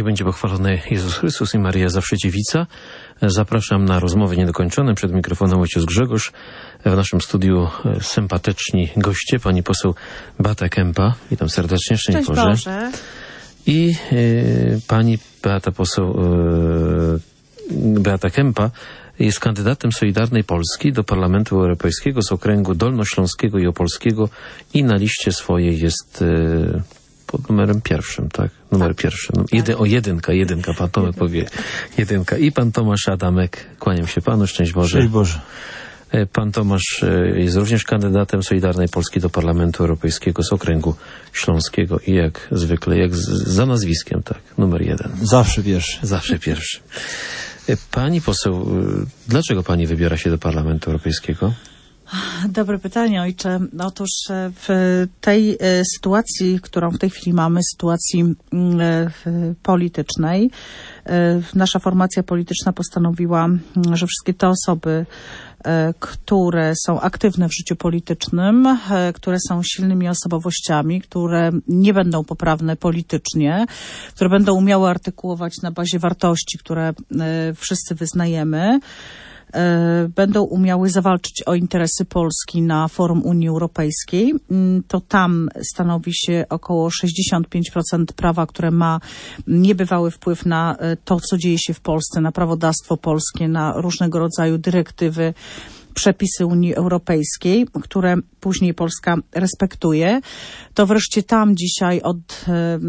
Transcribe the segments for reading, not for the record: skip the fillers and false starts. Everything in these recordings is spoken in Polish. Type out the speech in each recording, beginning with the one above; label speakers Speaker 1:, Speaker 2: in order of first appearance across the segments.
Speaker 1: będzie pochwalony Jezus Chrystus i Maria Zawsze Dziewica. Zapraszam na rozmowy niedokończone. Przed mikrofonem ojciec Grzegorz. W naszym studiu sympatyczni goście, pani poseł Beata Kempa. Witam serdecznie.
Speaker 2: Szczęść Boże.
Speaker 1: I pani Beata Kempa jest kandydatem Solidarnej Polski do Parlamentu Europejskiego z okręgu dolnośląskiego i opolskiego i na liście swojej jest pod numerem pierwszym, tak? Numer pierwszy. Jedynka, pan Tomek powie. Jedynka. I pan Tomasz Adamek. Kłaniam się panu. Szczęść Boże.
Speaker 3: Szczęść Boże.
Speaker 1: Pan Tomasz jest również kandydatem Solidarnej Polski do Parlamentu Europejskiego z okręgu śląskiego i jak zwykle, za nazwiskiem, tak? Numer 1.
Speaker 3: Zawsze pierwszy.
Speaker 1: Zawsze pierwszy. Pani poseł, dlaczego pani wybiera się do Parlamentu Europejskiego?
Speaker 2: Dobre pytanie, ojcze. Otóż w tej sytuacji, którą w tej chwili mamy, sytuacji politycznej, nasza formacja polityczna postanowiła, że wszystkie te osoby, które są aktywne w życiu politycznym, które są silnymi osobowościami, które nie będą poprawne politycznie, które będą umiały artykułować na bazie wartości, które wszyscy wyznajemy, będą umiały zawalczyć o interesy Polski na forum Unii Europejskiej, to tam stanowi się około 65% prawa, które ma niebywały wpływ na to, co dzieje się w Polsce, na prawodawstwo polskie, na różnego rodzaju dyrektywy, przepisy Unii Europejskiej, które później Polska respektuje, to wreszcie tam dzisiaj od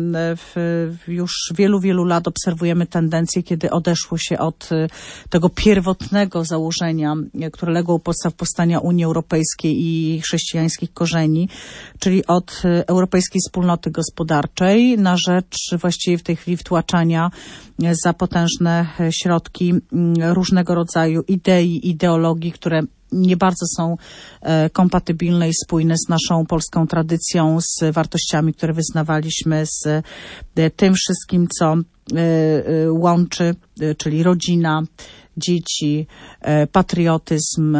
Speaker 2: już wielu lat obserwujemy tendencję, kiedy odeszło się od tego pierwotnego założenia, które legło u podstaw powstania Unii Europejskiej i chrześcijańskich korzeni, czyli od Europejskiej Wspólnoty Gospodarczej na rzecz właściwie w tej chwili wtłaczania za potężne środki różnego rodzaju idei, ideologii, które nie bardzo są kompatybilne i spójne z naszą polską tradycją, z wartościami, które wyznawaliśmy, z tym wszystkim, co łączy, czyli rodzina, dzieci, patriotyzm,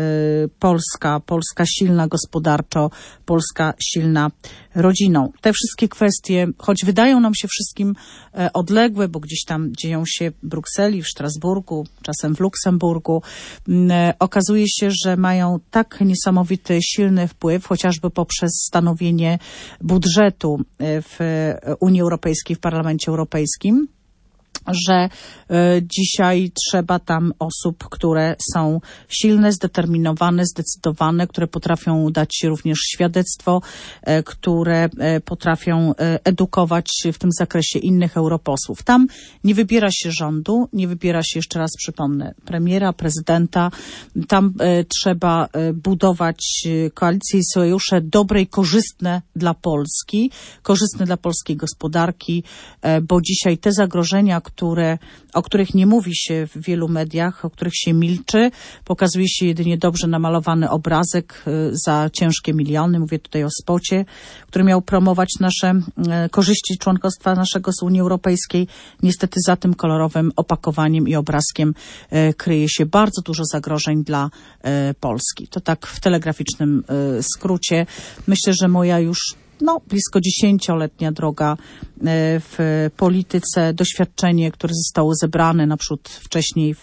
Speaker 2: Polska silna gospodarczo, Polska silna rodziną. Te wszystkie kwestie, choć wydają nam się wszystkim odległe, bo gdzieś tam dzieją się w Brukseli, w Strasburgu, czasem w Luksemburgu, okazuje się, że mają tak niesamowity, silny wpływ, chociażby poprzez stanowienie budżetu w Unii Europejskiej, w Parlamencie Europejskim, że dzisiaj trzeba tam osób, które są silne, zdeterminowane, zdecydowane, które potrafią dać również świadectwo, które potrafią edukować w tym zakresie innych europosłów. Tam nie wybiera się rządu, nie wybiera się, jeszcze raz przypomnę, premiera, prezydenta. Tam trzeba budować koalicje i sojusze dobre i korzystne dla Polski, korzystne dla polskiej gospodarki, bo dzisiaj te zagrożenia, o których nie mówi się w wielu mediach, o których się milczy, pokazuje się jedynie dobrze namalowany obrazek za ciężkie miliony. Mówię tutaj o spocie, który miał promować nasze korzyści członkostwa naszego z Unii Europejskiej. Niestety za tym kolorowym opakowaniem i obrazkiem kryje się bardzo dużo zagrożeń dla Polski. To tak w telegraficznym skrócie. Myślę, że moja już blisko 10-letnia droga w polityce, doświadczenie, które zostało zebrane naprzód wcześniej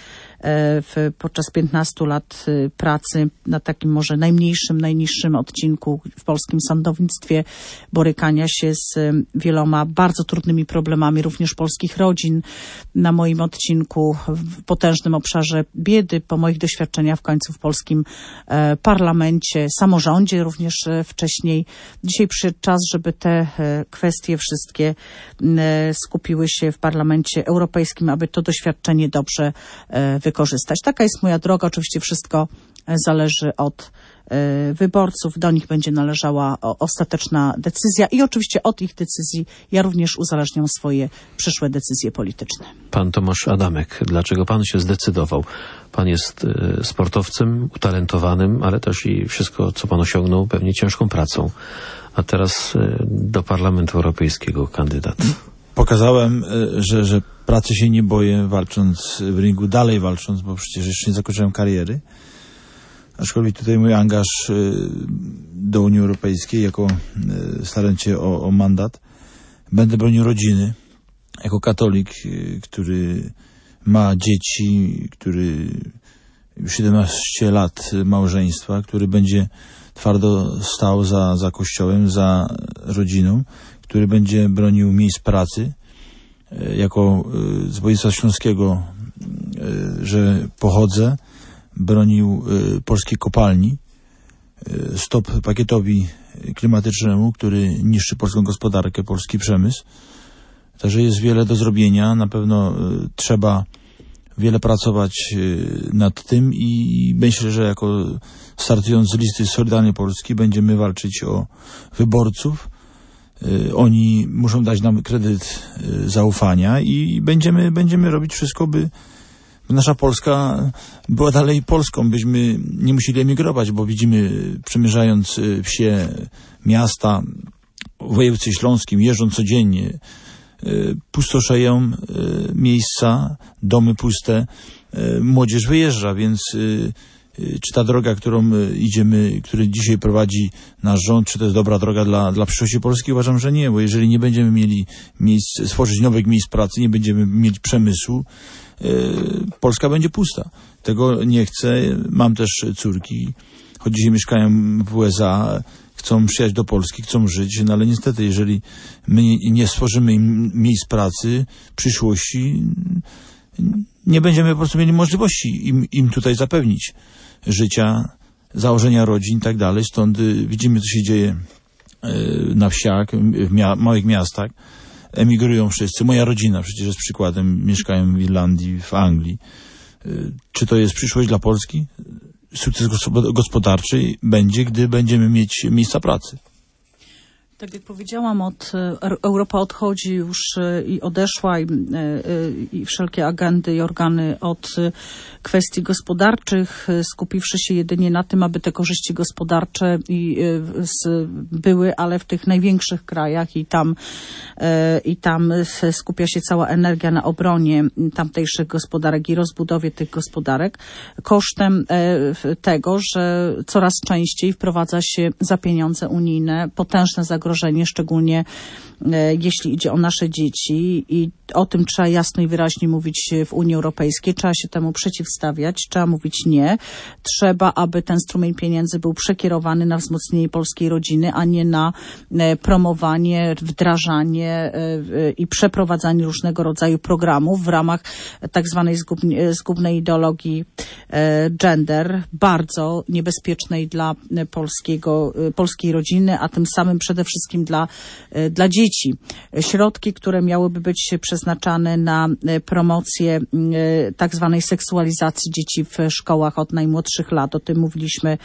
Speaker 2: podczas 15 lat pracy na takim może najniższym odcinku w polskim sądownictwie, borykania się z wieloma bardzo trudnymi problemami również polskich rodzin, na moim odcinku w potężnym obszarze biedy, po moich doświadczeniach w końcu w polskim parlamencie, samorządzie również wcześniej. Dzisiaj przyszedł czas, żeby te kwestie wszystkie skupiły się w Parlamencie Europejskim, aby to doświadczenie dobrze wykorzystać. Taka jest moja droga. Oczywiście wszystko zależy od wyborców. Do nich będzie należała ostateczna decyzja i oczywiście od ich decyzji ja również uzależniam swoje przyszłe decyzje polityczne.
Speaker 1: Pan Tomasz Adamek, dlaczego pan się zdecydował? Pan jest sportowcem, utalentowanym, ale też i wszystko, co pan osiągnął, pewnie ciężką pracą. A teraz do Parlamentu Europejskiego kandydat.
Speaker 3: Pokazałem, że pracy się nie boję, walcząc w ringu, dalej walcząc, bo przecież jeszcze nie zakończyłem kariery. Aczkolwiek tutaj mój angaż do Unii Europejskiej jako starając się o mandat. Będę bronił rodziny, jako katolik, który ma dzieci, który już 17 lat małżeństwa, który będzie twardo stał za Kościołem, za rodziną, który będzie bronił miejsc pracy, jako z województwa śląskiego, że pochodzę, bronił polskiej kopalni, stop pakietowi klimatycznemu, który niszczy polską gospodarkę, polski przemysł. Także jest wiele do zrobienia. Na pewno trzeba wiele pracować nad tym i myślę, że jako startując z listy Solidarnej Polski będziemy walczyć o wyborców. Oni muszą dać nam kredyt zaufania i będziemy robić wszystko, by nasza Polska była dalej Polską, byśmy nie musieli emigrować, bo widzimy, przemierzając wsie, miasta w województwie śląskim, jeżdżąc codziennie, pustoszeją miejsca, domy puste, młodzież wyjeżdża, więc czy ta droga, którą idziemy, który dzisiaj prowadzi nasz rząd, czy to jest dobra droga dla przyszłości Polski? Uważam, że nie, bo jeżeli nie będziemy mieli stworzyć nowych miejsc pracy, nie będziemy mieli przemysłu, Polska będzie pusta. Tego nie chcę. Mam też córki, choć dzisiaj mieszkają w USA, chcą przyjechać do Polski, chcą żyć, no ale niestety, jeżeli my nie stworzymy im miejsc pracy, przyszłości, nie będziemy po prostu mieli możliwości im tutaj zapewnić życia, założenia rodzin i tak dalej. Stąd widzimy, co się dzieje na wsiach, w małych miastach. Emigrują wszyscy. Moja rodzina przecież jest przykładem. Mieszkają w Irlandii, w Anglii. Czy to jest przyszłość dla Polski? Sukces gospodarczy będzie, gdy będziemy mieć miejsca pracy.
Speaker 2: Tak jak powiedziałam, Europa odchodzi już i odeszła i wszelkie agendy i organy od kwestii gospodarczych, skupiwszy się jedynie na tym, aby te korzyści gospodarcze były, ale w tych największych krajach i tam skupia się cała energia na obronie tamtejszych gospodarek i rozbudowie tych gospodarek, kosztem tego, że coraz częściej wprowadza się za pieniądze unijne potężne zagrożenie, szczególnie jeśli idzie o nasze dzieci i o tym trzeba jasno i wyraźnie mówić w Unii Europejskiej. Trzeba się temu przeciwstawiać, trzeba mówić nie. Trzeba, aby ten strumień pieniędzy był przekierowany na wzmocnienie polskiej rodziny, a nie na promowanie, wdrażanie i przeprowadzanie różnego rodzaju programów w ramach tak zwanej zgubnej ideologii gender, bardzo niebezpiecznej dla polskiej rodziny, a tym samym przede wszystkim dla dzieci. Środki, które miałyby być przeznaczane na promocję tak zwanej seksualizacji dzieci w szkołach od najmłodszych lat. O tym mówiliśmy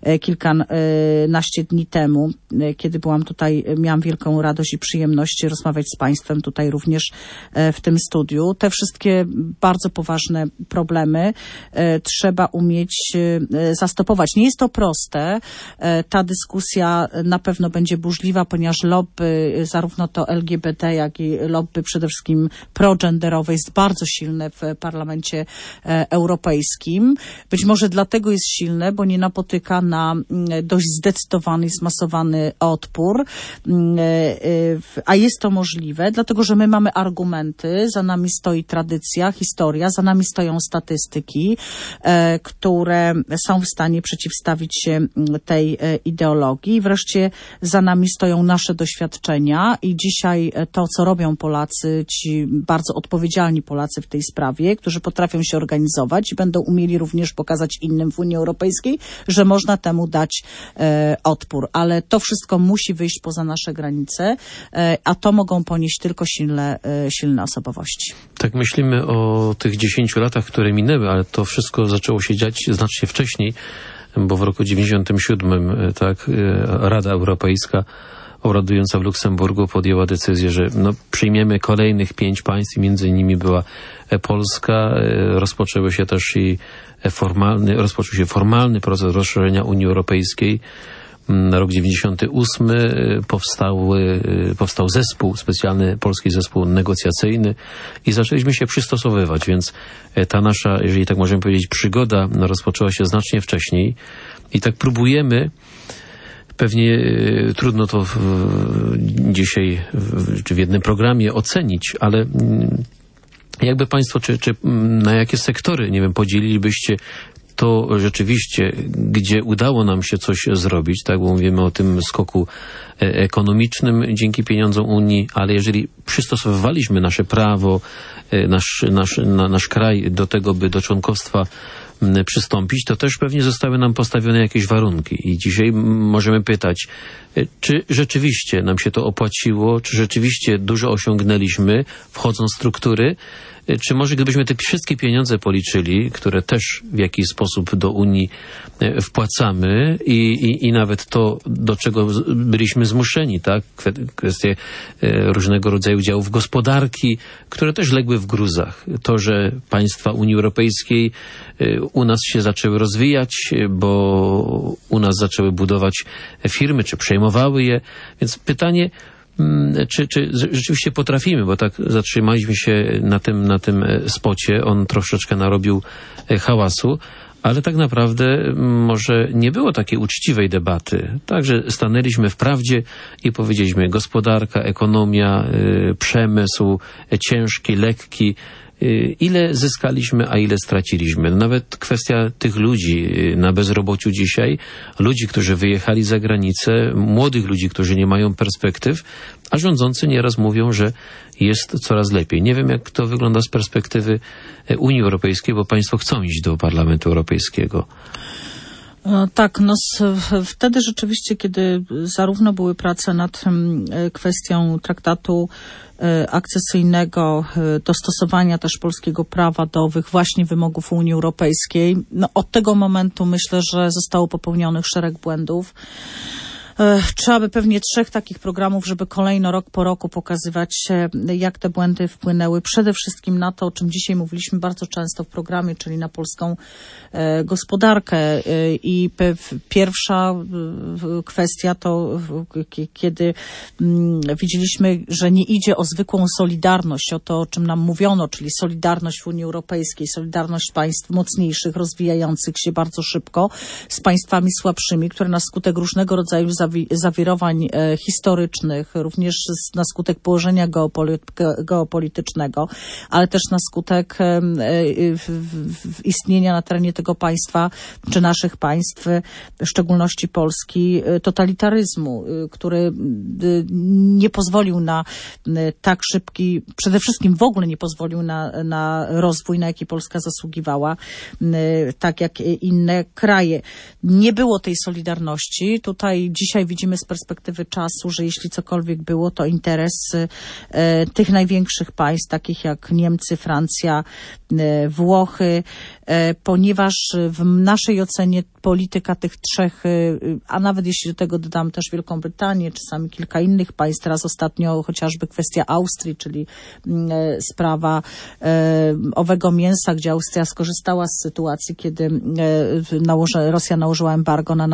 Speaker 2: kilkanaście dni temu, kiedy byłam tutaj, miałam wielką radość i przyjemność rozmawiać z Państwem tutaj również w tym studiu. Te wszystkie bardzo poważne problemy trzeba umieć zastopować. Nie jest to proste. Ta dyskusja na pewno będzie burzliwa, ponieważ lobby, zarówno to LGBT, jak i lobby przede wszystkim progenderowe jest bardzo silne w Parlamencie Europejskim. Być może dlatego jest silne, bo nie napotyka na dość zdecydowany i zmasowany odpór, a jest to możliwe, dlatego że my mamy argumenty, za nami stoi tradycja, historia, za nami stoją statystyki, które są w stanie przeciwstawić się tej ideologii. I wreszcie za nami stoją nasze doświadczenia i dzisiaj to, co robią Polacy, ci bardzo odpowiedzialni Polacy w tej sprawie, którzy potrafią się organizować i będą umieli również pokazać innym w Unii Europejskiej, że można temu dać odpór. Ale to wszystko musi wyjść poza nasze granice, a to mogą ponieść tylko silne osobowości.
Speaker 1: Tak myślimy o tych 10 latach, które minęły, ale to wszystko zaczęło się dziać znacznie wcześniej, bo w roku 97 Rada Europejska obradująca w Luksemburgu podjęła decyzję, że przyjmiemy kolejnych 5 państw i między innymi była Polska. Rozpoczął się formalny proces rozszerzenia Unii Europejskiej. Na rok 98 powstał specjalny polski zespół negocjacyjny i zaczęliśmy się przystosowywać, więc ta nasza, jeżeli tak możemy powiedzieć, przygoda rozpoczęła się znacznie wcześniej i tak próbujemy Pewnie trudno to dzisiaj czy w jednym programie ocenić, ale jakby państwo, czy na jakie sektory, nie wiem, podzielilibyście to rzeczywiście, gdzie udało nam się coś zrobić, tak, bo mówimy o tym skoku ekonomicznym dzięki pieniądzom Unii, ale jeżeli przystosowywaliśmy nasze prawo, nasz kraj do tego, by do członkostwa przystąpić, to też pewnie zostały nam postawione jakieś warunki. I dzisiaj możemy pytać, czy rzeczywiście nam się to opłaciło, czy rzeczywiście dużo osiągnęliśmy, wchodząc w struktury, czy może gdybyśmy te wszystkie pieniądze policzyli, które też w jakiś sposób do Unii wpłacamy i nawet to, do czego byliśmy zmuszeni, tak? Kwestie różnego rodzaju działów gospodarki, które też legły w gruzach. To, że państwa Unii Europejskiej u nas się zaczęły rozwijać, bo u nas zaczęły budować firmy, czy przejmowały je. Więc pytanie, czy rzeczywiście potrafimy, bo tak zatrzymaliśmy się na tym spocie, on troszeczkę narobił hałasu, ale tak naprawdę może nie było takiej uczciwej debaty. Także stanęliśmy w prawdzie i powiedzieliśmy gospodarka, ekonomia, przemysł, ciężki, lekki, ile zyskaliśmy, a ile straciliśmy. Nawet kwestia tych ludzi na bezrobociu dzisiaj, ludzi, którzy wyjechali za granicę, młodych ludzi, którzy nie mają perspektyw, a rządzący nieraz mówią, że jest coraz lepiej. Nie wiem, jak to wygląda z perspektywy Unii Europejskiej, bo państwo chcą iść do Parlamentu Europejskiego.
Speaker 2: Tak, wtedy rzeczywiście, kiedy zarówno były prace nad kwestią traktatu akcesyjnego, dostosowania też polskiego prawa do owych właśnie wymogów Unii Europejskiej, od tego momentu myślę, że zostało popełnionych szereg błędów. Trzeba by pewnie 3 takich programów, żeby kolejno rok po roku pokazywać, jak te błędy wpłynęły przede wszystkim na to, o czym dzisiaj mówiliśmy bardzo często w programie, czyli na polską gospodarkę. I pierwsza kwestia to, kiedy widzieliśmy, że nie idzie o zwykłą solidarność, o to, o czym nam mówiono, czyli solidarność w Unii Europejskiej, solidarność państw mocniejszych, rozwijających się bardzo szybko z państwami słabszymi, które na skutek różnego rodzaju zawirowań historycznych, również na skutek położenia geopolitycznego, ale też na skutek istnienia na terenie tego państwa, czy naszych państw, w szczególności Polski, totalitaryzmu, który nie pozwolił na tak szybki, przede wszystkim w ogóle nie pozwolił na rozwój, na jaki Polska zasługiwała, tak jak inne kraje. Nie było tej solidarności. Tutaj dzisiaj widzimy z perspektywy czasu, że jeśli cokolwiek było, to interes tych największych państw, takich jak Niemcy, Francja, Włochy, ponieważ w naszej ocenie polityka tych 3, a nawet jeśli do tego dodam też Wielką Brytanię, czasami kilka innych państw, teraz ostatnio chociażby kwestia Austrii, czyli sprawa owego mięsa, gdzie Austria skorzystała z sytuacji, kiedy Rosja nałożyła embargo na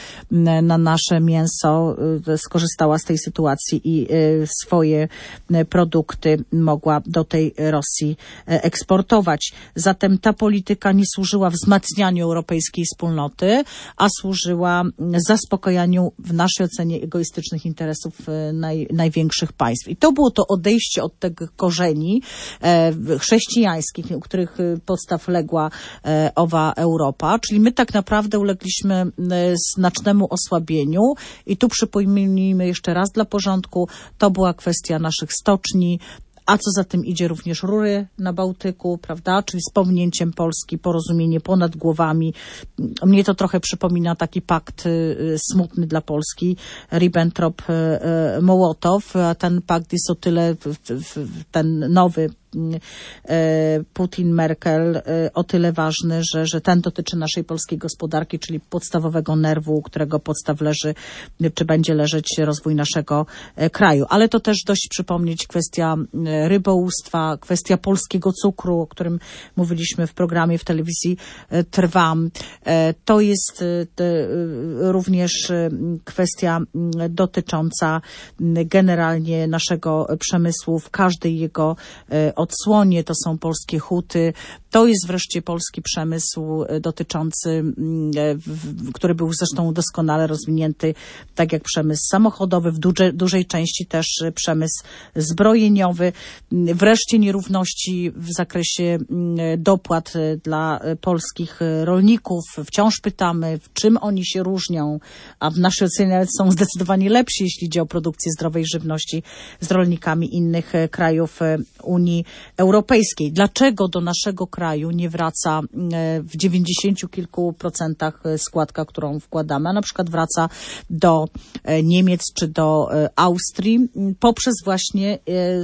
Speaker 2: nasze mięso, skorzystała z tej sytuacji i swoje produkty mogła do tej Rosji eksportować. Zatem ta polityka nie służyła wzmacnianiu europejskiej wspólnoty, a służyła zaspokojaniu w naszej ocenie egoistycznych interesów największych państw. I to było to odejście od tych korzeni chrześcijańskich, u których podstaw legła owa Europa, czyli my tak naprawdę ulegliśmy znacznemu osłabieniu i tu przypomnijmy jeszcze raz dla porządku, to była kwestia naszych stoczni, a co za tym idzie również rury na Bałtyku, prawda, czyli z pominięciem Polski, porozumienie ponad głowami. Mnie to trochę przypomina taki pakt smutny dla Polski, Ribbentrop-Mołotow, a ten pakt jest o tyle, ten nowy Putin-Merkel o tyle ważny, że ten dotyczy naszej polskiej gospodarki, czyli podstawowego nerwu, u którego podstaw leży, czy będzie leżeć rozwój naszego kraju. Ale to też dość przypomnieć kwestia rybołówstwa, kwestia polskiego cukru, o którym mówiliśmy w programie w telewizji Trwam. To jest również kwestia dotycząca generalnie naszego przemysłu w każdej jego odsłonie, to są polskie huty, to jest wreszcie polski przemysł dotyczący, który był zresztą doskonale rozwinięty, tak jak przemysł samochodowy, w dużej części też przemysł zbrojeniowy. Wreszcie nierówności w zakresie dopłat dla polskich rolników. Wciąż pytamy, w czym oni się różnią, a w naszej ocenie nawet są zdecydowanie lepsi, jeśli idzie o produkcję zdrowej żywności z rolnikami innych krajów Unii Europejskiej. Dlaczego do naszego kraju nie wraca w 90 kilku procentach składka, którą wkładamy, a na przykład wraca do Niemiec czy do Austrii poprzez właśnie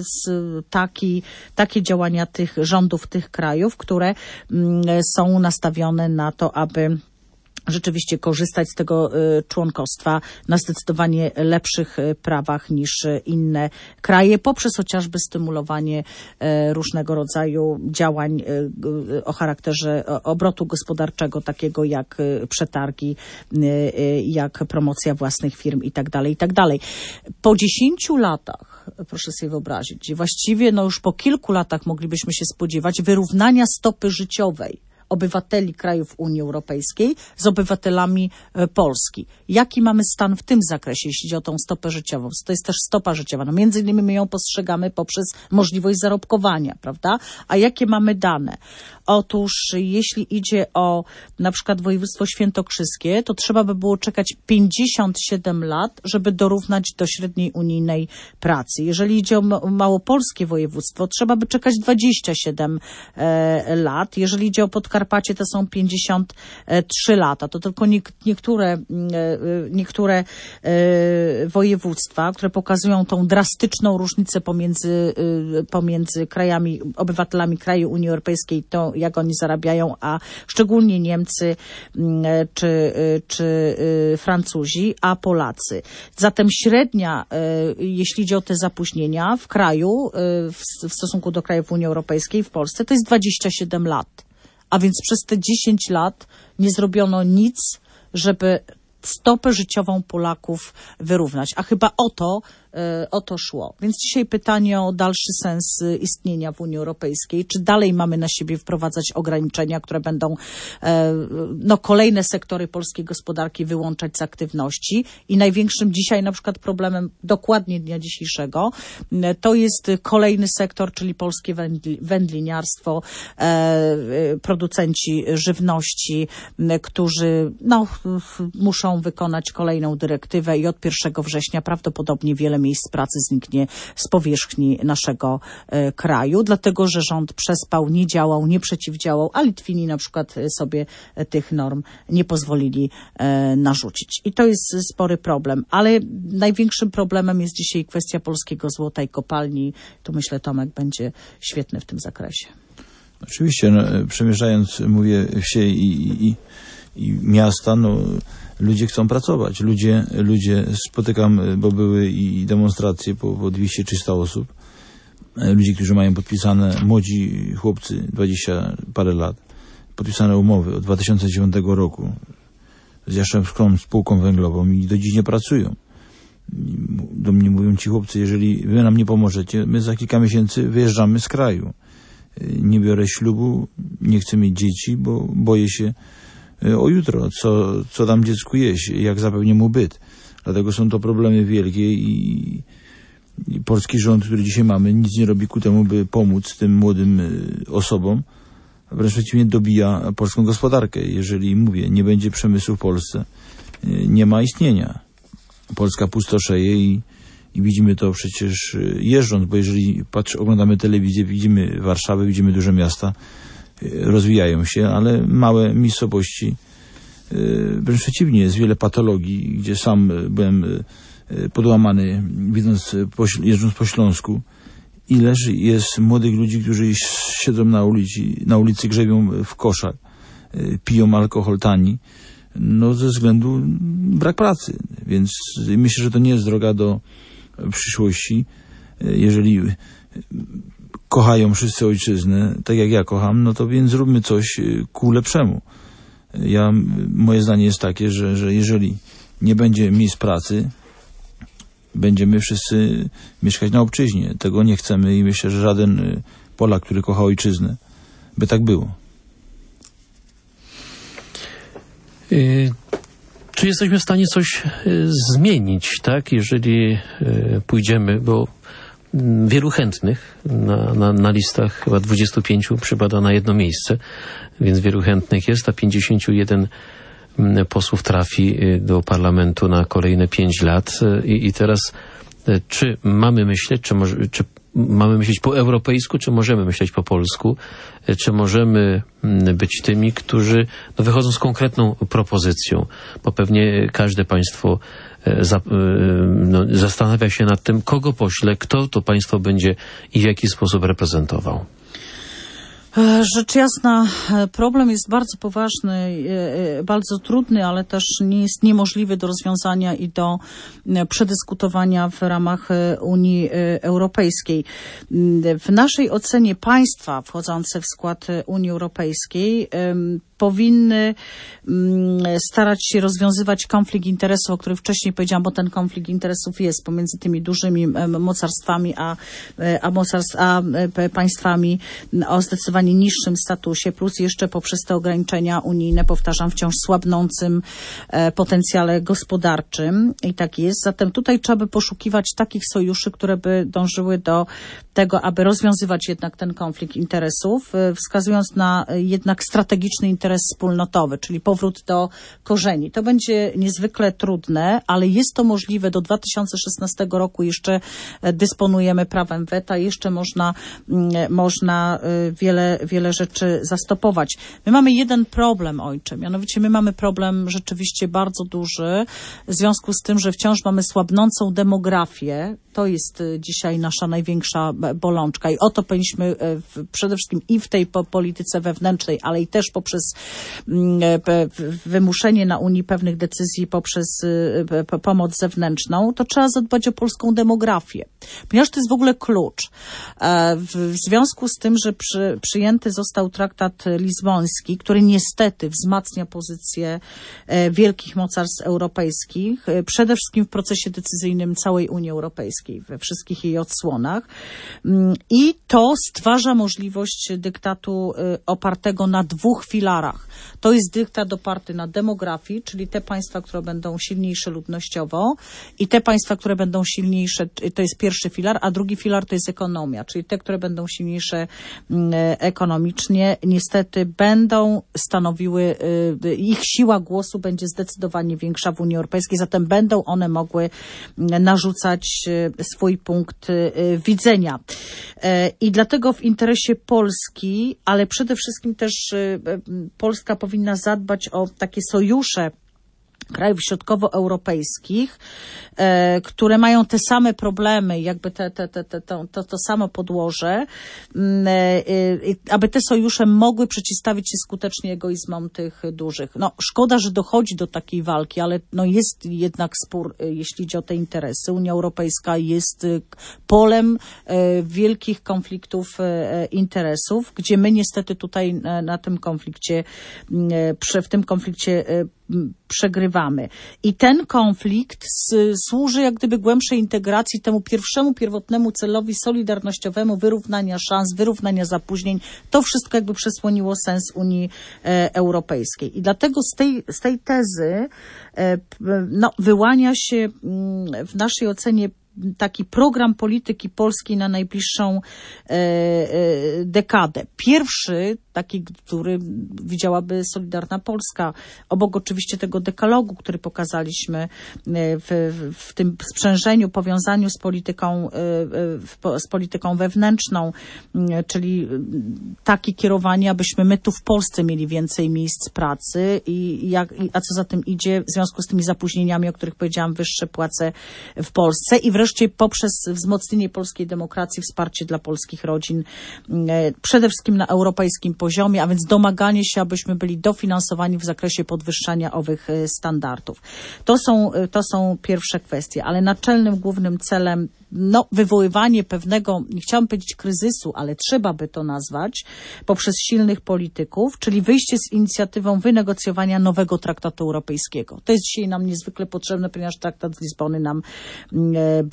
Speaker 2: takie działania tych rządów tych krajów, które są nastawione na to, aby rzeczywiście korzystać z tego członkostwa na zdecydowanie lepszych prawach niż inne kraje, poprzez chociażby stymulowanie różnego rodzaju działań o charakterze obrotu gospodarczego, takiego jak przetargi, jak promocja własnych firm itd., itd. Po 10 latach, proszę sobie wyobrazić, właściwie już po kilku latach moglibyśmy się spodziewać wyrównania stopy życiowej obywateli krajów Unii Europejskiej z obywatelami Polski. Jaki mamy stan w tym zakresie, jeśli chodzi o tą stopę życiową? To jest też stopa życiowa. Między innymi my ją postrzegamy poprzez możliwość zarobkowania, prawda? A jakie mamy dane? Otóż jeśli idzie o na przykład województwo świętokrzyskie, to trzeba by było czekać 57 lat, żeby dorównać do średniej unijnej pracy. Jeżeli idzie o małopolskie województwo, trzeba by czekać 27 lat. Jeżeli idzie o Podkarpacie, to są 53 lata. To tylko niektóre województwa, które pokazują tą drastyczną różnicę pomiędzy krajami, obywatelami kraju Unii Europejskiej, to jak oni zarabiają, a szczególnie Niemcy czy Francuzi, a Polacy. Zatem średnia, jeśli idzie o te zapóźnienia w kraju, w stosunku do krajów Unii Europejskiej, w Polsce, to jest 27 lat. A więc przez te 10 lat nie zrobiono nic, żeby stopę życiową Polaków wyrównać. A chyba o to szło. Więc dzisiaj pytanie o dalszy sens istnienia w Unii Europejskiej. Czy dalej mamy na siebie wprowadzać ograniczenia, które będą kolejne sektory polskiej gospodarki wyłączać z aktywności? I największym dzisiaj na przykład problemem dokładnie dnia dzisiejszego to jest kolejny sektor, czyli polskie wędliniarstwo, producenci żywności, którzy muszą wykonać kolejną dyrektywę i od 1 września prawdopodobnie wiele miejsc pracy zniknie z powierzchni naszego kraju, dlatego że rząd przespał, nie działał, nie przeciwdziałał, a Litwini na przykład sobie tych norm nie pozwolili narzucić. I to jest spory problem, ale największym problemem jest dzisiaj kwestia polskiego złota i kopalni. Tu myślę, Tomek będzie świetny w tym zakresie.
Speaker 3: Oczywiście, przemierzając, mówię, wsie i miasta, ludzie chcą pracować. Ludzie spotykam, bo były i demonstracje po 200-300 osób. Ludzie, którzy mają podpisane, młodzi chłopcy, 20 parę lat, podpisane umowy od 2009 roku z Jastrzębską Spółką Węglową i do dziś nie pracują. Do mnie mówią ci chłopcy, jeżeli wy nam nie pomożecie, my za kilka miesięcy wyjeżdżamy z kraju. Nie biorę ślubu, nie chcę mieć dzieci, bo boję się o jutro, co dam dziecku jeść, jak zapewnię mu byt. Dlatego są to problemy wielkie i polski rząd, który dzisiaj mamy, nic nie robi ku temu, by pomóc tym młodym osobom. Wręcz przeciwnie, dobija polską gospodarkę. Jeżeli, mówię, nie będzie przemysłu w Polsce, nie ma istnienia. Polska pustoszeje i widzimy to przecież jeżdżąc, bo jeżeli oglądamy telewizję, widzimy Warszawę, widzimy duże miasta, rozwijają się, ale małe miejscowości, wręcz przeciwnie, jest wiele patologii, gdzie sam byłem podłamany, jeżdżąc po Śląsku. Ileż jest młodych ludzi, którzy siedzą na ulicy, grzebią w koszach, piją alkohol tani, ze względu brak pracy. Więc myślę, że to nie jest droga do przyszłości. Jeżeli kochają wszyscy ojczyznę, tak jak ja kocham, to więc zróbmy coś ku lepszemu. Moje zdanie jest takie, że jeżeli nie będzie miejsc pracy, będziemy wszyscy mieszkać na obczyźnie. Tego nie chcemy i myślę, że żaden Polak, który kocha ojczyznę. By tak było.
Speaker 1: Czy jesteśmy w stanie coś zmienić, tak? Jeżeli pójdziemy, bo wielu chętnych na listach, chyba 25 przypada na jedno miejsce, więc wielu chętnych jest, a 51 posłów trafi do parlamentu na kolejne 5 lat. I teraz czy mamy myśleć, czy mamy myśleć po europejsku, czy możemy myśleć po polsku, czy możemy być tymi, którzy wychodzą z konkretną propozycją, bo pewnie każde państwo zastanawia się nad tym, kogo pośle, kto to państwo będzie i w jaki sposób reprezentował.
Speaker 2: Rzecz jasna, problem jest bardzo poważny, bardzo trudny, ale też nie jest niemożliwy do rozwiązania i do przedyskutowania w ramach Unii Europejskiej. W naszej ocenie państwa wchodzące w skład Unii Europejskiej powinny starać się rozwiązywać konflikt interesów, o którym wcześniej powiedziałam, bo ten konflikt interesów jest pomiędzy tymi dużymi mocarstwami a państwami o zdecydowanie niższym statusie, plus jeszcze poprzez te ograniczenia unijne, powtarzam, wciąż słabnącym potencjale gospodarczym. I tak jest. Zatem tutaj trzeba by poszukiwać takich sojuszy, które by dążyły do tego, aby rozwiązywać jednak ten konflikt interesów, wskazując na jednak strategiczny interes wspólnotowy, czyli powrót do korzeni. To będzie niezwykle trudne, ale jest to możliwe. Do 2016 roku jeszcze dysponujemy prawem weta, jeszcze można wiele rzeczy zastopować. My mamy jeden problem, ojcze, mianowicie my mamy problem rzeczywiście bardzo duży w związku z tym, że wciąż mamy słabnącą demografię. To jest dzisiaj nasza największa bolączka i o to powinniśmy przede wszystkim i w tej polityce wewnętrznej, ale i też poprzez wymuszenie na Unii pewnych decyzji poprzez pomoc zewnętrzną, to trzeba zadbać o polską demografię. Ponieważ to jest w ogóle klucz. W związku z tym, że przyjęty został traktat lizboński, który niestety wzmacnia pozycję wielkich mocarstw europejskich, przede wszystkim w procesie decyzyjnym całej Unii Europejskiej, we wszystkich jej odsłonach. I to stwarza możliwość dyktatu opartego na 2 filarach. To jest dyktat oparty na demografii, czyli te państwa, które będą silniejsze ludnościowo i te państwa, które będą silniejsze, to jest pierwszy filar, a drugi filar to jest ekonomia, czyli te, które będą silniejsze ekonomicznie, niestety będą stanowiły, ich siła głosu będzie zdecydowanie większa w Unii Europejskiej, zatem będą one mogły narzucać swój punkt widzenia. I dlatego w interesie Polski, ale przede wszystkim też Polska powinna zadbać o takie sojusze krajów środkowoeuropejskich, które mają te same problemy, jakby to samo podłoże, aby te sojusze mogły przeciwstawić się skutecznie egoizmom tych dużych. No, szkoda, że dochodzi do takiej walki, ale no jest jednak spór, jeśli idzie o te interesy. Unia Europejska jest polem wielkich konfliktów interesów, gdzie my niestety tutaj w tym konflikcie przegrywamy. I ten konflikt służy jak gdyby głębszej integracji, temu pierwotnemu celowi solidarnościowemu, wyrównania szans, wyrównania zapóźnień. To wszystko jakby przesłoniło sens Unii Europejskiej. I dlatego z tej tezy wyłania się w naszej ocenie taki program polityki polskiej na najbliższą dekadę. Pierwszy, taki, który widziałaby Solidarna Polska, obok oczywiście tego dekalogu, który pokazaliśmy w tym sprzężeniu, powiązaniu z polityką wewnętrzną, czyli takie kierowanie, abyśmy my tu w Polsce mieli więcej miejsc pracy a co za tym idzie, w związku z tymi zapóźnieniami, o których powiedziałam, wyższe płace w Polsce i wreszcie poprzez wzmocnienie polskiej demokracji, wsparcie dla polskich rodzin, przede wszystkim na europejskim poziomie, a więc domaganie się, abyśmy byli dofinansowani w zakresie podwyższania owych standardów. To są pierwsze kwestie, ale naczelnym, głównym celem wywoływanie pewnego, nie chciałam powiedzieć kryzysu, ale trzeba by to nazwać, poprzez silnych polityków, czyli wyjście z inicjatywą wynegocjowania nowego traktatu europejskiego. To jest dzisiaj nam niezwykle potrzebne, ponieważ traktat z Lizbony nam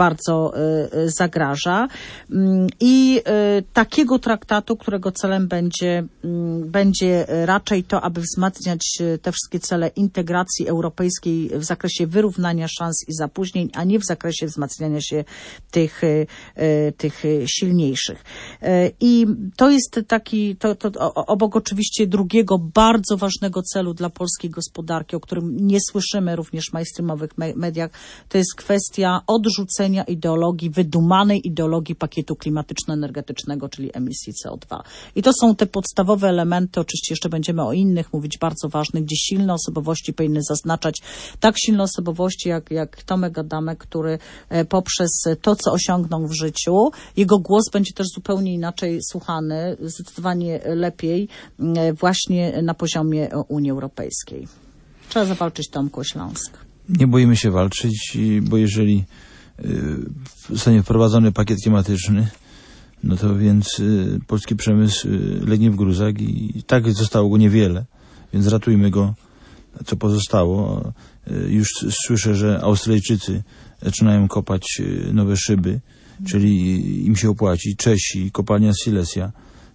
Speaker 2: bardzo zagraża. I takiego traktatu, którego celem będzie raczej to, aby wzmacniać te wszystkie cele integracji europejskiej w zakresie wyrównania szans i zapóźnień, a nie w zakresie wzmacniania się tych silniejszych. I to jest taki, obok oczywiście drugiego bardzo ważnego celu dla polskiej gospodarki, o którym nie słyszymy również w mainstreamowych mediach, to jest kwestia odrzucenia ideologii, wydumanej ideologii pakietu klimatyczno-energetycznego, czyli emisji CO2. I to są te podstawowe elementy, oczywiście jeszcze będziemy o innych mówić, bardzo ważnych, gdzie silne osobowości powinny zaznaczać, tak silne osobowości jak Tomek Adamek, który poprzez to, co osiągnął w życiu, jego głos będzie też zupełnie inaczej słuchany, zdecydowanie lepiej właśnie na poziomie Unii Europejskiej. Trzeba zawalczyć, Tomku, o Śląsk.
Speaker 3: Nie boimy się walczyć, bo jeżeli zostanie wprowadzony pakiet klimatyczny, no to więc polski przemysł legnie w gruzach i tak zostało go niewiele, więc ratujmy go, co pozostało. Już słyszę, że Australijczycy zaczynają kopać nowe szyby, czyli im się opłaci. Czesi, kopalnia Silesia,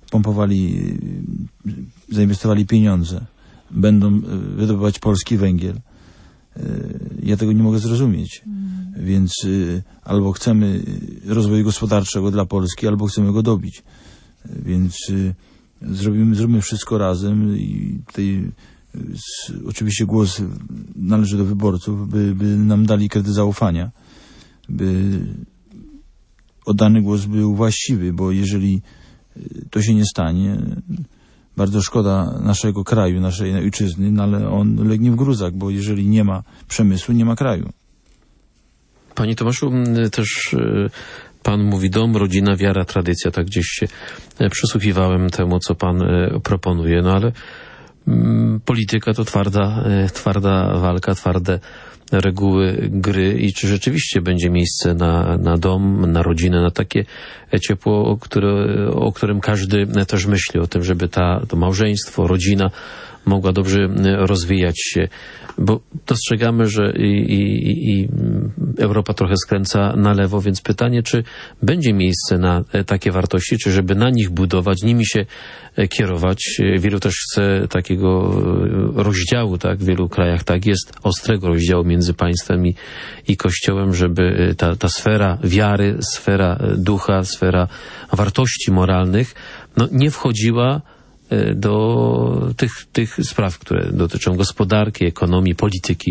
Speaker 3: zainwestowali pieniądze, będą wydobywać polski węgiel. Ja tego nie mogę zrozumieć. Więc albo chcemy rozwoju gospodarczego dla Polski, albo chcemy go dobić. Więc zrobimy wszystko razem i tutaj oczywiście głos należy do wyborców, by nam dali kredyt zaufania, by oddany głos był właściwy, bo jeżeli to się nie stanie, bardzo szkoda naszego kraju, naszej ojczyzny, no ale on legnie w gruzach, bo jeżeli nie ma przemysłu, nie ma kraju.
Speaker 1: Panie Tomaszu, też pan mówi dom, rodzina, wiara, tradycja. Tak gdzieś się przysłuchiwałem temu, co pan proponuje. No ale polityka to twarda walka, twarde reguły gry i czy rzeczywiście będzie miejsce na dom, na rodzinę, na takie ciepło, o którym każdy też myśli, o tym, żeby to małżeństwo, rodzina mogła dobrze rozwijać się, bo dostrzegamy, że i Europa trochę skręca na lewo, więc pytanie, czy będzie miejsce na takie wartości, czy żeby na nich budować, nimi się kierować. Wielu też chce takiego rozdziału, tak? W wielu krajach tak jest, ostrego rozdziału między państwem i Kościołem, żeby ta sfera wiary, sfera ducha, sfera wartości moralnych, no nie wchodziła do tych spraw, które dotyczą gospodarki, ekonomii, polityki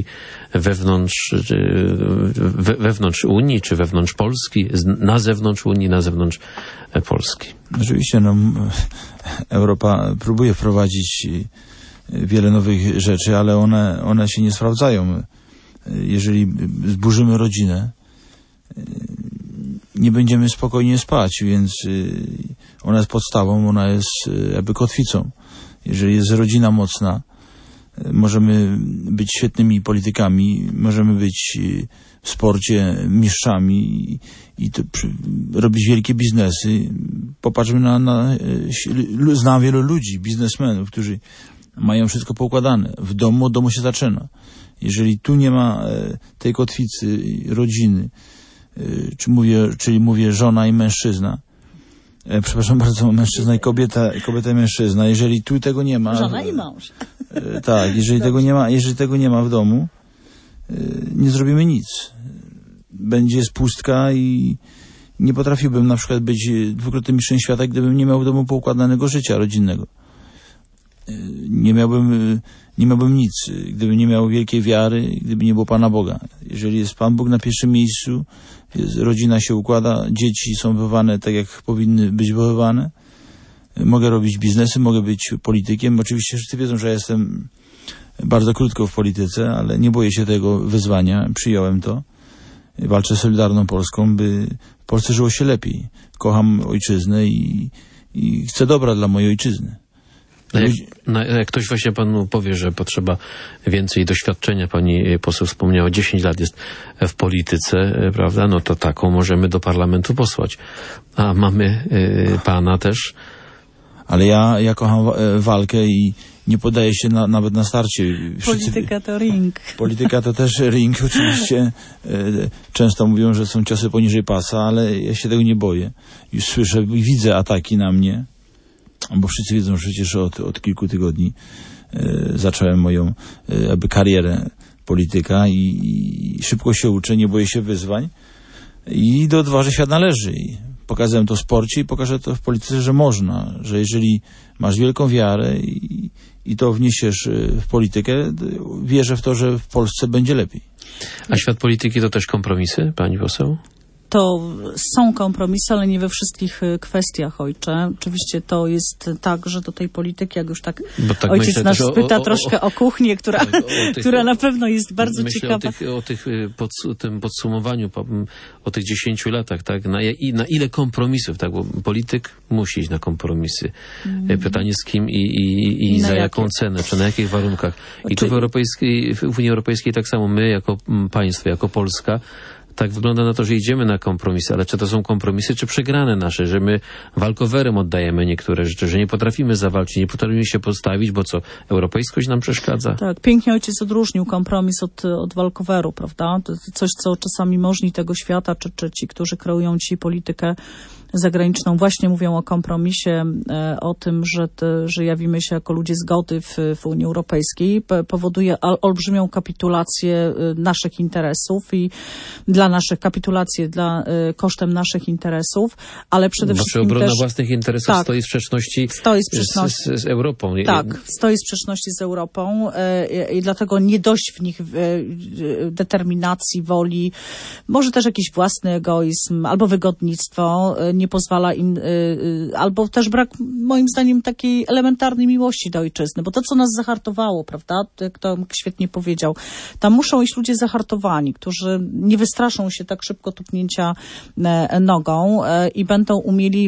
Speaker 1: wewnątrz Unii, czy wewnątrz Polski, na zewnątrz Unii, na zewnątrz Polski.
Speaker 3: Oczywiście, Europa próbuje wprowadzić wiele nowych rzeczy, ale one się nie sprawdzają. Jeżeli zburzymy rodzinę, nie będziemy spokojnie spać, więc ona jest podstawą, ona jest jakby kotwicą. Jeżeli jest rodzina mocna, możemy być świetnymi politykami, możemy być w sporcie mistrzami i robić wielkie biznesy. Popatrzmy znam wielu ludzi, biznesmenów, którzy mają wszystko poukładane. Od domu się zaczyna. Jeżeli tu nie ma tej kotwicy rodziny, czyli mówię żona i mężczyzna. Przepraszam bardzo, mężczyzna i kobieta i mężczyzna. Jeżeli tu tego nie ma...
Speaker 2: Żona i mąż.
Speaker 3: Tak, jeżeli tego nie ma w domu, nie zrobimy nic. Będzie pustka i nie potrafiłbym na przykład być dwukrotnym mistrzem świata, gdybym nie miał w domu poukładanego życia rodzinnego. Nie miałbym nic, gdybym nie miał wielkiej wiary, gdyby nie było Pana Boga. Jeżeli jest Pan Bóg na pierwszym miejscu, rodzina się układa, dzieci są wychowane tak, jak powinny być wychowane. Mogę robić biznesy, mogę być politykiem. Oczywiście wszyscy wiedzą, że ja jestem bardzo krótko w polityce, ale nie boję się tego wyzwania. Przyjąłem to. Walczę z Solidarną Polską, by w Polsce żyło się lepiej. Kocham ojczyznę i chcę dobra dla mojej ojczyzny.
Speaker 1: Jak ktoś właśnie panu powie, że potrzeba więcej doświadczenia, pani poseł wspomniała, 10 lat jest w polityce, prawda, no to taką możemy do parlamentu posłać. A mamy pana też.
Speaker 3: Ale ja kocham walkę i nie podaje się nawet na starcie.
Speaker 2: Polityka to ring.
Speaker 3: Polityka to też ring, oczywiście. Często mówią, że są ciosy poniżej pasa, ale ja się tego nie boję. Już słyszę i widzę ataki na mnie, bo wszyscy wiedzą, że przecież od kilku tygodni zacząłem moją karierę polityka i szybko się uczę, nie boję się wyzwań i do odważy świat należy. I pokazałem to w sporcie i pokażę to w polityce, że można, że jeżeli masz wielką wiarę i to wniesiesz w politykę, wierzę w to, że w Polsce będzie lepiej.
Speaker 1: A świat polityki to też kompromisy, pani poseł?
Speaker 2: To są kompromisy, ale nie we wszystkich kwestiach, ojcze. Oczywiście to jest tak, że do tej polityki, jak już tak ojciec nasz spyta troszkę o kuchnię, która na pewno jest bardzo ciekawa.
Speaker 1: O tym podsumowaniu, o tych 10 latach, tak? Na ile kompromisów, tak? Bo polityk musi iść na kompromisy. Pytanie z kim i za jaką cenę, czy na jakich warunkach. I tu w Unii Europejskiej tak samo my, jako państwo, jako Polska, tak wygląda na to, że idziemy na kompromisy, ale czy to są kompromisy, czy przegrane nasze, że my walkowerem oddajemy niektóre rzeczy, że nie potrafimy zawalczyć, nie potrafimy się postawić, bo co, europejskość nam przeszkadza?
Speaker 2: Tak, pięknie ojciec odróżnił kompromis od walkoweru, prawda? To coś, co czasami możni tego świata, czy ci, którzy kreują ci politykę zagraniczną, właśnie mówią o kompromisie, o tym, że jawimy się jako ludzie zgody w Unii Europejskiej, powoduje olbrzymią kapitulację naszych interesów i kapitulację kosztem naszych interesów, ale przede wszystkim
Speaker 1: obrona
Speaker 2: też
Speaker 1: własnych interesów stoi w sprzeczności z Europą.
Speaker 2: Tak, stoi w sprzeczności z Europą i dlatego nie dość w nich determinacji, woli, może też jakiś własny egoizm albo wygodnictwo, nie pozwala im, albo też brak, moim zdaniem, takiej elementarnej miłości do ojczyzny, bo to, co nas zahartowało, prawda, jak to świetnie powiedział, tam muszą iść ludzie zahartowani, którzy nie wystraszą się tak szybko tupnięcia nogą i będą umieli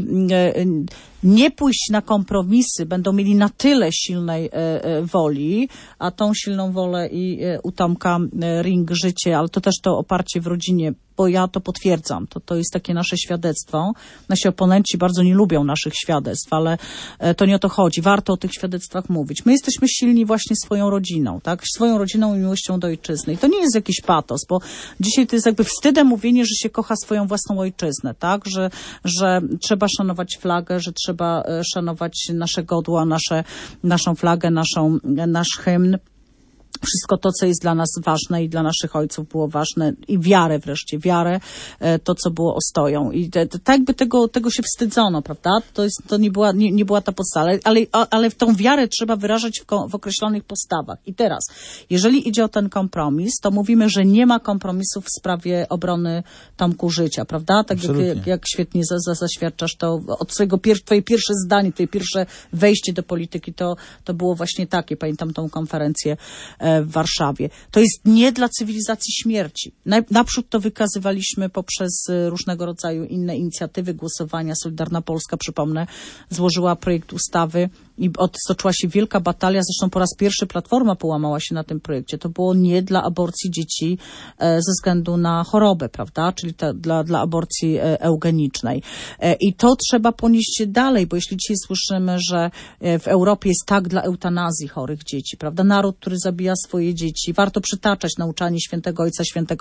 Speaker 2: nie pójść na kompromisy, będą mieli na tyle silnej woli, a tą silną wolę i u Tomka ring, życie, ale to też to oparcie w rodzinie, bo ja to potwierdzam. To jest takie nasze świadectwo. Nasi oponenci bardzo nie lubią naszych świadectw, ale to nie o to chodzi. Warto o tych świadectwach mówić. My jesteśmy silni właśnie swoją rodziną, tak? Swoją rodziną i miłością do ojczyzny. I to nie jest jakiś patos, bo dzisiaj to jest jakby wstydem mówienie, że się kocha swoją własną ojczyznę, tak? Że trzeba szanować flagę, że trzeba szanować nasze godła, naszą flagę, nasz hymn. Wszystko to, co jest dla nas ważne i dla naszych ojców było ważne i wiarę wreszcie, to, co było ostoją. I tak jakby tego się wstydzono, prawda? To nie była ta podstawa, ale tą wiarę trzeba wyrażać w określonych postawach. I teraz, jeżeli idzie o ten kompromis, to mówimy, że nie ma kompromisów w sprawie obrony Tomku życia, prawda? Tak jak świetnie zaświadczasz to od twoje pierwsze zdanie, twoje pierwsze wejście do polityki, to było właśnie takie, pamiętam tą konferencję w Warszawie. To jest nie dla cywilizacji śmierci. Naprzód to wykazywaliśmy poprzez różnego rodzaju inne inicjatywy, głosowania. Solidarna Polska, przypomnę, złożyła projekt ustawy i stoczyła się wielka batalia. Zresztą po raz pierwszy Platforma połamała się na tym projekcie. To było nie dla aborcji dzieci ze względu na chorobę, prawda? Czyli dla aborcji eugenicznej. I to trzeba ponieść dalej, bo jeśli dzisiaj słyszymy, że w Europie jest tak dla eutanazji chorych dzieci, prawda? Naród, który zabija swoje dzieci. Warto przytaczać nauczanie świętego Ojca, świętego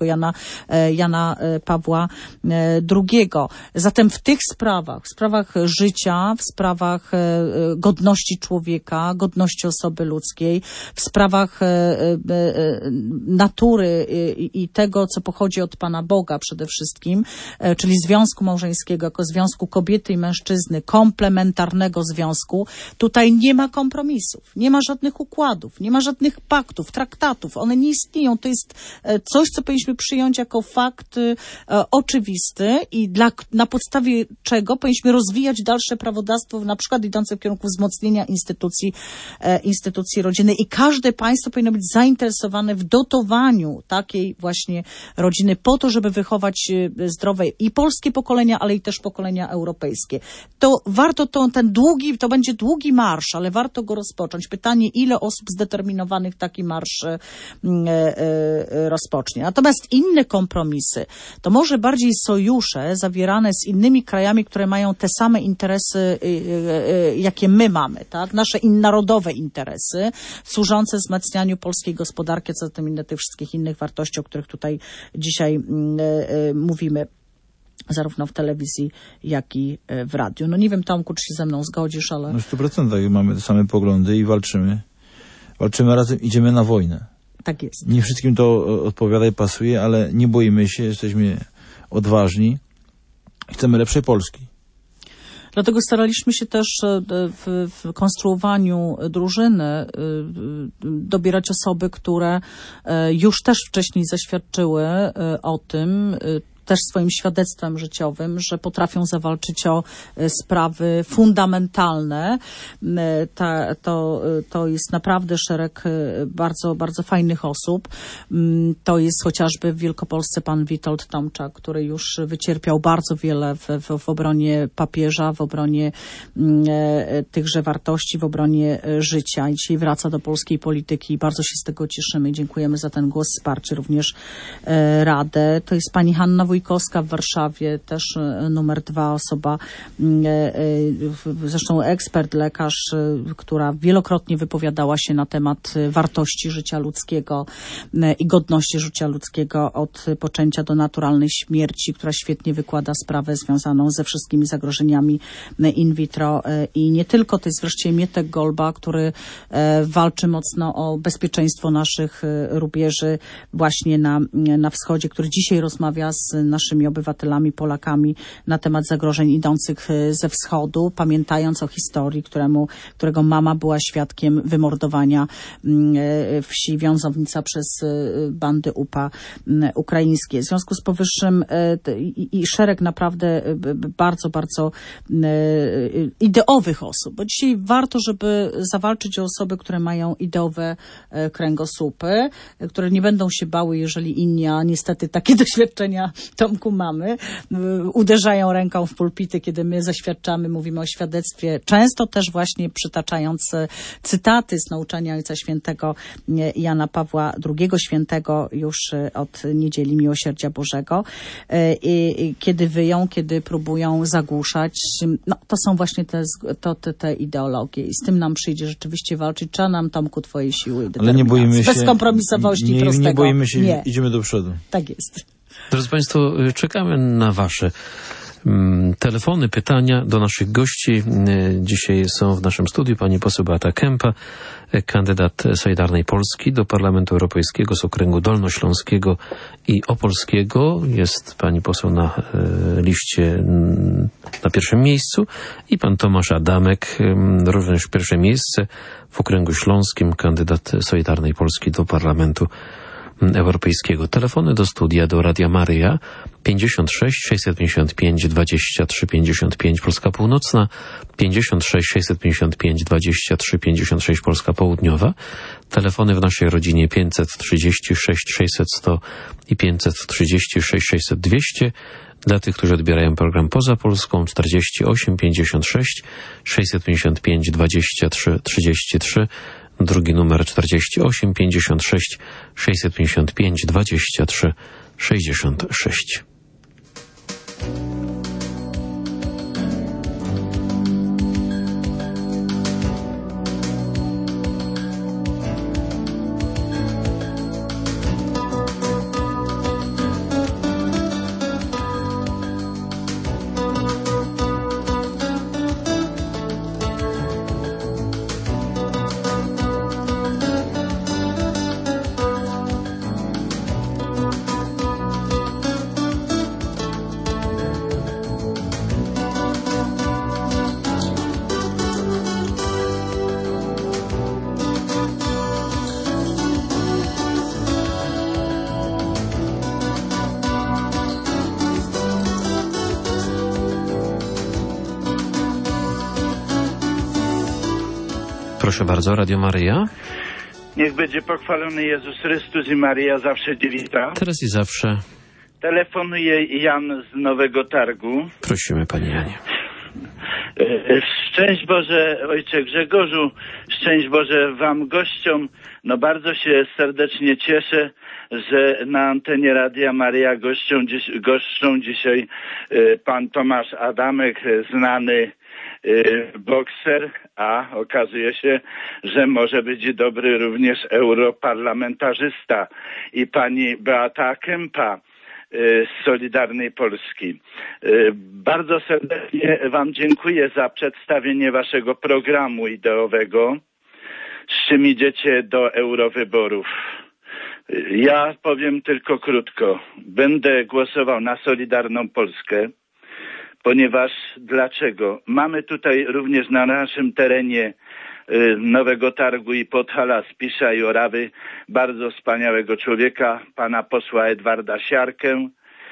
Speaker 2: Jana Pawła II. Zatem w tych sprawach, w sprawach życia, w sprawach godności człowieka, godności osoby ludzkiej, w sprawach natury i tego, co pochodzi od Pana Boga przede wszystkim, czyli związku małżeńskiego jako związku kobiety i mężczyzny, komplementarnego związku, tutaj nie ma kompromisów, nie ma żadnych układów, nie ma żadnych paktów, traktatów, one nie istnieją. To jest coś, co powinniśmy przyjąć jako fakt oczywisty i na podstawie czego powinniśmy rozwijać dalsze prawodawstwo, na przykład idące w kierunku wzmocnienia instytucji rodziny i każde państwo powinno być zainteresowane w dotowaniu takiej właśnie rodziny po to, żeby wychować zdrowe i polskie pokolenia, ale i też pokolenia europejskie. To warto to będzie długi marsz, ale warto go rozpocząć. Pytanie, ile osób zdeterminowanych taki marsz rozpocznie. Natomiast inne kompromisy, to może bardziej sojusze zawierane z innymi krajami, które mają te same interesy, jakie my mamy, tak? Nasze narodowe interesy, służące wzmacnianiu polskiej gospodarki, co za tym inne tych wszystkich innych wartości, o których tutaj dzisiaj mówimy, zarówno w telewizji, jak i w radiu. No nie wiem, Tomku, czy się ze mną zgodzisz, ale...
Speaker 3: No w 100% mamy te same poglądy i walczymy. Walczymy razem, idziemy na wojnę.
Speaker 2: Tak jest.
Speaker 3: Nie wszystkim to odpowiada i pasuje, ale nie boimy się, jesteśmy odważni. Chcemy lepszej Polski.
Speaker 2: Dlatego staraliśmy się też w konstruowaniu drużyny dobierać osoby, które już też wcześniej zaświadczyły o tym, też swoim świadectwem życiowym, że potrafią zawalczyć o sprawy fundamentalne. To jest naprawdę szereg bardzo, bardzo fajnych osób. To jest chociażby w Wielkopolsce pan Witold Tomczak, który już wycierpiał bardzo wiele w obronie papieża, w obronie tychże wartości, w obronie życia. I dzisiaj wraca do polskiej polityki i bardzo się z tego cieszymy. Dziękujemy za ten głos wsparcia, również Radę. To jest pani Hanna Wójkowska w Warszawie, też numer 2 osoba, zresztą ekspert, lekarz, która wielokrotnie wypowiadała się na temat wartości życia ludzkiego i godności życia ludzkiego od poczęcia do naturalnej śmierci, która świetnie wykłada sprawę związaną ze wszystkimi zagrożeniami in vitro i nie tylko. To jest wreszcie Mietek Golba, który walczy mocno o bezpieczeństwo naszych rubieży właśnie na wschodzie, który dzisiaj rozmawia z naszymi obywatelami, Polakami na temat zagrożeń idących ze wschodu, pamiętając o historii, którego mama była świadkiem wymordowania wsi Wiązownica przez bandy UPA ukraińskie. W związku z powyższym i szereg naprawdę bardzo, bardzo ideowych osób, bo dzisiaj warto, żeby zawalczyć o osoby, które mają ideowe kręgosłupy, które nie będą się bały, jeżeli inni, a niestety takie doświadczenia, Tomku, mamy, uderzają ręką w pulpity, kiedy my zaświadczamy, mówimy o świadectwie, często też właśnie przytaczając cytaty z nauczania Ojca Świętego Jana Pawła II Świętego już od Niedzieli Miłosierdzia Bożego. I kiedy wyją, kiedy próbują zagłuszać, no to są właśnie te ideologie i z tym nam przyjdzie rzeczywiście walczyć. Trzeba nam, Tomku, twojej siły i determinacji.
Speaker 3: Ale nie boimy się.
Speaker 2: Bezkompromisowości prostego.
Speaker 3: Nie boimy się, idziemy do przodu.
Speaker 2: Tak jest.
Speaker 1: Drodzy Państwo, czekamy na Wasze telefony, pytania do naszych gości. Dzisiaj są w naszym studiu pani poseł Beata Kempa, kandydat Solidarnej Polski do Parlamentu Europejskiego z okręgu dolnośląskiego i opolskiego. Jest pani poseł na liście na pierwszym miejscu i pan Tomasz Adamek, również pierwsze miejsce w okręgu śląskim, kandydat Solidarnej Polski do Parlamentu Europejskiego. Telefony do studia, do Radia Maryja 56 655 23 55 Polska Północna, 56 655 23 56 Polska Południowa. Telefony w naszej rodzinie 536 600 100 i 536 600 200. Dla tych, którzy odbierają program poza Polską 48 56 655 23 33. Drugi numer 48 56 655 23 66. Proszę bardzo, Radio Maryja.
Speaker 4: Niech będzie pochwalony Jezus Chrystus i Maryja zawsze dziewica.
Speaker 1: Teraz i zawsze.
Speaker 4: Telefonuje Jan z Nowego Targu.
Speaker 1: Prosimy, Panie Janie.
Speaker 4: Szczęść Boże, Ojcze Grzegorzu, szczęść Boże Wam gościom. No bardzo się serdecznie cieszę, że na antenie Radia Maryja goszczą dzisiaj pan Tomasz Adamek, znany bokser, a okazuje się, że może być dobry również europarlamentarzysta i pani Beata Kempa z Solidarnej Polski. Bardzo serdecznie wam dziękuję za przedstawienie waszego programu ideowego, z czym idziecie do eurowyborów. Ja powiem tylko krótko. Będę głosował na Solidarną Polskę, ponieważ dlaczego? Mamy tutaj również na naszym terenie Nowego Targu i Podhala, Spisza i Orawy bardzo wspaniałego człowieka, pana posła Edwarda Siarkę.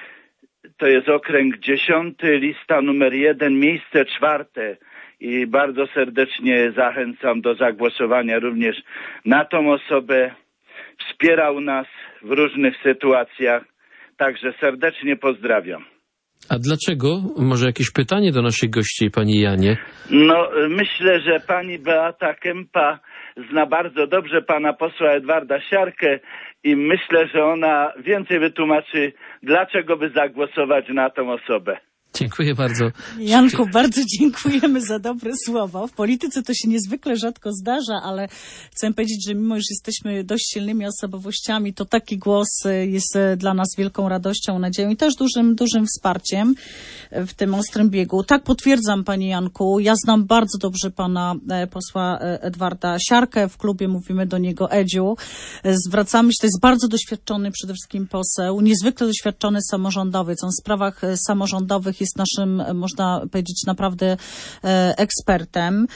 Speaker 4: To jest okręg 10, lista numer 1, miejsce 4. I bardzo serdecznie zachęcam do zagłosowania również na tą osobę. Wspierał nas w różnych sytuacjach, także serdecznie pozdrawiam.
Speaker 1: A dlaczego? Może jakieś pytanie do naszej gości, pani Janie?
Speaker 4: No, myślę, że pani Beata Kempa zna bardzo dobrze pana posła Edwarda Siarkę i myślę, że ona więcej wytłumaczy, dlaczego by zagłosować na tą osobę.
Speaker 1: Dziękuję bardzo.
Speaker 2: Janku, bardzo dziękujemy za dobre słowo. W polityce to się niezwykle rzadko zdarza, ale chcę powiedzieć, że mimo, że jesteśmy dość silnymi osobowościami, to taki głos jest dla nas wielką radością, nadzieją i też dużym wsparciem w tym ostrym biegu. Tak, potwierdzam, panie Janku. Ja znam bardzo dobrze pana posła Edwarda Siarkę. W klubie mówimy do niego Edziu. Zwracamy się, to jest bardzo doświadczony przede wszystkim poseł, niezwykle doświadczony samorządowiec. On w sprawach samorządowych jest naszym, można powiedzieć, naprawdę ekspertem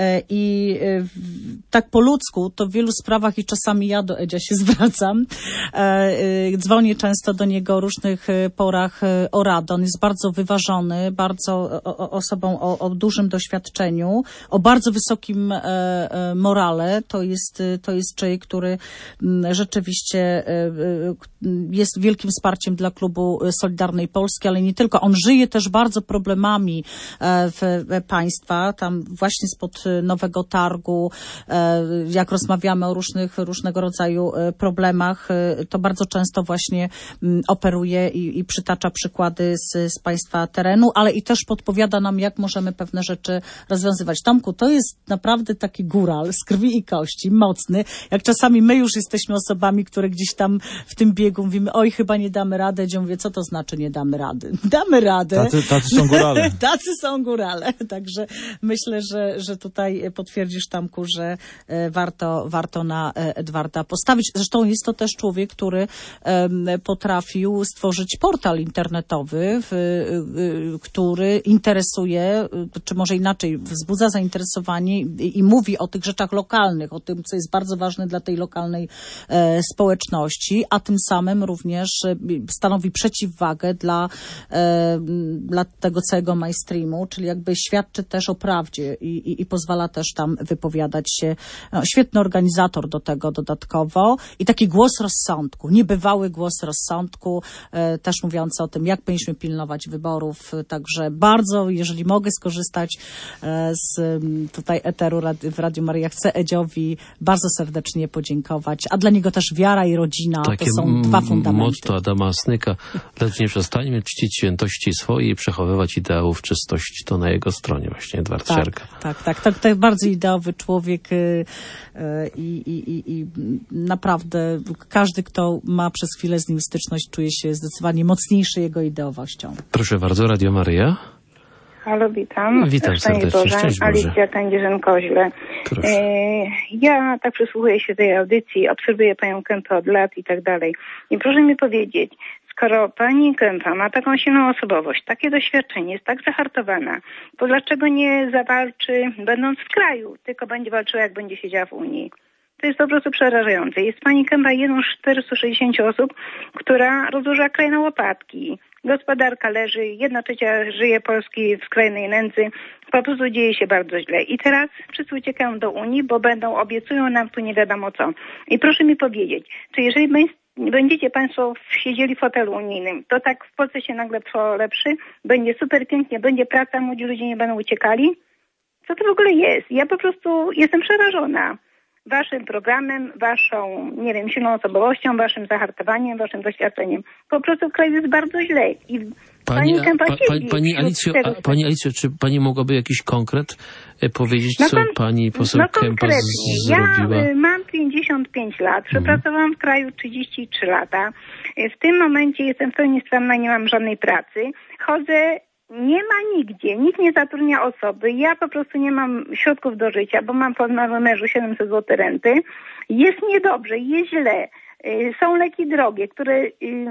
Speaker 2: i tak po ludzku to w wielu sprawach i czasami ja do Edzia się zwracam. Dzwonię często do niego o różnych porach o radę. On jest bardzo wyważony, bardzo osobą o dużym doświadczeniu, o bardzo wysokim morale. To jest człowiek, który rzeczywiście jest wielkim wsparciem dla klubu Solidarnej Polski, ale nie tylko. On żyje też bardzo problemami państwa, tam właśnie spod Nowego Targu, jak rozmawiamy o różnego rodzaju problemach, to bardzo często właśnie operuje i przytacza przykłady z państwa terenu, ale i też podpowiada nam, jak możemy pewne rzeczy rozwiązywać. Tomku, to jest naprawdę taki góral z krwi i kości, mocny, jak czasami my już jesteśmy osobami, które gdzieś tam w tym biegu mówimy, oj, chyba nie damy rady. Ja mówię, co to znaczy nie damy rady? Damy radę.
Speaker 3: Tacy są górale.
Speaker 2: Tacy są górale. Także myślę, że tutaj potwierdzisz, Tomku, że warto na Edwarda postawić. Zresztą jest to też człowiek, który potrafił stworzyć portal internetowy, który interesuje, czy może inaczej, wzbudza zainteresowanie i mówi o tych rzeczach lokalnych, o tym, co jest bardzo ważne dla tej lokalnej społeczności, a tym samym również stanowi przeciwwagę dla tego całego mainstreamu, czyli jakby świadczy też o prawdzie i pozwala też tam wypowiadać się. No, świetny organizator do tego dodatkowo i taki głos rozsądku, niebywały głos rozsądku, też mówiący o tym, jak powinniśmy pilnować wyborów. Także bardzo, jeżeli mogę skorzystać z tutaj eteru w Radiu Maryja, chcę Edziowi bardzo serdecznie podziękować, a dla niego też wiara i rodzina
Speaker 1: takie
Speaker 2: to są dwa fundamenty.
Speaker 1: Motto Adama Asnyka, lecz nie przestańmy czcić świętości swojej i przechowywać ideałów czystości. To na jego stronie właśnie Edward Siarka.
Speaker 2: Tak. To bardzo ideowy człowiek i naprawdę każdy, kto ma przez chwilę z nim styczność, czuje się zdecydowanie mocniejszy jego ideowością.
Speaker 1: Proszę bardzo, Radio Maryja.
Speaker 5: Halo, witam.
Speaker 1: Witam serdecznie. Szczęść Boże.
Speaker 5: Alicja Kędzierzyn-Koźle. Ja tak przysłuchuję się tej audycji, obserwuję panią Kępę od lat i tak dalej. I proszę mi powiedzieć, skoro pani Kępa ma taką silną osobowość, takie doświadczenie, jest tak zahartowana, to dlaczego nie zawalczy, będąc w kraju, tylko będzie walczyła, jak będzie siedziała w Unii? To jest po prostu przerażające. Jest pani Kępa jedną z 460 osób, która rozłożyła kraj na łopatki. Gospodarka leży, 1/3 żyje Polski w skrajnej nędzy. Po prostu dzieje się bardzo źle. I teraz wszyscy uciekają do Unii, bo obiecują nam tu nie wiadomo co. I proszę mi powiedzieć, czy jeżeli będziecie państwo siedzieli w fotelu unijnym, to tak w Polsce się nagle polepszy, będzie super pięknie, będzie praca, młodzi ludzie nie będą uciekali? Co to w ogóle jest? Ja po prostu jestem przerażona. waszym programem, waszą, nie wiem, silną osobowością, waszym zahartowaniem, waszym doświadczeniem. Po prostu w kraju jest bardzo źle. I
Speaker 1: Pani Alicjo, czy pani mogłaby jakiś konkret powiedzieć, co pani poseł Kempa zrobiła?
Speaker 5: Ja mam 55 lat, przepracowałam w kraju 33 lata. W tym momencie jestem w pełni sprawna, nie mam żadnej pracy. Chodzę, nie ma nigdzie, nikt nie zatrudnia osoby. Ja po prostu nie mam środków do życia, bo mam po mężu 700 zł renty. Jest niedobrze, jest źle. Są leki drogie, które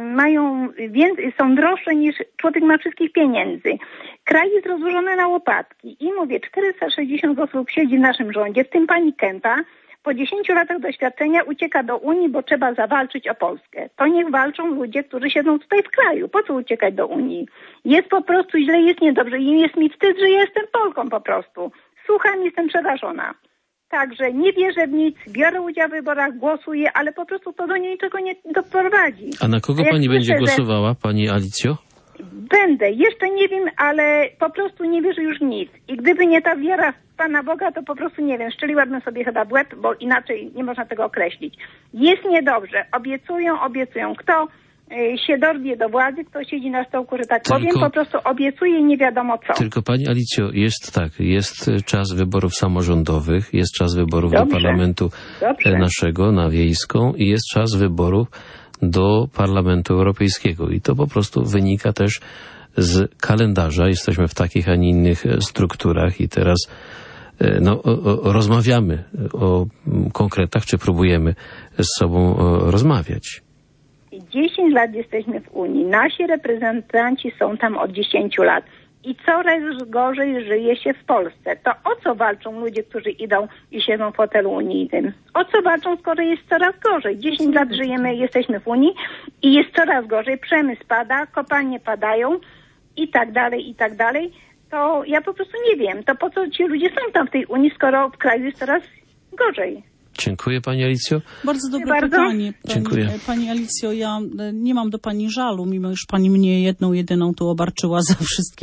Speaker 5: są droższe niż człowiek ma wszystkich pieniędzy. Kraj jest rozłożony na łopatki i mówię, 460 osób siedzi w naszym rządzie, w tym pani Kempa, po 10 latach doświadczenia ucieka do Unii, bo trzeba zawalczyć o Polskę. To niech walczą ludzie, którzy siedzą tutaj w kraju. Po co uciekać do Unii? Jest po prostu źle, jest niedobrze i jest mi wstyd, że jestem Polką po prostu. Słucham, jestem przerażona. Także nie wierzę w nic, biorę udział w wyborach, głosuję, ale po prostu to do niczego nie doprowadzi.
Speaker 1: A na kogo pani będzie głosowała, pani Alicjo?
Speaker 5: Będę, jeszcze nie wiem, ale po prostu nie wierzę już w nic. I gdyby nie ta wiara w Pana Boga, to po prostu nie wiem, szczeliłabym sobie chyba w łeb, bo inaczej nie można tego określić. Jest niedobrze, obiecują. Kto się dorwie do władzy, kto siedzi na stołku, że tak powiem, po prostu obiecuje nie wiadomo co.
Speaker 1: Tylko pani Alicjo, jest tak, jest czas wyborów samorządowych, jest czas wyborów do parlamentu naszego, na wiejską i jest czas wyborów do Parlamentu Europejskiego. I to po prostu wynika też z kalendarza. Jesteśmy w takich, a nie innych strukturach i teraz rozmawiamy o konkretach, czy próbujemy z sobą rozmawiać.
Speaker 5: 10 lat jesteśmy w Unii. Nasi reprezentanci są tam od 10 lat. I coraz gorzej żyje się w Polsce. To o co walczą ludzie, którzy idą i siedzą w fotelu unijnym? O co walczą, skoro jest coraz gorzej? 10 lat żyjemy, jesteśmy w Unii i jest coraz gorzej. Przemysł pada, kopalnie padają i tak dalej. To ja po prostu nie wiem. To po co ci ludzie są tam w tej Unii, skoro w kraju jest coraz gorzej?
Speaker 1: Dziękuję pani Alicjo.
Speaker 2: Bardzo dobre pytanie.
Speaker 1: Dziękuję.
Speaker 2: Pani Alicjo, ja nie mam do pani żalu, mimo iż pani mnie jedyną tu obarczyła za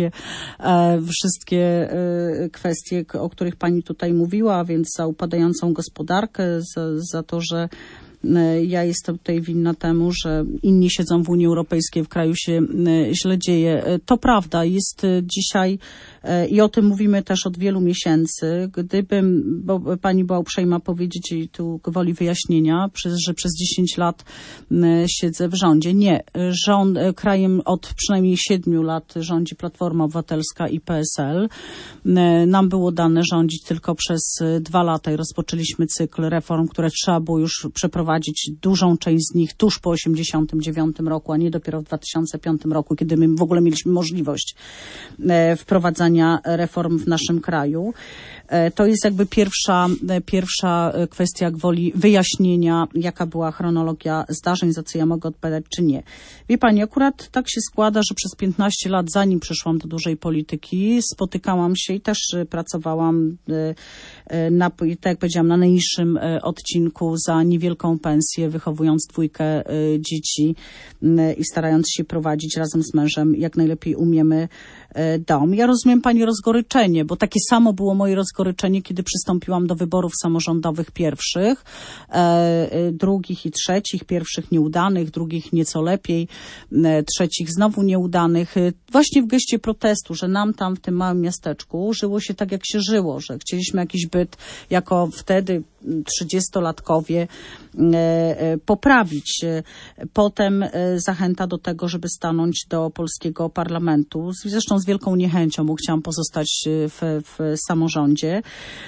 Speaker 2: wszystkie kwestie, o których pani tutaj mówiła, więc za upadającą gospodarkę, za to, że ja jestem tutaj winna temu, że inni siedzą w Unii Europejskiej, w kraju się źle dzieje. To prawda, jest dzisiaj i o tym mówimy też od wielu miesięcy. Bo pani była uprzejma powiedzieć i tu gwoli wyjaśnienia, że przez 10 lat siedzę w rządzie. Nie, krajem od przynajmniej 7 lat rządzi Platforma Obywatelska i PSL. Nam było dane rządzić tylko przez 2 lata i rozpoczęliśmy cykl reform, które trzeba było już przeprowadzić dużą część z nich tuż po 1989 roku, a nie dopiero w 2005 roku, kiedy my w ogóle mieliśmy możliwość wprowadzania reform w naszym kraju. To jest jakby pierwsza kwestia gwoli wyjaśnienia, jaka była chronologia zdarzeń, za co ja mogę odpowiadać, czy nie. Wie pani, akurat tak się składa, że przez 15 lat, zanim przyszłam do dużej polityki, spotykałam się i też pracowałam tak jak powiedziałam, na najniższym odcinku za niewielką pensję, wychowując 2 dzieci i starając się prowadzić razem z mężem, jak najlepiej umiemy, dom. Ja rozumiem pani rozgoryczenie, bo takie samo było moje rozgoryczenie, kiedy przystąpiłam do wyborów samorządowych pierwszych, drugich i trzecich, pierwszych nieudanych, drugich nieco lepiej, trzecich znowu nieudanych, właśnie w geście protestu, że nam tam w tym małym miasteczku żyło się tak, jak się żyło, że chcieliśmy jakiś byt jako wtedy 30-latkowie poprawić. Potem zachęta do tego, żeby stanąć do polskiego parlamentu, zresztą z wielką niechęcią, bo chciałam pozostać w samorządzie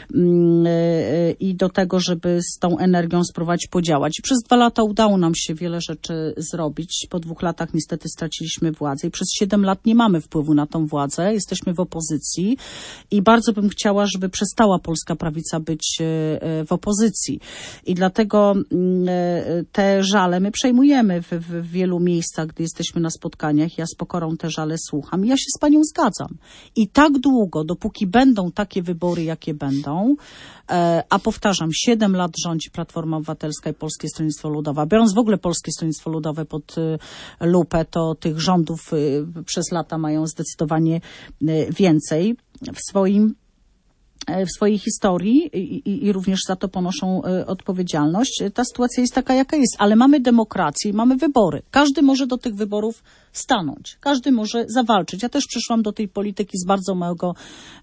Speaker 2: i do tego, żeby z tą energią spróbować podziałać. I przez 2 lata udało nam się wiele rzeczy zrobić. Po 2 latach niestety straciliśmy władzę i przez 7 lat nie mamy wpływu na tą władzę. Jesteśmy w opozycji i bardzo bym chciała, żeby przestała polska prawica być w opozycji. I dlatego te żale my przejmujemy w wielu miejscach, gdy jesteśmy na spotkaniach. Ja z pokorą te żale słucham i ja się z panią zgadzam. I tak długo, dopóki będą takie wybory, jakie będą, a powtarzam, 7 lat rządzi Platforma Obywatelska i Polskie Stronnictwo Ludowe. Biorąc w ogóle Polskie Stronnictwo Ludowe pod lupę, to tych rządów przez lata mają zdecydowanie więcej w swoim w swojej historii i również za to ponoszą odpowiedzialność. Ta sytuacja jest taka, jaka jest, ale mamy demokrację i mamy wybory. Każdy może do tych wyborów stanąć. Każdy może zawalczyć. Ja też przyszłam do tej polityki z bardzo małego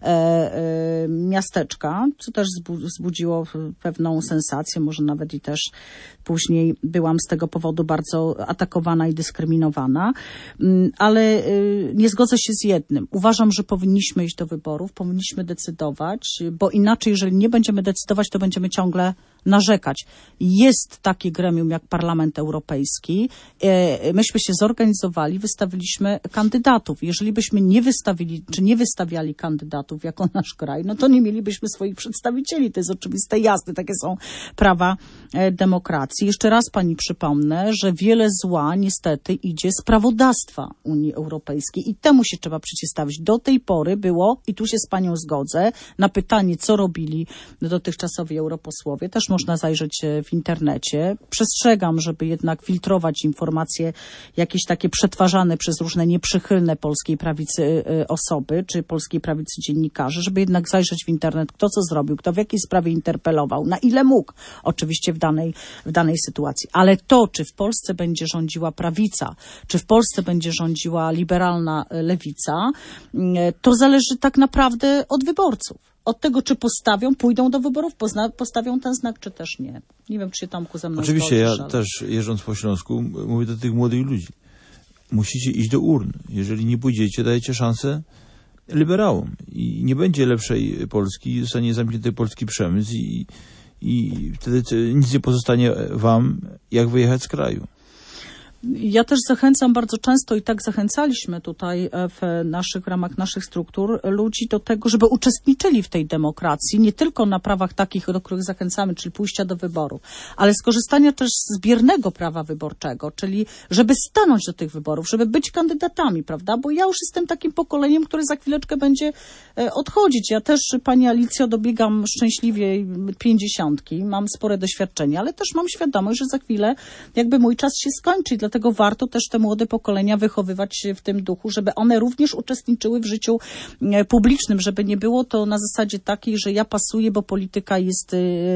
Speaker 2: miasteczka, co też wzbudziło pewną sensację, może nawet i też później byłam z tego powodu bardzo atakowana i dyskryminowana, ale nie zgodzę się z jednym. Uważam, że powinniśmy iść do wyborów, powinniśmy decydować, bo inaczej, jeżeli nie będziemy decydować, to będziemy ciągle narzekać. Jest takie gremium jak Parlament Europejski. Myśmy się zorganizowali, wystawiliśmy kandydatów. Jeżeli byśmy nie wystawili, czy nie wystawiali kandydatów jako nasz kraj, no to nie mielibyśmy swoich przedstawicieli. To jest oczywiste, jasne. Takie są prawa demokracji. Jeszcze raz pani przypomnę, że wiele zła niestety idzie z prawodawstwa Unii Europejskiej i temu się trzeba przeciwstawić. Do tej pory było, i tu się z panią zgodzę, na pytanie, co robili dotychczasowi europosłowie, też można zajrzeć w internecie. Przestrzegam, żeby jednak filtrować informacje jakieś takie przetwarzane przez różne nieprzychylne polskiej prawicy osoby, czy polskiej prawicy dziennikarzy, żeby jednak zajrzeć w internet, kto co zrobił, kto w jakiej sprawie interpelował, na ile mógł, oczywiście w danej sytuacji. Ale to, czy w Polsce będzie rządziła prawica, czy w Polsce będzie rządziła liberalna lewica, to zależy tak naprawdę od wyborców. Od tego, czy pójdą do wyborów, postawią ten znak, czy też nie. Nie wiem, czy się Tomku ze mną
Speaker 3: Oczywiście,
Speaker 2: zgodzisz,
Speaker 3: ja też jeżdżąc po Śląsku mówię do tych młodych ludzi. Musicie iść do urn. Jeżeli nie pójdziecie, dajecie szansę liberałom. I nie będzie lepszej Polski, zostanie zamknięty polski przemysł i wtedy nic nie pozostanie wam, jak wyjechać z kraju.
Speaker 2: Ja też zachęcam bardzo często i tak zachęcaliśmy tutaj w ramach naszych struktur ludzi do tego, żeby uczestniczyli w tej demokracji, nie tylko na prawach takich, do których zachęcamy, czyli pójścia do wyborów, ale skorzystania też z biernego prawa wyborczego, czyli żeby stanąć do tych wyborów, żeby być kandydatami, prawda? Bo ja już jestem takim pokoleniem, które za chwileczkę będzie odchodzić. Ja też, pani Alicjo, dobiegam szczęśliwie 50, mam spore doświadczenie, ale też mam świadomość, że za chwilę jakby mój czas się skończy. Dlatego warto też te młode pokolenia wychowywać w tym duchu, żeby one również uczestniczyły w życiu publicznym, żeby nie było to na zasadzie takiej, że ja pasuję, bo polityka jest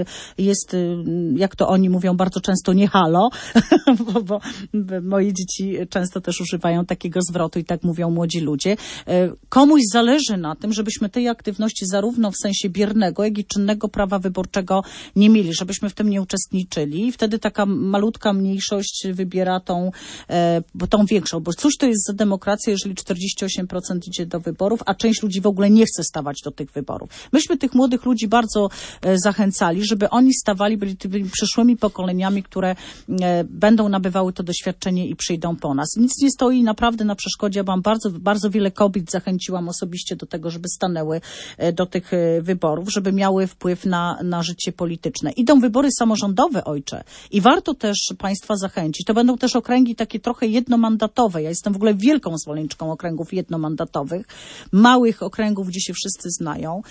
Speaker 2: jak to oni mówią bardzo często, nie halo, bo moje dzieci często też używają takiego zwrotu i tak mówią młodzi ludzie. Komuś zależy na tym, żebyśmy tej aktywności zarówno w sensie biernego, jak i czynnego prawa wyborczego nie mieli, żebyśmy w tym nie uczestniczyli i wtedy taka malutka mniejszość wybiera tą większą, bo cóż to jest za demokracja, jeżeli 48% idzie do wyborów, a część ludzi w ogóle nie chce stawać do tych wyborów. Myśmy tych młodych ludzi bardzo zachęcali, żeby oni stawali, byli tymi przyszłymi pokoleniami, które będą nabywały to doświadczenie i przyjdą po nas. Nic nie stoi naprawdę na przeszkodzie. Ja mam bardzo wiele kobiet zachęciłam osobiście do tego, żeby stanęły do tych wyborów, żeby miały wpływ na życie polityczne. Idą wybory samorządowe, ojcze, i warto też państwa zachęcić. To będą też okręgi takie trochę jednomandatowe. Ja jestem w ogóle wielką zwolenniczką okręgów jednomandatowych, małych okręgów, gdzie się wszyscy znają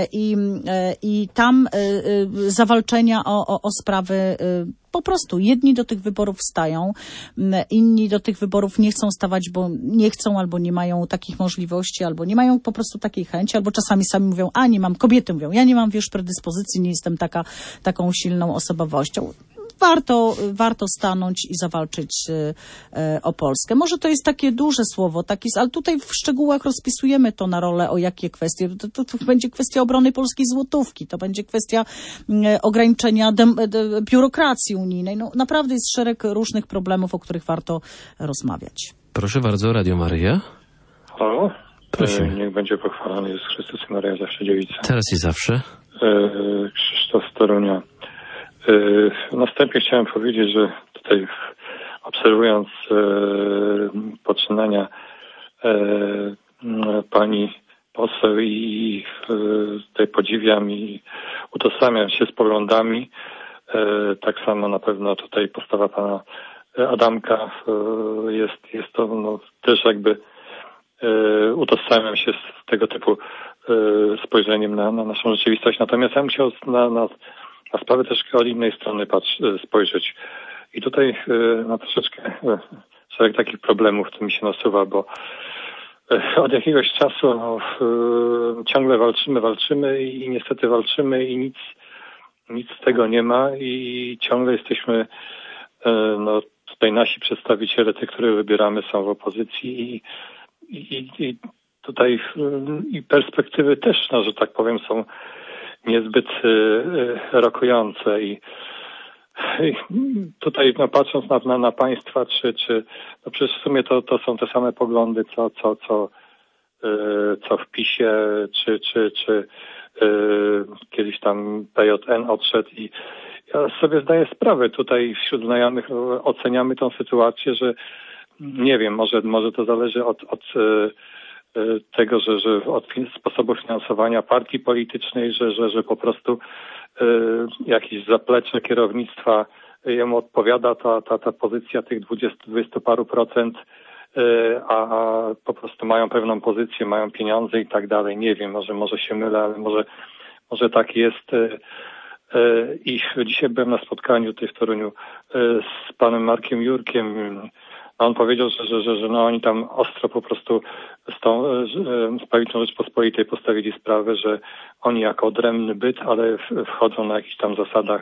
Speaker 2: i tam zawalczenia o sprawy po prostu. Jedni do tych wyborów stają, inni do tych wyborów nie chcą stawać, bo nie chcą, albo nie mają takich możliwości, albo nie mają po prostu takiej chęci, albo czasami sami mówią, kobiety mówią, ja nie mam, predyspozycji, nie jestem taką silną osobowością. Warto stanąć i zawalczyć o Polskę. Może to jest takie duże słowo, ale tutaj w szczegółach rozpisujemy to na rolę, o jakie kwestie. To będzie kwestia obrony polskiej złotówki, to będzie kwestia ograniczenia biurokracji unijnej. No, naprawdę jest szereg różnych problemów, o których warto rozmawiać.
Speaker 1: Proszę bardzo, Radio Maryja.
Speaker 6: Halo?
Speaker 1: Prosimy.
Speaker 6: Niech będzie pochwalony Jezus Chrystus i Maryja zawsze dziewica.
Speaker 1: Teraz i zawsze.
Speaker 6: Krzysztof z Torunia. Na wstępie chciałem powiedzieć, że tutaj obserwując poczynania pani poseł i tutaj podziwiam i utożsamiam się z poglądami. Tak samo na pewno tutaj postawa pana Adamka jest to też jakby utożsamiam się z tego typu spojrzeniem na naszą rzeczywistość. Natomiast ja bym chciał na sprawę też od innej strony spojrzeć. I tutaj na troszeczkę szereg takich problemów, które mi się nasuwa, bo od jakiegoś czasu ciągle walczymy i niestety walczymy i nic z tego nie ma i ciągle jesteśmy, tutaj nasi przedstawiciele, tych, których wybieramy, są w opozycji i tutaj i perspektywy też, że tak powiem, są niezbyt rokujące i tutaj patrząc na państwa, czy przecież w sumie to są te same poglądy, co w PiS-ie, czy kiedyś tam PJN odszedł i ja sobie zdaję sprawę tutaj wśród znajomych oceniamy tą sytuację, że nie wiem, może to zależy od tego, że od sposobu finansowania partii politycznej, że po prostu jakieś zaplecze kierownictwa jemu odpowiada ta pozycja tych 20 paru procent, a po prostu mają pewną pozycję, mają pieniądze i tak dalej. Nie wiem, może się mylę, ale może tak jest. I dzisiaj byłem na spotkaniu tutaj w Toruniu z panem Markiem Jurkiem. On powiedział, że oni tam ostro po prostu z Prawicą Rzeczpospolitej postawili sprawę, że oni jako odrębny byt, ale wchodzą na jakichś tam zasadach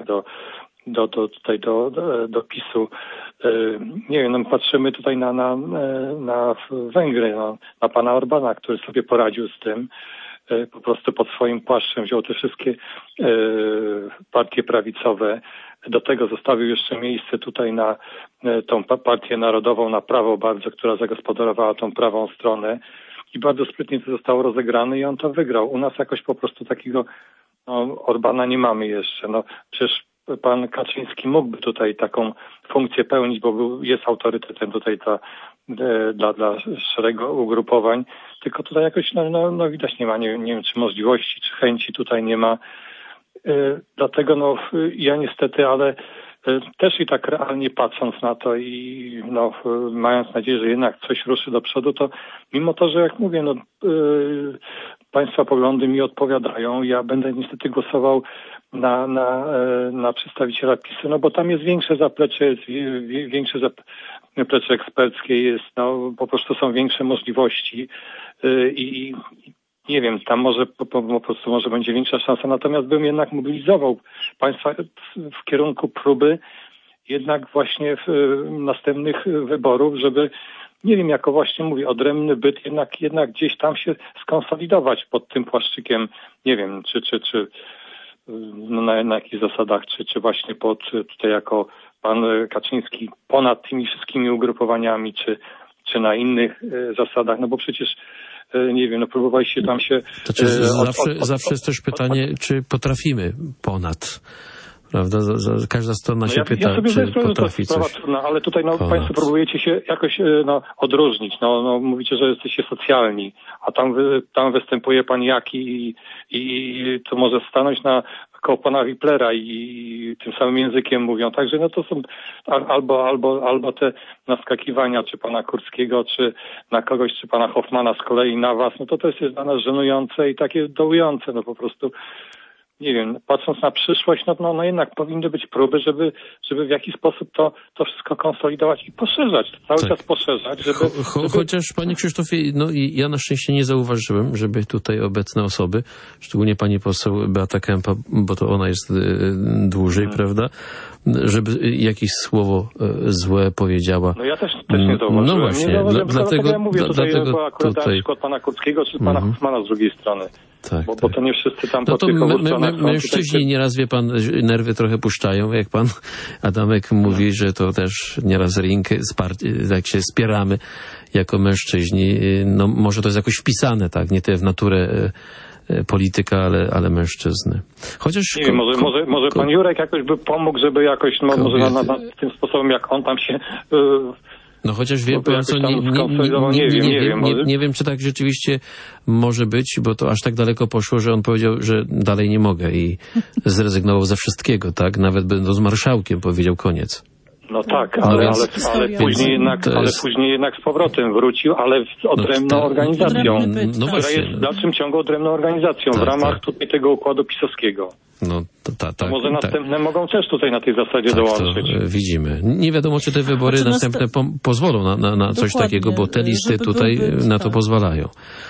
Speaker 6: do PiS-u. Nie wiem, patrzymy tutaj na Węgry, na pana Orbana, który sobie poradził z tym. Po prostu pod swoim płaszczem wziął te wszystkie partie prawicowe. Do tego zostawił jeszcze miejsce tutaj na tą partię narodową, na prawo bardzo, która zagospodarowała tą prawą stronę i bardzo sprytnie to zostało rozegrane i on to wygrał. U nas jakoś po prostu takiego Orbana nie mamy jeszcze. Przecież pan Kaczyński mógłby tutaj taką funkcję pełnić, bo jest autorytetem tutaj dla szeregu ugrupowań, tylko tutaj jakoś widać nie ma, nie wiem czy możliwości, czy chęci tutaj nie ma. Dlatego ja niestety, ale też i tak realnie patrząc na to i mając nadzieję, że jednak coś ruszy do przodu, to mimo to, że jak mówię, państwa poglądy mi odpowiadają, ja będę niestety głosował na przedstawiciela PiS-u, bo tam jest większe zaplecze, większe zaplecze eksperckie, jest, po prostu są większe możliwości i nie wiem, tam po prostu może będzie większa szansa, natomiast bym jednak mobilizował państwa w kierunku próby jednak właśnie następnych wyborów, żeby, nie wiem, jako właśnie mówię, odrębny byt jednak gdzieś tam się skonsolidować pod tym płaszczykiem, nie wiem, czy na jakich zasadach, czy właśnie tutaj jako pan Kaczyński ponad tymi wszystkimi ugrupowaniami, czy na innych zasadach, bo przecież nie wiem, próbowaliście tam się...
Speaker 1: Zawsze jest też pytanie, czy potrafimy ponad, prawda? Każda strona się pyta, czy potrafi coś.
Speaker 6: Trudna, ale tutaj państwo próbujecie się jakoś odróżnić. Mówicie, że jesteście socjalni, a tam występuje pan Jaki i to może stanąć koło pana Wiplera i tym samym językiem mówią. Także to są albo te naskakiwania, czy pana Kurskiego, czy na kogoś, czy pana Hoffmana z kolei na was, to jest dla nas żenujące i takie dołujące, po prostu. Nie wiem, patrząc na przyszłość, jednak powinny być próby, żeby w jakiś sposób to wszystko konsolidować i poszerzać, cały czas poszerzać, żeby...
Speaker 1: Chociaż, panie Krzysztofie, ja na szczęście nie zauważyłem, żeby tutaj obecne osoby, szczególnie pani poseł Beata Kempa, bo to ona jest dłużej, prawda, żeby jakieś słowo złe powiedziała.
Speaker 6: Ja też nie zauważyłem.
Speaker 1: No właśnie, dlatego
Speaker 6: ja mówię tutaj przykład pana Kurskiego, czy pana Hoffmana z drugiej strony.
Speaker 1: Tak,
Speaker 6: bo to nie wszyscy tam po tych
Speaker 1: mężczyźni nieraz, wie pan, nerwy trochę puszczają, jak pan Adamek mówi, że to też nieraz jak się spieramy jako mężczyźni, może to jest jakoś wpisane, tak, nie tyle w naturę polityka, ale mężczyzny. Chociaż...
Speaker 6: Nie wiem, może pan Jurek jakoś by pomógł, żeby jakoś, może na tym sposobem, jak on tam się...
Speaker 1: chociaż wie pan co, nie wiem, czy tak rzeczywiście może być, bo to aż tak daleko poszło, że on powiedział, że dalej nie mogę i zrezygnował ze wszystkiego, tak? Nawet będąc marszałkiem powiedział koniec.
Speaker 6: Tak, ale później jednak z powrotem wrócił, ale z odrębną organizacją, która jest w dalszym ciągu odrębną organizacją w ramach tutaj tego układu pisowskiego.
Speaker 1: No,
Speaker 6: może następne mogą też tutaj na tej zasadzie dołączyć.
Speaker 1: To widzimy. Nie wiadomo, czy te wybory następne pozwolą na coś takiego, bo te listy tutaj na to pozwalają.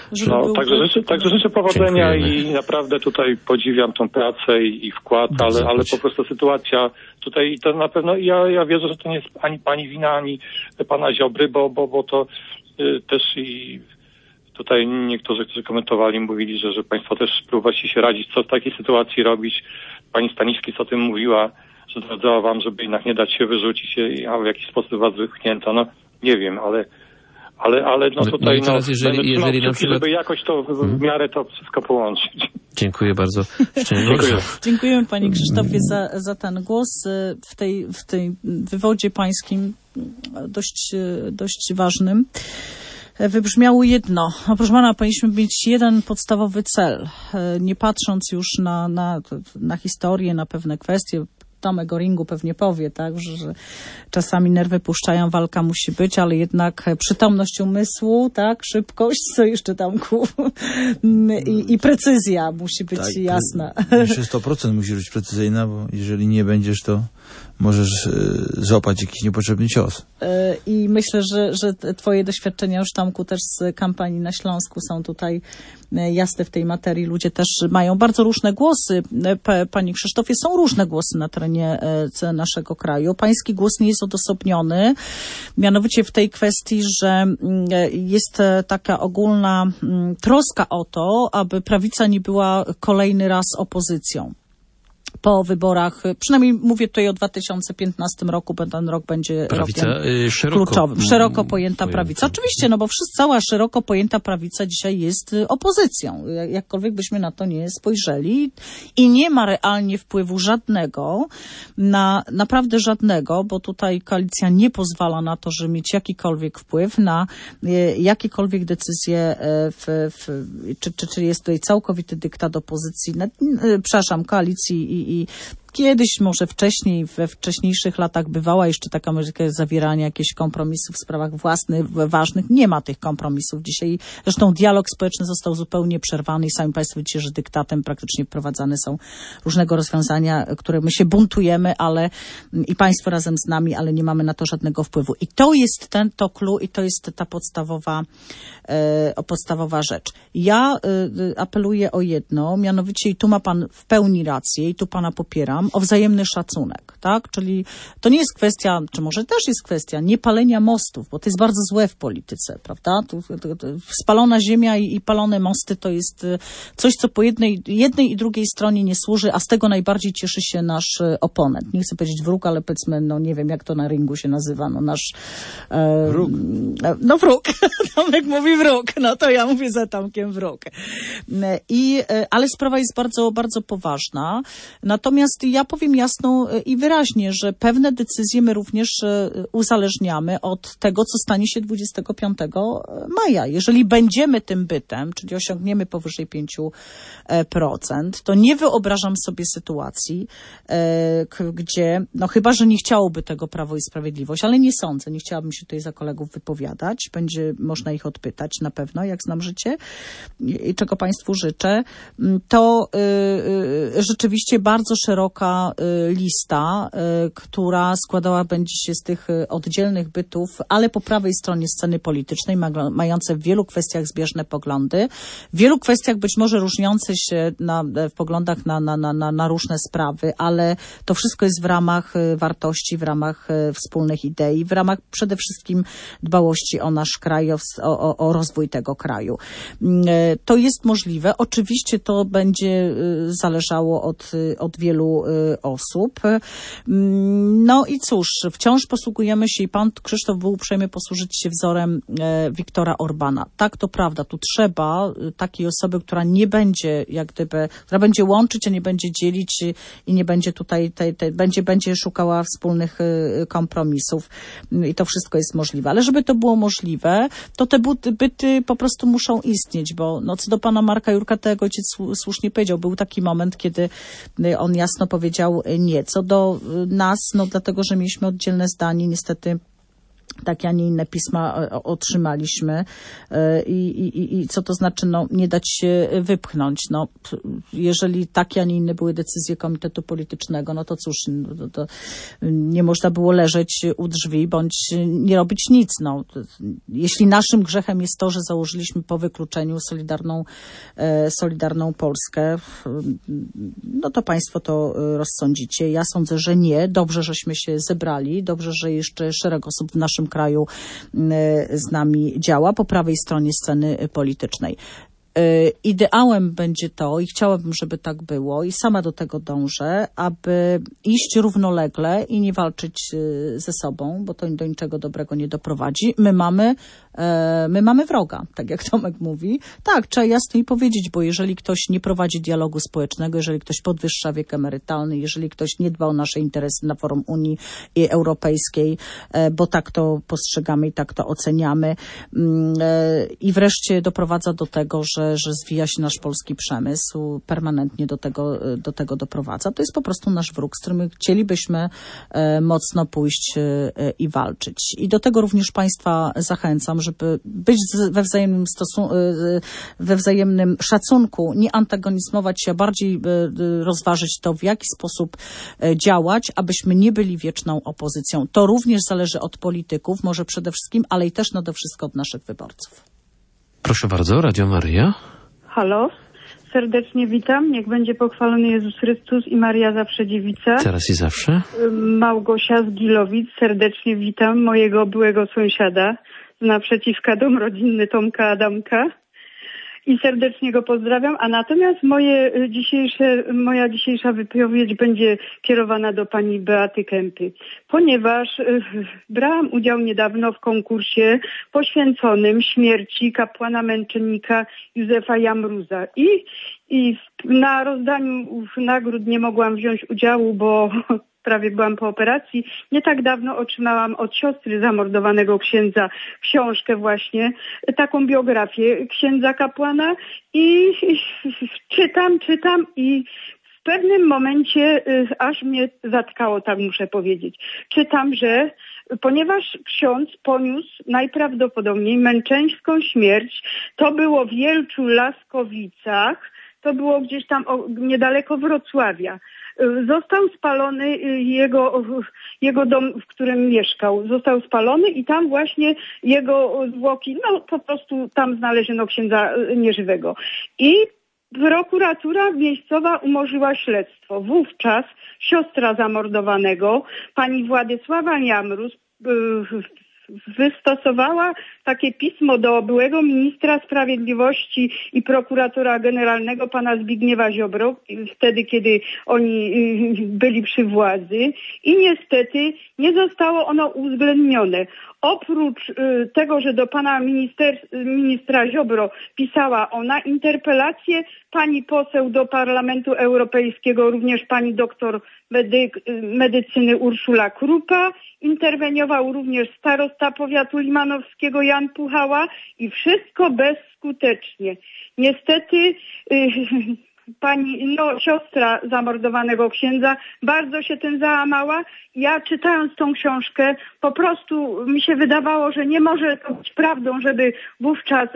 Speaker 6: Także życzę powodzenia. Dziękujemy. I naprawdę tutaj podziwiam tą pracę i wkład, ale po prostu sytuacja tutaj to na pewno ja wierzę, że to nie jest ani pani wina, ani pana Ziobry, bo to też i tutaj niektórzy, którzy komentowali, mówili, że państwo też próbujecie się radzić, co w takiej sytuacji robić. Pani Staniszkis o tym mówiła, że doradzała wam, żeby jednak nie dać się wyrzucić, a w jakiś sposób was wypchnięto. No nie wiem, ale no tutaj jeżeli na przykład... żeby jakoś to w miarę to wszystko połączyć.
Speaker 1: Dziękuję bardzo.
Speaker 6: Dziękuję.
Speaker 2: Dziękujemy panie Krzysztofie za ten głos w tej wywodzie pańskim dość ważnym. Wybrzmiało jedno. No, proszę pana, powinniśmy mieć jeden podstawowy cel. Nie patrząc już na historię, na pewne kwestie. Tomek o ringu pewnie powie, tak, że czasami nerwy puszczają, walka musi być, ale jednak przytomność umysłu, tak, szybkość, co jeszcze Tomku, i precyzja musi być jasna.
Speaker 3: Myślę, 100% musi być precyzyjna, bo jeżeli nie będziesz, to możesz złapać jakiś niepotrzebny cios.
Speaker 2: I myślę, że twoje doświadczenia już, Tomku, też z kampanii na Śląsku są tutaj jasne w tej materii. Ludzie też mają bardzo różne głosy. Panie Krzysztofie, są różne głosy na terenie naszego kraju. Pański głos nie jest odosobniony. Mianowicie w tej kwestii, że jest taka ogólna troska o to, aby prawica nie była kolejny raz opozycją. Po wyborach, przynajmniej mówię tutaj o 2015 roku, bo ten rok będzie
Speaker 1: prawica,
Speaker 2: rokiem kluczowym. Szeroko pojęta prawica. Oczywiście, no bo cała szeroko pojęta prawica dzisiaj jest opozycją. Jakkolwiek byśmy na to nie spojrzeli. I nie ma realnie wpływu żadnego, naprawdę żadnego, bo tutaj koalicja nie pozwala na to, żeby mieć jakikolwiek wpływ na jakiekolwiek decyzje, czy jest tutaj całkowity dyktat opozycji, koalicji i kiedyś, może wcześniej, we wcześniejszych latach bywała jeszcze taka możliwość zawierania jakichś kompromisów w sprawach własnych, ważnych. Nie ma tych kompromisów dzisiaj. Zresztą dialog społeczny został zupełnie przerwany i sami państwo widzicie, że dyktatem praktycznie wprowadzane są różnego rozwiązania, które my się buntujemy, i państwo razem z nami, ale nie mamy na to żadnego wpływu. I to jest to clue i to jest ta podstawowa rzecz. Ja apeluję o jedno, mianowicie i tu ma pan w pełni rację i tu pana popieram, o wzajemny szacunek, tak? Czyli to nie jest kwestia, czy może też jest kwestia niepalenia mostów, bo to jest bardzo złe w polityce, prawda? Spalona ziemia i palone mosty to jest coś, co po jednej i drugiej stronie nie służy, a z tego najbardziej cieszy się nasz oponent. Nie chcę powiedzieć wróg, ale powiedzmy, no nie wiem, jak to na ringu się nazywa, no nasz...
Speaker 3: wróg.
Speaker 2: No wróg. Tomek mówi wróg, no to ja mówię za Tomkiem wróg. Ale sprawa jest bardzo, bardzo poważna. Natomiast ja powiem jasno i wyraźnie, że pewne decyzje my również uzależniamy od tego, co stanie się 25 maja. Jeżeli będziemy tym bytem, czyli osiągniemy powyżej 5%, to nie wyobrażam sobie sytuacji, gdzie, no chyba, że nie chciałoby tego Prawo i Sprawiedliwość, ale nie sądzę, nie chciałabym się tutaj za kolegów wypowiadać. Będzie można ich odpytać na pewno, jak znam życie i czego państwu życzę. To rzeczywiście bardzo szeroka lista, która składała będzie się z tych oddzielnych bytów, ale po prawej stronie sceny politycznej, mające w wielu kwestiach zbieżne poglądy, w wielu kwestiach być może różniące się w poglądach na różne sprawy, ale to wszystko jest w ramach wartości, w ramach wspólnych idei, w ramach przede wszystkim dbałości o nasz kraj, o rozwój tego kraju. To jest możliwe. Oczywiście to będzie zależało od wielu osób. No i cóż, wciąż posługujemy się i pan Krzysztof był uprzejmy posłużyć się wzorem Viktora Orbana. Tak, to prawda, tu trzeba takiej osoby, która nie będzie, która będzie łączyć, a nie będzie dzielić i nie będzie tutaj, będzie szukała wspólnych kompromisów i to wszystko jest możliwe. Ale żeby to było możliwe, to te byty po prostu muszą istnieć, bo no, co do pana Marka Jurka, to jak ojciec słusznie powiedział, był taki moment, kiedy on jasno powiedział nie. Co do nas, no dlatego, że mieliśmy oddzielne zdanie, niestety takie, a nie inne pisma otrzymaliśmy. I co to znaczy, no, nie dać się wypchnąć. No, jeżeli takie, a nie inne były decyzje Komitetu Politycznego, no to cóż, to nie można było leżeć u drzwi, bądź nie robić nic. No, jeśli naszym grzechem jest to, że założyliśmy po wykluczeniu Solidarną Polskę, no to państwo to rozsądzicie. Ja sądzę, że nie. Dobrze, żeśmy się zebrali. Dobrze, że jeszcze szereg osób w naszym kraju z nami działa po prawej stronie sceny politycznej. Ideałem będzie to i chciałabym, żeby tak było i sama do tego dążę, aby iść równolegle i nie walczyć ze sobą, bo to do niczego dobrego nie doprowadzi. My mamy wroga, tak jak Tomek mówi. Tak, trzeba jasno i powiedzieć, bo jeżeli ktoś nie prowadzi dialogu społecznego, jeżeli ktoś podwyższa wiek emerytalny, jeżeli ktoś nie dba o nasze interesy na forum Unii Europejskiej, bo tak to postrzegamy i tak to oceniamy, i wreszcie doprowadza do tego, że zwija się nasz polski przemysł, permanentnie do tego doprowadza. To jest po prostu nasz wróg, z którym chcielibyśmy mocno pójść i walczyć. I do tego również państwa zachęcam, żeby być we wzajemnym szacunku, nie antagonizmować się, a bardziej rozważyć to, w jaki sposób działać, abyśmy nie byli wieczną opozycją. To również zależy od polityków, może przede wszystkim, ale i też nade wszystko od naszych wyborców.
Speaker 1: Proszę bardzo, Radio Maryja.
Speaker 7: Halo, serdecznie witam. Niech będzie pochwalony Jezus Chrystus i Maria zawsze dziewica.
Speaker 1: Teraz i zawsze.
Speaker 7: Małgosia z Gilowic, serdecznie witam mojego byłego sąsiada z naprzeciwka, dom rodzinny Tomka Adamka. I serdecznie go pozdrawiam, a natomiast moja dzisiejsza wypowiedź będzie kierowana do pani Beaty Kempy, ponieważ brałam udział niedawno w konkursie poświęconym śmierci kapłana męczennika Józefa Jamruza i na rozdaniu nagród nie mogłam wziąć udziału, bo prawie byłam po operacji. Nie tak dawno otrzymałam od siostry zamordowanego księdza książkę właśnie, taką biografię księdza kapłana i czytam i w pewnym momencie aż mnie zatkało, tak muszę powiedzieć. Czytam, że ponieważ ksiądz poniósł najprawdopodobniej męczeńską śmierć, to było w Wielczu-Laskowicach, to było gdzieś tam niedaleko Wrocławia. Został spalony jego dom, w którym mieszkał. Został spalony i tam właśnie jego zwłoki, no po prostu tam znaleziono księdza nieżywego. I prokuratura miejscowa umorzyła śledztwo. Wówczas siostra zamordowanego, pani Władysława Jamrus, wystosowała takie pismo do byłego ministra sprawiedliwości i prokuratora generalnego pana Zbigniewa Ziobro, wtedy kiedy oni byli przy władzy, i niestety nie zostało ono uwzględnione. Oprócz tego, że do pana ministra Ziobro pisała ona interpelację, pani poseł do Parlamentu Europejskiego, również pani doktor medycyny Urszula Krupa, interweniował również starosta powiatu limanowskiego Jan Puchała i wszystko bezskutecznie. Niestety pani, siostra zamordowanego księdza bardzo się tym załamała. Ja czytając tą książkę, po prostu mi się wydawało, że nie może to być prawdą, żeby wówczas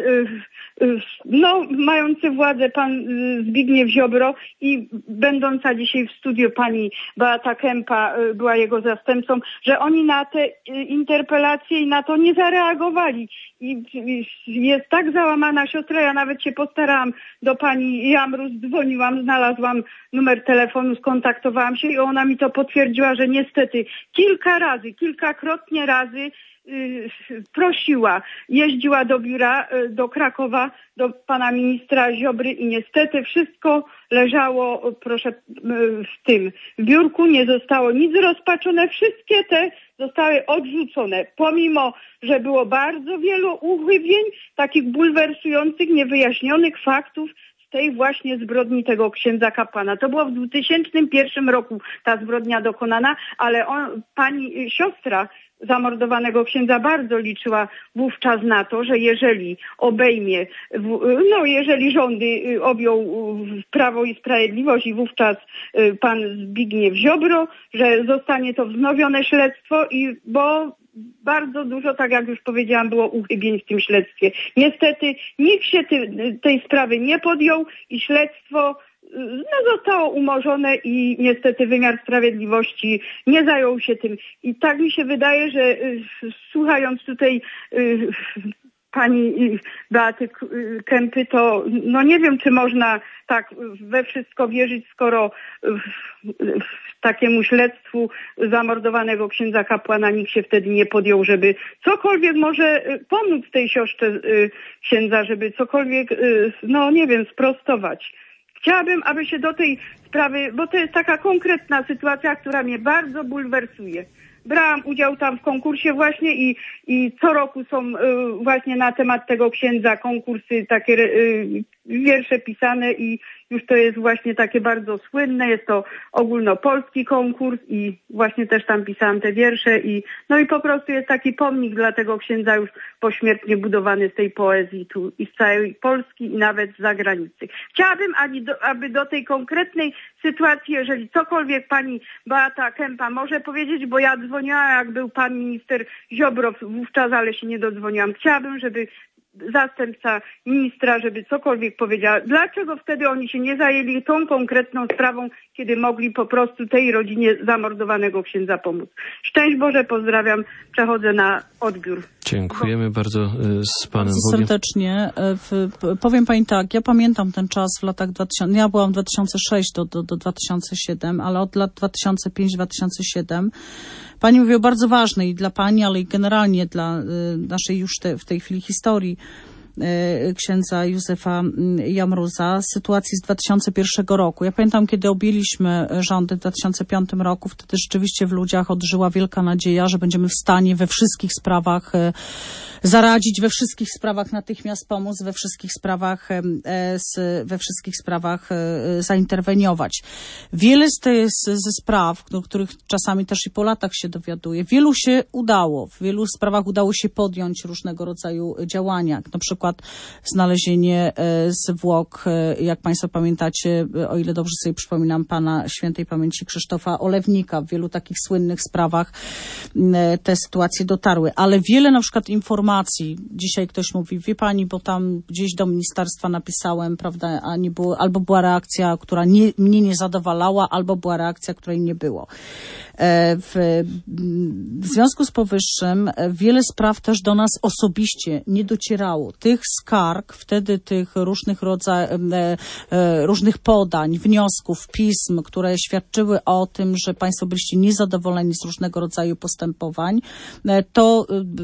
Speaker 7: mający władzę pan Zbigniew Ziobro i będąca dzisiaj w studiu pani Beata Kempa była jego zastępcą, że oni na te interpelacje i na to nie zareagowali. I jest tak załamana siostra, ja nawet się postarałam do pani Jamrus, dzwoniłam, znalazłam numer telefonu, skontaktowałam się i ona mi to potwierdziła, że niestety kilkakrotnie razy prosiła, jeździła do biura, do Krakowa, do pana ministra Ziobry i niestety wszystko leżało, w biurku, nie zostało nic rozpaczone, wszystkie te zostały odrzucone, pomimo że było bardzo wielu uchybień, takich bulwersujących, niewyjaśnionych faktów z tej właśnie zbrodni tego księdza kapłana. To było w 2001 roku ta zbrodnia dokonana, ale pani siostra zamordowanego księdza bardzo liczyła wówczas na to, że jeżeli obejmie, jeżeli rządy objął Prawo i Sprawiedliwość i wówczas pan Zbigniew Ziobro, że zostanie to wznowione śledztwo bo bardzo dużo, tak jak już powiedziałam, było uchybień w tym śledztwie. Niestety nikt się tej sprawy nie podjął i śledztwo zostało umorzone i niestety wymiar sprawiedliwości nie zajął się tym. I tak mi się wydaje, że słuchając tutaj pani Beaty Kempy, to nie wiem, czy można tak we wszystko wierzyć, skoro takiemu śledztwu zamordowanego księdza kapłana nikt się wtedy nie podjął, żeby cokolwiek może pomóc tej siostrze księdza, żeby cokolwiek, sprostować. Chciałabym, aby się do tej sprawy, bo to jest taka konkretna sytuacja, która mnie bardzo bulwersuje. Brałam udział tam w konkursie właśnie i co roku są właśnie na temat tego księdza konkursy, takie wiersze pisane i już to jest właśnie takie bardzo słynne. Jest to ogólnopolski konkurs i właśnie też tam pisałam te wiersze i po prostu jest taki pomnik dla tego księdza już pośmiertnie budowany z tej poezji tu i z całej Polski i nawet z zagranicy. Chciałabym, aby do tej konkretnej sytuacji, jeżeli cokolwiek pani Beata Kempa może powiedzieć, bo ja dzwoniłam, jak był pan minister Ziobro wówczas, ale się nie dodzwoniłam. Chciałabym, żeby zastępca ministra, żeby cokolwiek powiedziała. Dlaczego wtedy oni się nie zajęli tą konkretną sprawą, kiedy mogli po prostu tej rodzinie zamordowanego księdza pomóc? Szczęść Boże, pozdrawiam, przechodzę na odbiór.
Speaker 1: Dziękujemy bardzo z Panem
Speaker 2: Bogiem. Serdecznie. Powiem pani tak, ja pamiętam ten czas w latach 2000, ja byłam 2006 do 2007, ale od lat 2005-2007 pani mówi o bardzo ważnej dla pani, ale i generalnie dla naszej już w tej chwili historii księdza Józefa Jamruza, sytuacji z 2001 roku. Ja pamiętam, kiedy objęliśmy rządy w 2005 roku, wtedy rzeczywiście w ludziach odżyła wielka nadzieja, że będziemy w stanie we wszystkich sprawach zaradzić, we wszystkich sprawach natychmiast pomóc, we wszystkich sprawach zainterweniować. Wiele ze spraw, do których czasami też i po latach się dowiaduję, wielu się udało. W wielu sprawach udało się podjąć różnego rodzaju działania, jak na przykład znalezienie zwłok, jak Państwo pamiętacie, o ile dobrze sobie przypominam, pana świętej pamięci Krzysztofa Olewnika. W wielu takich słynnych sprawach te sytuacje dotarły. Ale wiele na przykład informacji, dzisiaj ktoś mówi, wie pani, bo tam gdzieś do ministerstwa napisałem, prawda, a nie było, albo była reakcja, która mnie nie zadowalała, albo była reakcja, której nie było. W związku z powyższym wiele spraw też do nas osobiście nie docierało. Tych skarg, wtedy tych różnych podań, wniosków, pism, które świadczyły o tym, że Państwo byliście niezadowoleni z różnego rodzaju postępowań, to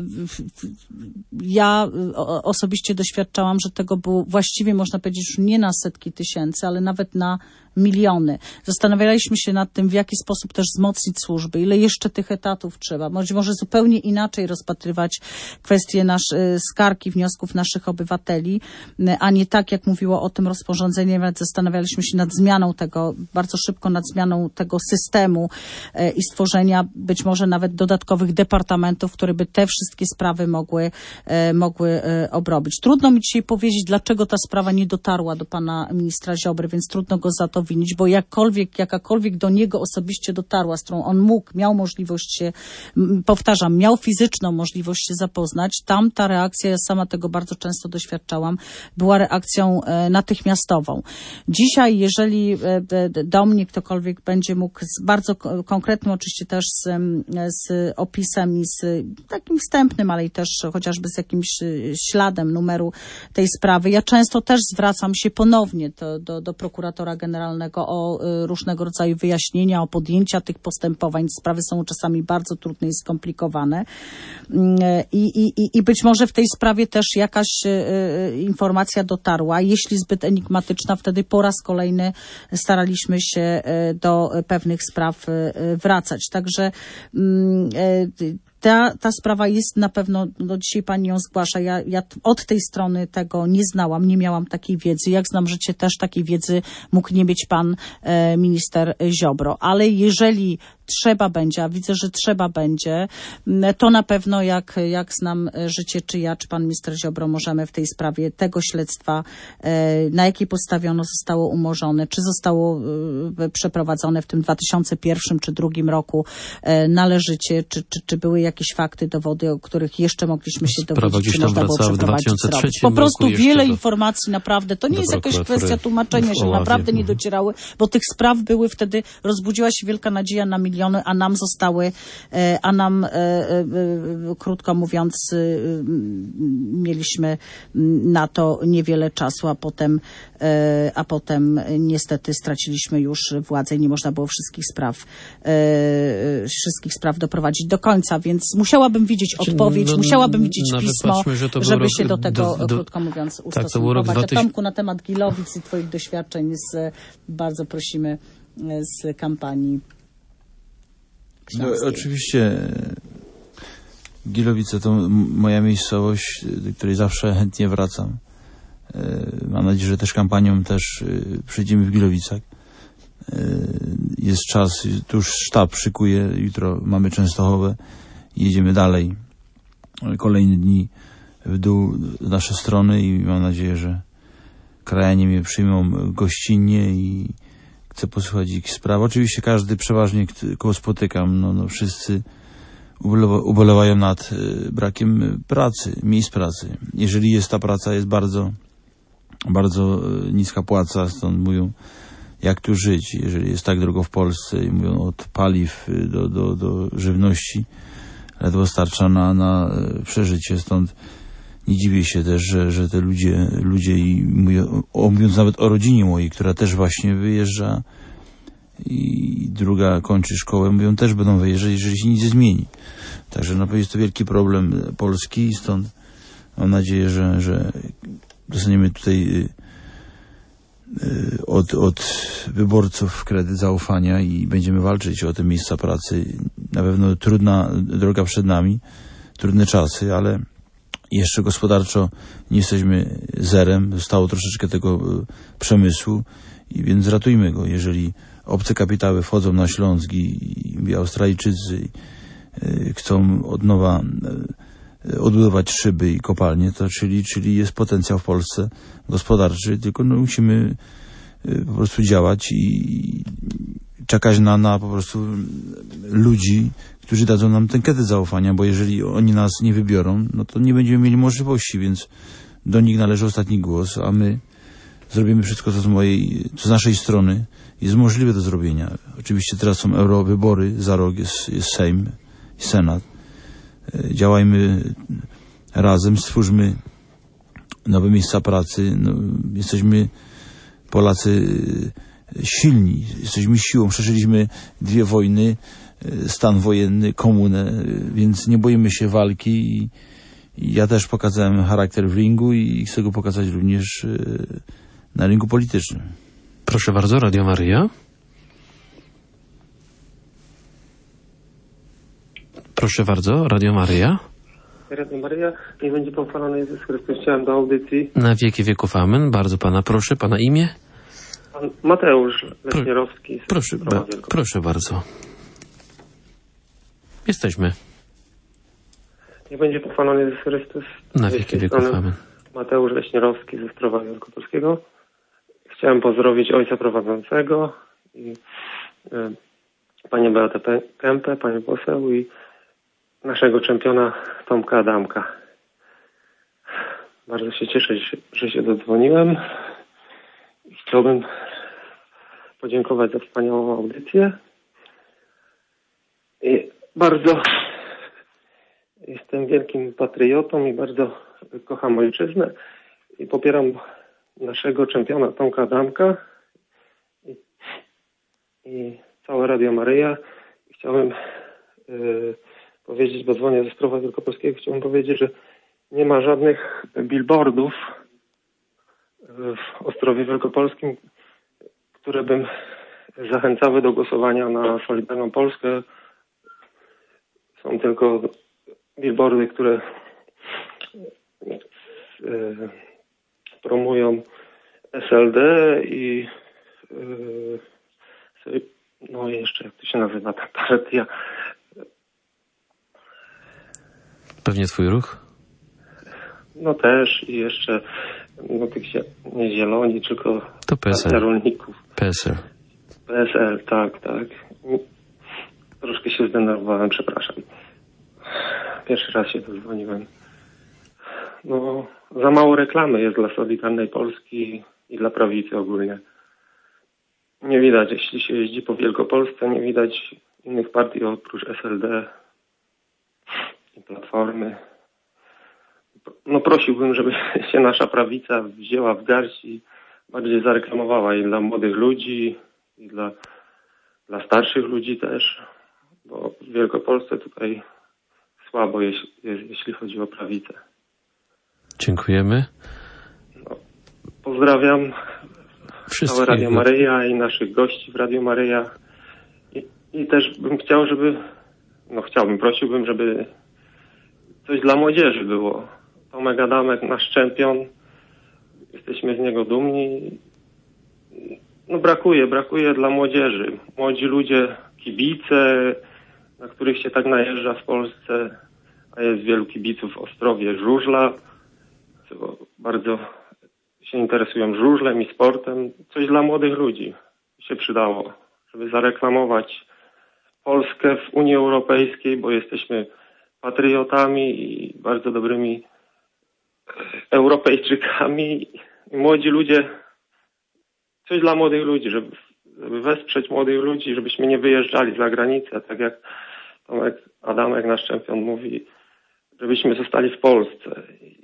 Speaker 2: ja osobiście doświadczałam, że tego było właściwie, można powiedzieć, już nie na setki tysięcy, ale nawet na miliony. Zastanawialiśmy się nad tym, w jaki sposób też wzmocnić służby, ile jeszcze tych etatów trzeba. Może zupełnie inaczej rozpatrywać kwestie skarg i wniosków naszych obywateli, a nie tak, jak mówiło o tym rozporządzenie. Nawet zastanawialiśmy się nad zmianą tego, bardzo szybko nad zmianą tego systemu i stworzenia być może nawet dodatkowych departamentów, które by te wszystkie sprawy mogły obrobić. Trudno mi dzisiaj powiedzieć, dlaczego ta sprawa nie dotarła do pana ministra Ziobry, więc trudno go za to winić, bo jakakolwiek do niego osobiście dotarła, z którą on miał możliwość się, miał fizyczną możliwość się zapoznać, tam ta reakcja, ja sama tego bardzo często doświadczała, była reakcją natychmiastową. Dzisiaj, jeżeli do mnie ktokolwiek będzie mógł z bardzo konkretnym, oczywiście też z opisem i z takim wstępnym, ale i też chociażby z jakimś śladem numeru tej sprawy, ja często też zwracam się ponownie do prokuratora generalnego o różnego rodzaju wyjaśnienia, o podjęcia tych postępowań. Sprawy są czasami bardzo trudne i skomplikowane. I być może w tej sprawie też jakaś informacja dotarła. Jeśli zbyt enigmatyczna, wtedy po raz kolejny staraliśmy się do pewnych spraw wracać. Także ta sprawa jest na pewno, dzisiaj pani ją zgłasza, ja od tej strony tego nie znałam, nie miałam takiej wiedzy. Jak znam życie, też takiej wiedzy mógł nie mieć pan minister Ziobro. Ale jeżeli trzeba będzie, a widzę, że trzeba będzie, to na pewno jak znam życie, czy ja, czy pan minister Ziobro, możemy w tej sprawie tego śledztwa, na jakiej podstawie ono zostało umorzone, czy zostało przeprowadzone w tym 2001 czy 2002 roku należycie, czy były jakieś fakty, dowody, o których jeszcze mogliśmy się dowiedzieć, czy można było przeprowadzić sprawę. Po prostu wiele informacji, naprawdę, to nie jest jakaś kwestia tłumaczenia się, naprawdę nie docierały, bo tych spraw były wtedy, rozbudziła się wielka nadzieja na miliony, a nam zostały, krótko mówiąc, mieliśmy na to niewiele czasu, a potem niestety straciliśmy już władzę i nie można było wszystkich spraw doprowadzić do końca, więc musiałabym widzieć odpowiedź, musiałabym widzieć pismo, żeby się do tego, krótko mówiąc, ustosunkować. A Tomku, na temat Gilowic i twoich doświadczeń bardzo prosimy z kampanii śląskiej.
Speaker 3: Oczywiście Gilowice to moja miejscowość, do której zawsze chętnie wracam. Mam nadzieję, że też kampanią przyjdziemy w Gilowicach. Jest czas, tu już sztab szykuje, jutro mamy Częstochowę, jedziemy dalej. Kolejne dni w dół w nasze strony i mam nadzieję, że krajanie mnie przyjmą gościnnie i chcę posłuchać ich spraw. Oczywiście każdy, przeważnie kogo spotykam, wszyscy ubolewają nad brakiem pracy, miejsc pracy. Jeżeli jest ta praca, jest bardzo, bardzo niska płaca, stąd mówią, jak tu żyć, jeżeli jest tak drogo w Polsce i mówią od paliw do żywności, ledwo starcza na przeżycie, stąd nie dziwię się też, że te ludzie i mówiąc nawet o rodzinie mojej, która też właśnie wyjeżdża i druga kończy szkołę, mówią, też będą wyjeżdżać, jeżeli się nic nie zmieni. Także jest to wielki problem Polski i stąd mam nadzieję, że dostaniemy tutaj od wyborców kredyt zaufania i będziemy walczyć o te miejsca pracy. Na pewno trudna droga przed nami, trudne czasy, ale jeszcze gospodarczo nie jesteśmy zerem. Zostało troszeczkę tego przemysłu i więc ratujmy go. Jeżeli obce kapitały wchodzą na Śląsk i Australijczycy chcą od nowa odbudować szyby i kopalnie, to czyli jest potencjał w Polsce gospodarczy, tylko musimy po prostu działać i czekać na po prostu ludzi, którzy dadzą nam ten kredyt zaufania, bo jeżeli oni nas nie wybiorą, to nie będziemy mieli możliwości, więc do nich należy ostatni głos, a my zrobimy wszystko, co z naszej strony jest możliwe do zrobienia. Oczywiście teraz są eurowybory, za rok jest Sejm i Senat. Działajmy razem, stwórzmy nowe miejsca pracy. Jesteśmy Polacy silni, jesteśmy siłą. Przeżyliśmy 2 wojny, stan wojenny, komunę, więc nie boimy się walki i ja też pokazałem charakter w ringu i chcę go pokazać również na ringu politycznym.
Speaker 1: Proszę bardzo, Radio Maryja. Proszę bardzo, Radio Maryja.
Speaker 8: Radio Maryja, niech będzie pochwalony Jezus Chrystus. Chciałem do audycji.
Speaker 1: Na wieki wieków amen. Bardzo pana proszę. Pana imię?
Speaker 8: Pan Mateusz Leśnierowski.
Speaker 1: Proszę bardzo. Jesteśmy.
Speaker 8: Niech będzie pochwalony Jezus Chrystus.
Speaker 1: Na wieki wieków amen.
Speaker 8: Mateusz Leśnierowski ze Zdrowa Wielkopolskiego. Chciałem pozdrowić ojca prowadzącego i panią Beatę Kępę, panią poseł i naszego czempiona Tomka Adamka. Bardzo się cieszę, że się dodzwoniłem. Chciałbym podziękować za wspaniałą audycję. I bardzo jestem wielkim patriotą i bardzo kocham ojczyznę i popieram naszego czempiona Tomka Adamka i całe Radio Maryja. Chciałem powiedzieć, bo dzwonię ze Zdrowa Wielkopolskiego, chciałem powiedzieć, że nie ma żadnych billboardów w Ostrowie Wielkopolskim, które bym zachęcały do głosowania na Solidarną Polskę. Są tylko billboardy, które promują SLD i no jeszcze jak to się nazywa ta partia?
Speaker 1: Pewnie twój ruch?
Speaker 8: No też i jeszcze tych nie Zieloni, tylko
Speaker 1: To PSL.
Speaker 8: Partia Rolników.
Speaker 1: PSL.
Speaker 8: PSL, tak. Troszkę się zdenerwowałem, przepraszam. Pierwszy raz się dodzwoniłem. No, za mało reklamy jest dla Solidarnej Polski i dla prawicy ogólnie. Nie widać, jeśli się jeździ po Wielkopolsce, nie widać innych partii oprócz SLD i Platformy. No prosiłbym, żeby się nasza prawica wzięła w garść i bardziej zareklamowała i dla młodych ludzi, i dla starszych ludzi też, bo w Wielkopolsce tutaj słabo jest, jeśli chodzi o prawicę.
Speaker 1: Dziękujemy.
Speaker 8: No, pozdrawiam całe Radio Maryja i naszych gości w Radio Maryja. I też bym chciał, prosiłbym, żeby coś dla młodzieży było. Tomek Adamek, nasz czempion. Jesteśmy z niego dumni. No brakuje dla młodzieży. Młodzi ludzie, kibice, na których się tak najeżdża w Polsce, a jest wielu kibiców w Ostrowie Żużla, co bardzo się interesują żużlem i sportem. Coś dla młodych ludzi się przydało, żeby zareklamować Polskę w Unii Europejskiej, bo jesteśmy patriotami i bardzo dobrymi Europejczykami. I młodzi ludzie, coś dla młodych ludzi, żeby wesprzeć młodych ludzi, żebyśmy nie wyjeżdżali za granicę, tak jak Tomek Adamek, nasz czempion, mówi, żebyśmy zostali w Polsce.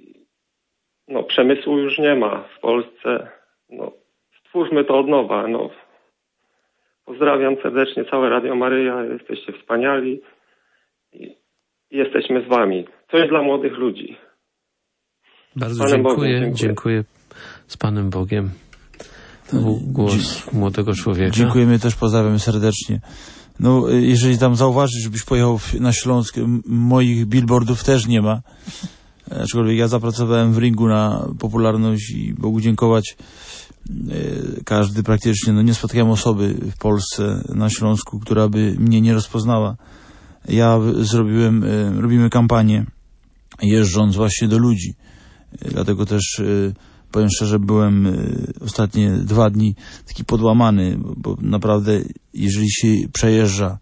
Speaker 8: No, przemysłu już nie ma w Polsce. No, stwórzmy to od nowa. No. Pozdrawiam serdecznie całe Radio Maryja. Jesteście wspaniali. I jesteśmy z wami. Coś dla młodych ludzi.
Speaker 1: Bardzo dziękuję. Dziękuję. Z Panem Bogiem. To był głos młodego człowieka.
Speaker 3: Dziękujemy też, pozdrawiam serdecznie. No, jeżeli tam zauważysz, żebyś pojechał na Śląsk, moich billboardów też nie ma. Aczkolwiek ja zapracowałem w ringu na popularność i Bogu dziękować. Każdy praktycznie, nie spotkałem osoby w Polsce, na Śląsku, która by mnie nie rozpoznała. Ja robimy kampanię jeżdżąc właśnie do ludzi. Dlatego też powiem szczerze, byłem ostatnie 2 dni taki podłamany, bo naprawdę jeżeli się przejeżdża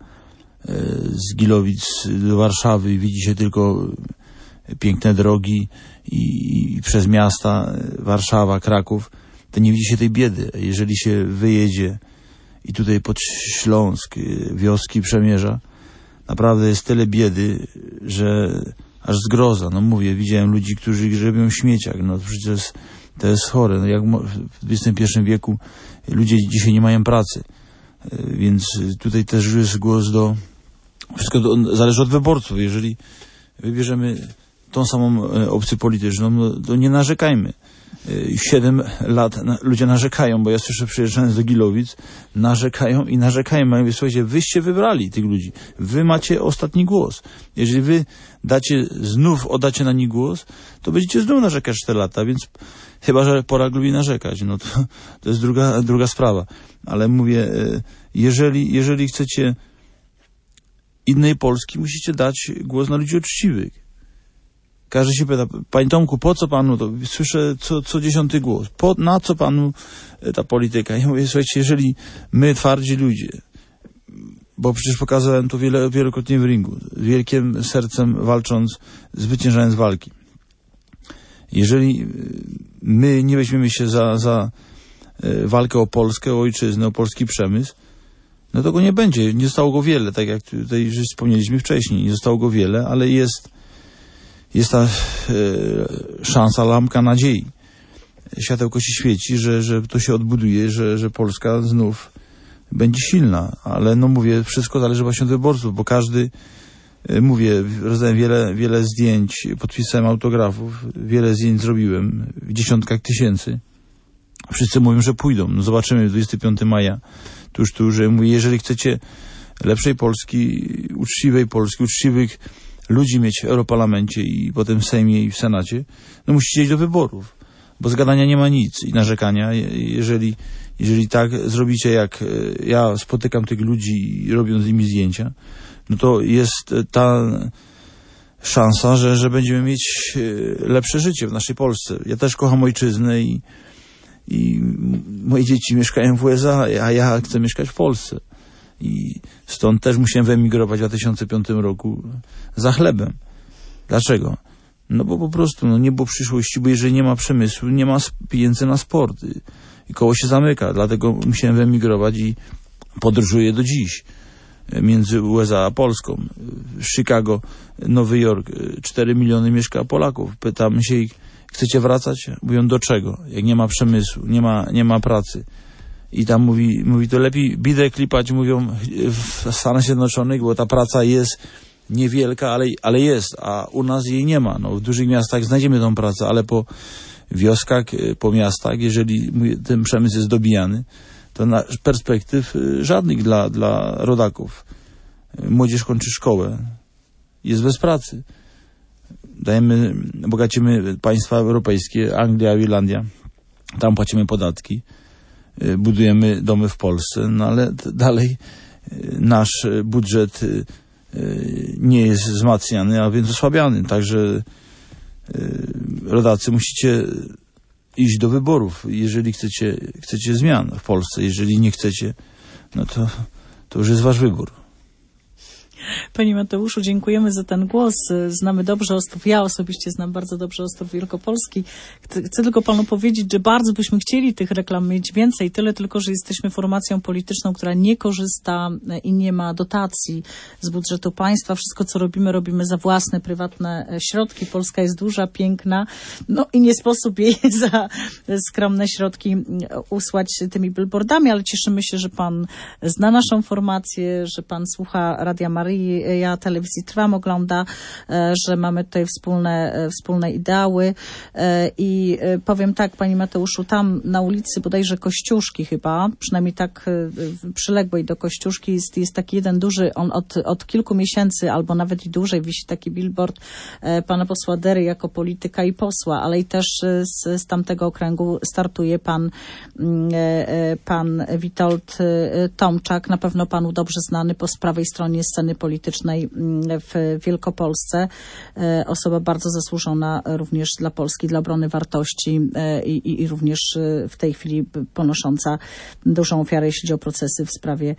Speaker 3: z Gilowic do Warszawy i widzi się tylko piękne drogi i przez miasta Warszawa, Kraków, to nie widzi się tej biedy. Jeżeli się wyjedzie i tutaj pod Śląsk wioski przemierza, naprawdę jest tyle biedy, że aż zgroza. No mówię, widziałem ludzi, którzy grzebią w śmieciach. No przecież to jest chore. No jak w XXI wieku ludzie dzisiaj nie mają pracy. Więc tutaj też jest głos wszystko zależy od wyborców. Jeżeli wybierzemy tą samą opcję polityczną, no to nie narzekajmy. 7 lat ludzie narzekają, bo ja słyszę, przyjeżdżając do Gilowic, narzekają. Ja mówię, słuchajcie, wyście wybrali tych ludzi. Wy macie ostatni głos. Jeżeli wy oddacie na nich głos, to będziecie znów narzekać 4 lata, więc chyba że Polak lubi narzekać, no to jest druga sprawa. Ale mówię, jeżeli chcecie innej Polski, musicie dać głos na ludzi uczciwych. Każdy się pyta, panie Tomku, po co panu to? Słyszę co 10 głos. Na co panu ta polityka? Ja mówię, słuchajcie, jeżeli my, twardzi ludzie, bo przecież pokazałem to wielokrotnie w ringu, wielkim sercem walcząc, zwyciężając walki. Jeżeli my nie weźmiemy się za walkę o Polskę, o ojczyznę, o polski przemysł, no to go nie będzie. Nie zostało go wiele, tak jak tutaj już wspomnieliśmy wcześniej. Nie zostało go wiele, ale jest ta szansa, lampka nadziei. Światełko się świeci, że to się odbuduje, że Polska znów będzie silna. Ale no mówię, wszystko zależy właśnie od wyborców, bo każdy, mówię, rozdałem wiele zdjęć, podpisałem autografów, wiele zdjęć zrobiłem w dziesiątkach tysięcy. Wszyscy mówią, że pójdą. No zobaczymy 25 maja. Tuż, że mówię, jeżeli chcecie lepszej Polski, uczciwej Polski, uczciwych ludzi mieć w Europarlamencie i potem w Sejmie i w Senacie, no musicie iść do wyborów. bo z gadania nie ma nic i narzekania. Jeżeli tak zrobicie, jak ja spotykam tych ludzi i robią z nimi zdjęcia, no to jest ta szansa, że będziemy mieć lepsze życie w naszej Polsce. Ja też kocham ojczyznę i moje dzieci mieszkają w USA, a ja chcę mieszkać w Polsce. I stąd też musiałem wyemigrować w 2005 roku za chlebem. Dlaczego? No bo po prostu nie było przyszłości, bo jeżeli nie ma przemysłu, nie ma pieniędzy na sport. I koło się zamyka. Dlatego musiałem wyemigrować i podróżuję do dziś między USA a Polską. W Chicago, Nowy Jork, 4 miliony mieszka Polaków. Pytam się ich, chcecie wracać? Mówią, do czego? Jak nie ma przemysłu, nie ma pracy. I tam mówi to lepiej bidę klipać, mówią, w Stanach Zjednoczonych, bo ta praca jest niewielka, ale jest, a u nas jej nie ma. No, w dużych miastach znajdziemy tą pracę, ale po wioskach, po miastach, jeżeli ten przemysł jest dobijany, to perspektyw żadnych dla rodaków. Młodzież kończy szkołę, jest bez pracy. Bogacimy państwa europejskie, Anglia, Irlandia, tam płacimy podatki, budujemy domy w Polsce, no ale dalej nasz budżet nie jest wzmacniany, a więc osłabiany. Także rodacy, musicie iść do wyborów, jeżeli chcecie zmian w Polsce. Jeżeli nie chcecie, no to już jest wasz wybór.
Speaker 2: Panie Mateuszu, dziękujemy za ten głos. Znamy dobrze Ostrów. Ja osobiście znam bardzo dobrze Ostrów Wielkopolski. Chcę tylko panu powiedzieć, że bardzo byśmy chcieli tych reklam mieć więcej. Tyle tylko, że jesteśmy formacją polityczną, która nie korzysta i nie ma dotacji z budżetu państwa. Wszystko, co robimy za własne, prywatne środki. Polska jest duża, piękna. No i nie sposób jej za skromne środki usłać tymi billboardami, ale cieszymy się, że pan zna naszą formację, że pan słucha Radia Maryi, ja telewizji Trwam ogląda, że mamy tutaj wspólne ideały i powiem tak, panie Mateuszu, tam na ulicy bodajże Kościuszki chyba, przynajmniej tak przyległej do Kościuszki jest taki jeden duży, on od kilku miesięcy albo nawet i dłużej wisi taki billboard pana posła Dery jako polityka i posła, ale i też z tamtego okręgu startuje pan Witold Tomczak, na pewno panu dobrze znany po prawej stronie sceny politycznej w Wielkopolsce. Osoba bardzo zasłużona również dla Polski, dla obrony wartości i również w tej chwili ponosząca dużą ofiarę, jeśli chodzi o procesy w sprawie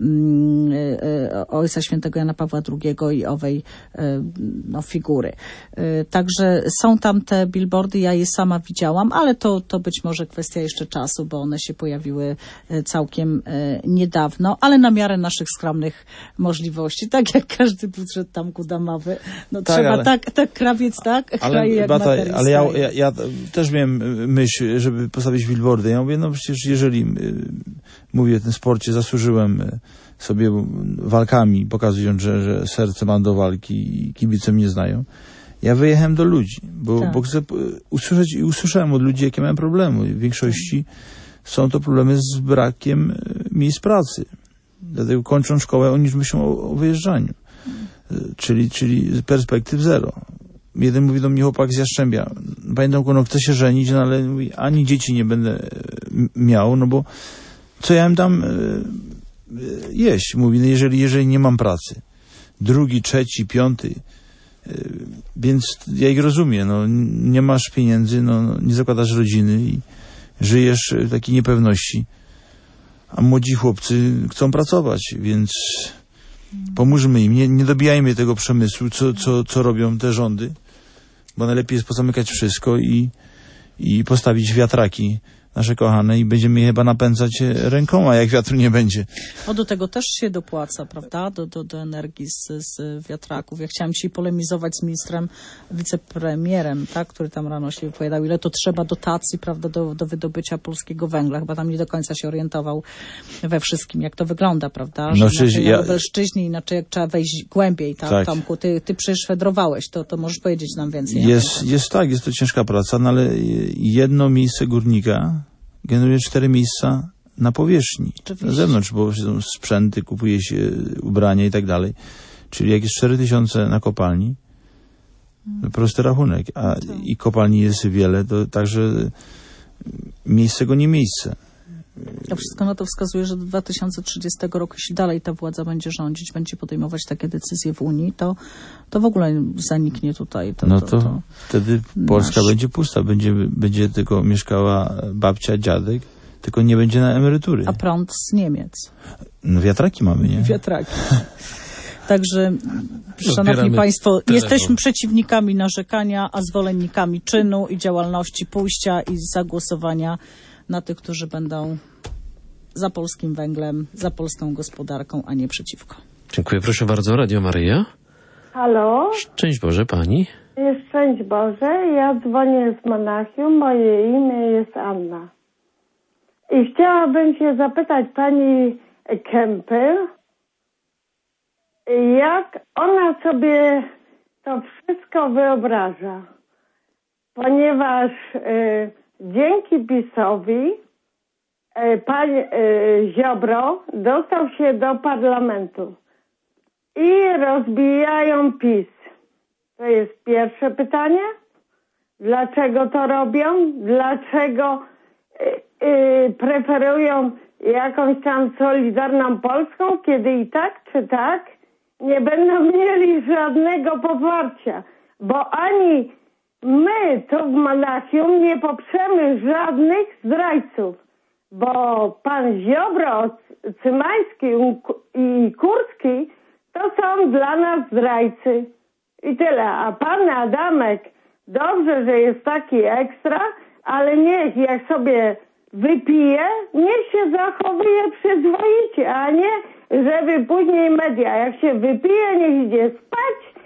Speaker 2: Ojca Świętego Jana Pawła II i owej figury. Także są tam te billboardy, ja je sama widziałam, ale to być może kwestia jeszcze czasu, bo one się pojawiły całkiem niedawno, ale na miarę naszych skromnych możliwości, tak jak każdy budżet tam kudamowy. No tak, trzeba tak krawiec, tak?
Speaker 3: Ale ja też miałem myśl, żeby postawić billboardy. Ja mówię, no przecież jeżeli mówię, w tym sporcie zasłużyłem sobie walkami, pokazując, że serce mam do walki i kibice mnie znają. Ja wyjechałem do ludzi, bo chcę usłyszeć i usłyszałem od ludzi, jakie mają problemy. W większości są to problemy z brakiem miejsc pracy. Dlatego kończą szkołę, oni już myślą o wyjeżdżaniu. Czyli perspektyw zero. Jeden mówi do mnie, chłopak z Jastrzębia, panie Tomku, no chcę się żenić, no ale mówi, ani dzieci nie będę miał, no bo co ja im tam jeść? Mówi, no jeżeli nie mam pracy. Drugi, trzeci, piąty. Więc ja ich rozumiem, no nie masz pieniędzy, no nie zakładasz rodziny i żyjesz w takiej niepewności. A młodzi chłopcy chcą pracować, więc pomóżmy im. Nie dobijajmy tego przemysłu, co robią te rządy, bo najlepiej jest pozamykać wszystko i postawić wiatraki nasze kochane i będziemy je chyba napędzać rękoma, jak wiatru nie będzie.
Speaker 2: Do tego też się dopłaca, prawda? Do energii z wiatraków. Ja chciałam dzisiaj polemizować z ministrem, wicepremierem, tak, który tam rano się wypowiadał, ile to trzeba dotacji, prawda, do wydobycia polskiego węgla. Chyba tam nie do końca się orientował we wszystkim, jak to wygląda, prawda? Że inaczej na Lubelszczyźnie, inaczej jak trzeba wejść głębiej, tak. Tomku? Ty przecież fedrowałeś, to możesz powiedzieć nam więcej.
Speaker 3: Jest to ciężka praca, no ale jedno miejsce górnika generuje 4 miejsca na powierzchni, na zewnątrz, bo są sprzęty, kupuje się ubrania i tak dalej. Czyli jak jest 4000 na kopalni, Prosty rachunek. I kopalni jest wiele, to także miejsce go nie miejsce.
Speaker 2: To wszystko na to wskazuje, że do 2030 roku, jeśli dalej ta władza będzie rządzić, będzie podejmować takie decyzje w Unii, to w ogóle zaniknie tutaj.
Speaker 3: To wtedy Polska będzie pusta, będzie tylko mieszkała babcia, dziadek, tylko nie będzie na emerytury.
Speaker 2: A prąd z Niemiec.
Speaker 3: No wiatraki mamy, nie?
Speaker 2: Wiatraki. Także, szanowni państwo, jesteśmy przeciwnikami narzekania, a zwolennikami czynu i działalności, pójścia i zagłosowania na tych, którzy będą za polskim węglem, za polską gospodarką, a nie przeciwko.
Speaker 1: Dziękuję. Proszę bardzo, Radio Maryja.
Speaker 9: Halo?
Speaker 1: Szczęść Boże, pani.
Speaker 9: Szczęść Boże. Ja dzwonię z Monachium. Moje imię jest Anna. I chciałabym się zapytać pani Kempy, jak ona sobie to wszystko wyobraża. Ponieważ dzięki PiS-owi pan Ziobro dostał się do parlamentu i rozbijają PiS. To jest pierwsze pytanie. Dlaczego to robią? Dlaczego preferują jakąś tam Solidarną Polską, kiedy i tak czy tak nie będą mieli żadnego poparcia, bo ani my tu w Monachium nie poprzemy żadnych zdrajców, bo pan Ziobro, Cymański i Kurski to są dla nas zdrajcy. I tyle. A pan Adamek, dobrze, że jest taki ekstra, ale niech jak sobie wypije, niech się zachowuje przyzwoicie, a nie, żeby później media, jak się wypije, niech idzie spać.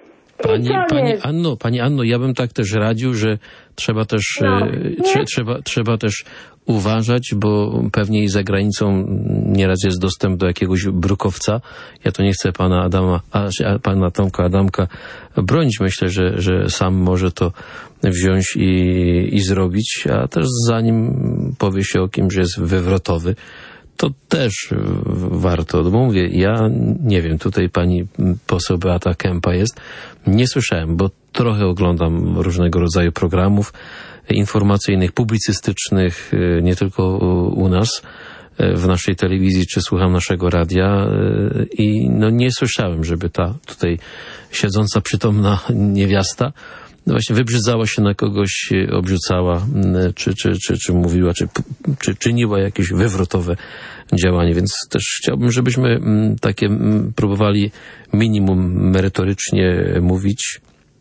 Speaker 1: Pani Anno, ja bym tak też radził, że trzeba też, trzeba też uważać, bo pewnie i za granicą nieraz jest dostęp do jakiegoś brukowca. Ja to nie chcę pana Tomka Adamka bronić. Myślę, że sam może to wziąć i zrobić, a też zanim powie się o kimś, że jest wywrotowy, to też warto, bo mówię, ja nie wiem, tutaj pani poseł Beata Kempa jest, nie słyszałem, bo trochę oglądam różnego rodzaju programów informacyjnych, publicystycznych, nie tylko u nas, w naszej telewizji, czy słucham naszego radia i no nie słyszałem, żeby ta tutaj siedząca przytomna niewiasta właśnie wybrzydzała się na kogoś, obrzucała, czy mówiła, czy czyniła jakieś wywrotowe działanie, więc też chciałbym, żebyśmy takie próbowali minimum merytorycznie mówić,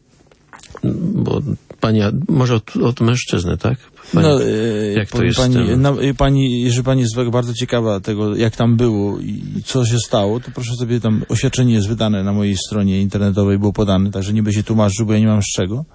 Speaker 1: bo pani, może od mężczyzny, tak? Pani, jak to jest?
Speaker 3: Jeżeli pani jest bardzo ciekawa tego, jak tam było i co się stało, to proszę sobie tam, oświadczenie jest wydane na mojej stronie internetowej, było podane, także nie będzie tłumaczył, bo ja nie mam z czego.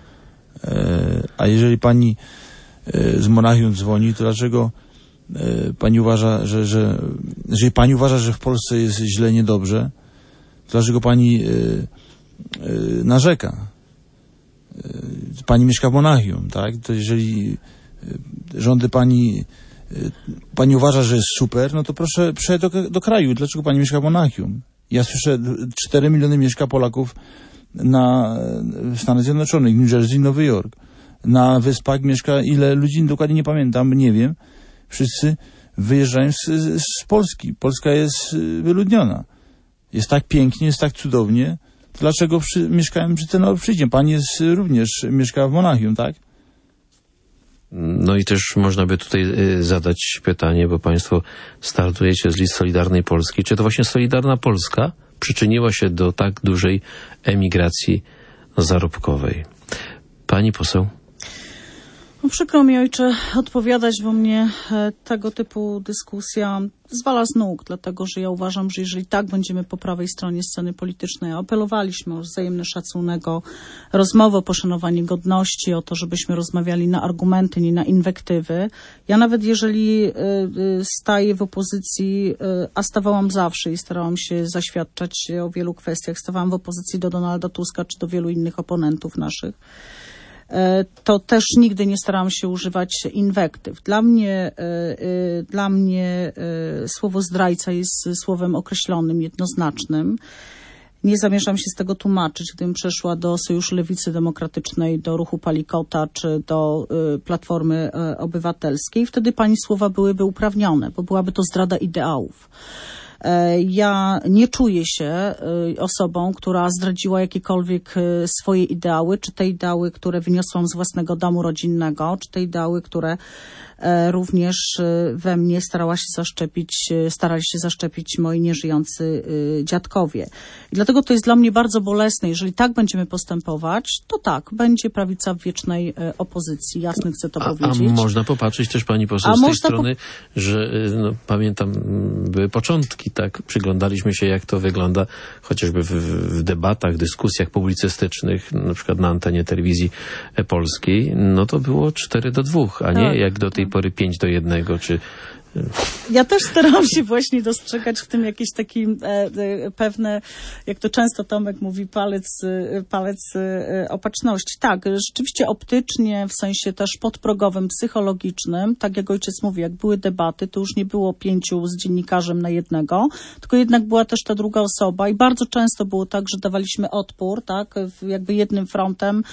Speaker 3: A jeżeli pani z Monachium dzwoni, to dlaczego pani uważa, że jeżeli pani uważa, że w Polsce jest źle, niedobrze, to dlaczego pani narzeka? Pani mieszka w Monachium, tak? To jeżeli rządy pani uważa, że jest super, no to proszę przyjechać do kraju. Dlaczego pani mieszka w Monachium? Ja słyszę, 4 miliony mieszka Polaków w Stanach Zjednoczonych, New Jersey, Nowy Jork. Na Wyspach mieszka ile ludzi, dokładnie nie pamiętam, nie wiem. Wszyscy wyjeżdżają z Polski. Polska jest wyludniona. Jest tak pięknie, jest tak cudownie. Dlaczego mieszkałem przy ten przyjdzie? Pani również mieszka w Monachium, tak?
Speaker 1: No i też można by tutaj zadać pytanie, bo państwo startujecie z list Solidarnej Polski. Czy to właśnie Solidarna Polska przyczyniła się do tak dużej emigracji zarobkowej? Pani poseł?
Speaker 2: No przykro mi, ojcze, odpowiadać, bo mnie tego typu dyskusja zwala z nóg, dlatego że ja uważam, że jeżeli tak będziemy po prawej stronie sceny politycznej, apelowaliśmy o wzajemny szacunek, o rozmowę, o poszanowanie godności, o to, żebyśmy rozmawiali na argumenty, nie na inwektywy. Ja nawet jeżeli staję w opozycji, a stawałam zawsze i starałam się zaświadczać o wielu kwestiach, stawałam w opozycji do Donalda Tuska czy do wielu innych oponentów naszych, to też nigdy nie starałam się używać inwektyw. Dla mnie słowo zdrajca jest słowem określonym, jednoznacznym Nie zamierzam się z tego tłumaczyć, gdybym przeszła do Sojuszu Lewicy Demokratycznej, do Ruchu Palikota czy do Platformy Obywatelskiej. Wtedy pani słowa byłyby uprawnione, bo byłaby to zdrada ideałów. Ja nie czuję się osobą, która zdradziła jakiekolwiek swoje ideały, czy te ideały, które wyniosłam z własnego domu rodzinnego, czy te ideały, które również we mnie starali się zaszczepić moi nieżyjący dziadkowie. I dlatego to jest dla mnie bardzo bolesne. Jeżeli tak będziemy postępować, to tak, będzie prawica w wiecznej opozycji. Jasne chcę to powiedzieć.
Speaker 1: A można popatrzeć też, pani poseł, z tej strony, że pamiętam, były początki, tak, przyglądaliśmy się, jak to wygląda chociażby w debatach, dyskusjach publicystycznych, na przykład na antenie telewizji polskiej, no to było 4-2, a nie jak do tej pory 5-1, czy...
Speaker 2: Ja też staram się właśnie dostrzegać w tym jakieś taki pewne, jak to często Tomek mówi, palec opatrzności. Tak, rzeczywiście optycznie, w sensie też podprogowym, psychologicznym, tak jak ojciec mówi, jak były debaty, to już nie było 5 z dziennikarzem na jednego, tylko jednak była też ta druga osoba i bardzo często było tak, że dawaliśmy odpór, tak, jakby jednym frontem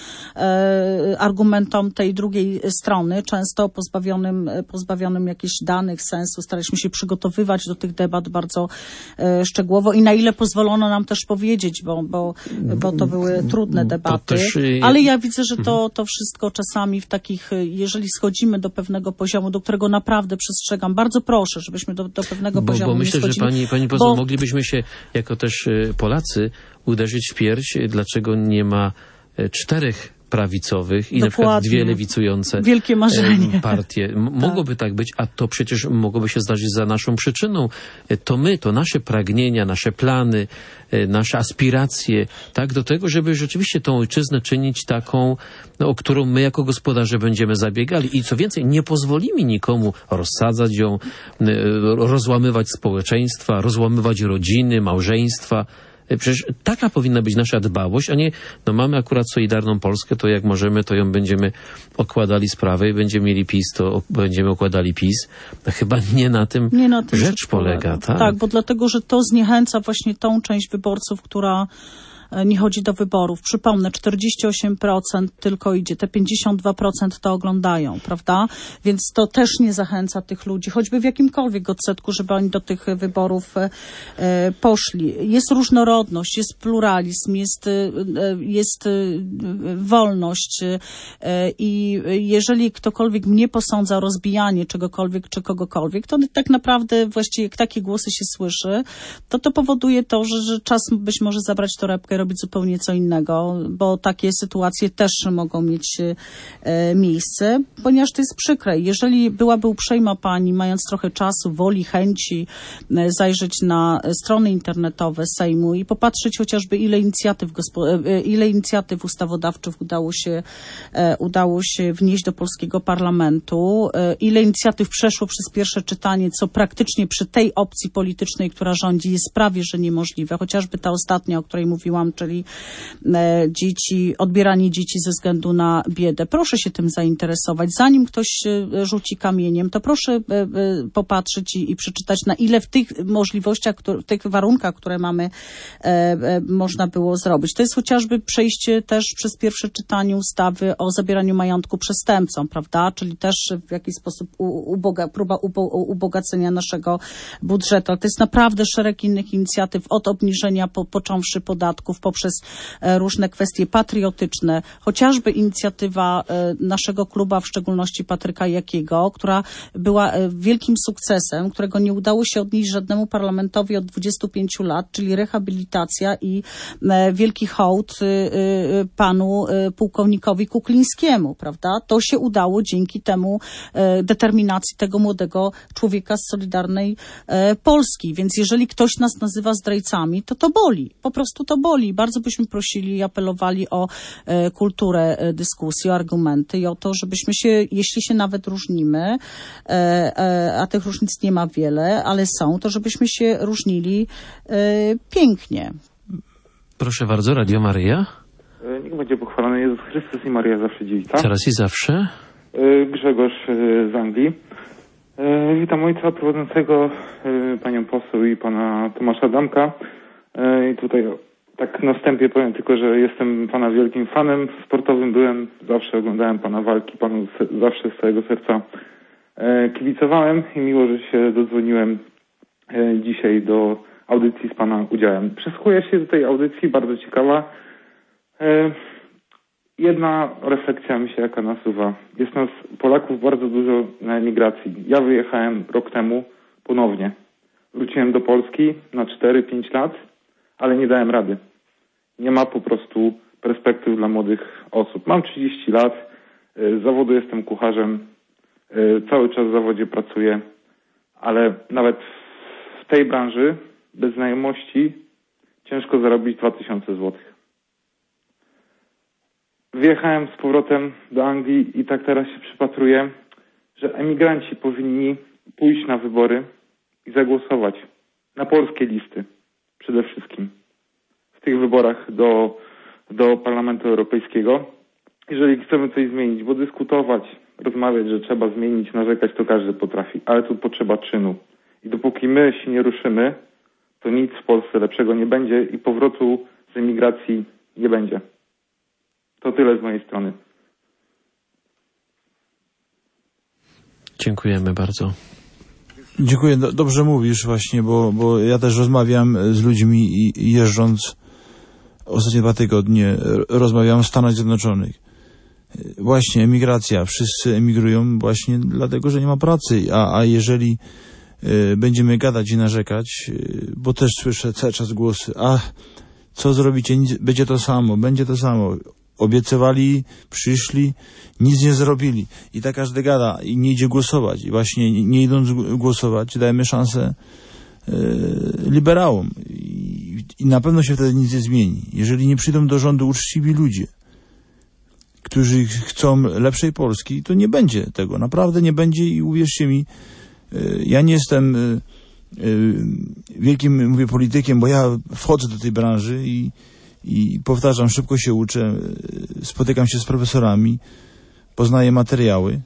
Speaker 2: argumentom tej drugiej strony, często pozbawionym jakichś danych, sensu. Staraliśmy się przygotowywać do tych debat bardzo szczegółowo i na ile pozwolono nam też powiedzieć, bo to były trudne debaty. Ale ja widzę, że to wszystko czasami w takich, jeżeli schodzimy do pewnego poziomu, do którego naprawdę przestrzegam, bardzo proszę, żebyśmy do pewnego poziomu
Speaker 1: bo myślę,
Speaker 2: nie schodzili.
Speaker 1: że pani poseł, moglibyśmy się jako też Polacy uderzyć w pierś, dlaczego nie ma 4 prawicowych i
Speaker 2: Dokładnie.
Speaker 1: na przykład 2 lewicujące
Speaker 2: wielkie marzenie.
Speaker 1: Partie. Mogłoby tak być, a to przecież mogłoby się zdarzyć za naszą przyczyną. To nasze pragnienia, nasze plany, nasze aspiracje, tak, do tego, żeby rzeczywiście tą ojczyznę czynić taką, o którą my jako gospodarze będziemy zabiegali. I co więcej, nie pozwolimy nikomu rozsadzać ją, rozłamywać społeczeństwa, rozłamywać rodziny, małżeństwa. Przecież taka powinna być nasza dbałość, a nie, mamy akurat Solidarną Polskę, to jak możemy, to ją będziemy okładali z prawej, będziemy mieli PiS, to będziemy okładali PiS. Chyba nie na tym rzecz polega. Tak?
Speaker 2: Tak, bo dlatego, że to zniechęca właśnie tą część wyborców, która nie chodzi do wyborów. Przypomnę, 48% tylko idzie, te 52% to oglądają, prawda? Więc to też nie zachęca tych ludzi, choćby w jakimkolwiek odsetku, żeby oni do tych wyborów poszli. Jest różnorodność, jest pluralizm, jest wolność i jeżeli ktokolwiek mnie posądza o rozbijanie czegokolwiek czy kogokolwiek, to tak naprawdę właściwie jak takie głosy się słyszy, to powoduje to, że czas być może zabrać torebkę, robić zupełnie co innego, bo takie sytuacje też mogą mieć miejsce, ponieważ to jest przykre. Jeżeli byłaby uprzejma pani, mając trochę czasu, woli, chęci, zajrzeć na strony internetowe Sejmu i popatrzeć chociażby ile inicjatyw ustawodawczych udało się wnieść do polskiego parlamentu, ile inicjatyw przeszło przez pierwsze czytanie, co praktycznie przy tej opcji politycznej, która rządzi, jest prawie że niemożliwe. Chociażby ta ostatnia, o której mówiłam, czyli odbieranie dzieci ze względu na biedę. Proszę się tym zainteresować. Zanim ktoś rzuci kamieniem, to proszę popatrzeć i przeczytać, na ile w tych możliwościach, w tych warunkach, które mamy, można było zrobić. To jest chociażby przejście też przez pierwsze czytanie ustawy o zabieraniu majątku przestępcom, prawda? Czyli też w jakiś sposób próba ubogacenia naszego budżetu. Ale to jest naprawdę szereg innych inicjatyw, od obniżenia począwszy podatków, poprzez różne kwestie patriotyczne, chociażby inicjatywa naszego kluba, w szczególności Patryka Jakiego, która była wielkim sukcesem, którego nie udało się odnieść żadnemu parlamentowi od 25 lat, czyli rehabilitacja i wielki hołd panu pułkownikowi Kuklińskiemu, prawda? To się udało dzięki temu determinacji tego młodego człowieka z Solidarnej Polski. Więc jeżeli ktoś nas nazywa zdrajcami, to boli. Po prostu to boli. Bardzo byśmy prosili i apelowali o kulturę dyskusji, o argumenty i o to, żebyśmy się, jeśli się nawet różnimy, a tych różnic nie ma wiele, ale są, to żebyśmy się różnili pięknie.
Speaker 1: Proszę bardzo, Radio Maryja.
Speaker 10: Niech będzie pochwalony Jezus Chrystus i Maria zawsze dziewicą.
Speaker 1: Teraz i zawsze.
Speaker 10: Grzegorz z Anglii. Witam ojca prowadzącego, panią poseł i pana Tomasza Adamka. I tutaj Tak na wstępie powiem tylko, że jestem pana wielkim fanem sportowym. Byłem, zawsze oglądałem pana walki, panu zawsze z całego serca kibicowałem i miło, że się dodzwoniłem dzisiaj do audycji z pana udziałem. Przysłuchuję się do tej audycji, bardzo ciekawa. Jedna refleksja mi się jaka nasuwa. Jest nas Polaków bardzo dużo na emigracji. Ja wyjechałem rok temu ponownie. Wróciłem do Polski na 4-5 lat, ale nie dałem rady. Nie ma po prostu perspektyw dla młodych osób. Mam 30 lat, z zawodu jestem kucharzem, cały czas w zawodzie pracuję, ale nawet w tej branży bez znajomości ciężko zarobić 2000 zł. Wjechałem z powrotem do Anglii i tak teraz się przypatruję, że emigranci powinni pójść na wybory i zagłosować na polskie listy przede wszystkim w tych wyborach do Parlamentu Europejskiego. Jeżeli chcemy coś zmienić, bo dyskutować, rozmawiać, że trzeba zmienić, narzekać, to każdy potrafi, ale tu potrzeba czynu. I dopóki my się nie ruszymy, to nic w Polsce lepszego nie będzie i powrotu z emigracji nie będzie. To tyle z mojej strony.
Speaker 1: Dziękujemy bardzo.
Speaker 3: Dziękuję. Dobrze mówisz właśnie, bo ja też rozmawiam z ludźmi i jeżdżąc ostatnie 2 tygodnie rozmawiam w Stanach Zjednoczonych. Właśnie emigracja. Wszyscy emigrują właśnie dlatego, że nie ma pracy. A jeżeli będziemy gadać i narzekać, bo też słyszę cały czas głosy, co zrobicie? Będzie to samo, będzie to samo. Obiecywali, przyszli, nic nie zrobili. I tak każdy gada i nie idzie głosować. I właśnie nie idąc głosować, dajemy szansę liberałom. I na pewno się wtedy nic nie zmieni. Jeżeli nie przyjdą do rządu uczciwi ludzie, którzy chcą lepszej Polski, to nie będzie tego. Naprawdę nie będzie i uwierzcie mi, ja nie jestem wielkim, mówię, politykiem, bo ja wchodzę do tej branży i powtarzam, szybko się uczę, spotykam się z profesorami, poznaję materiały.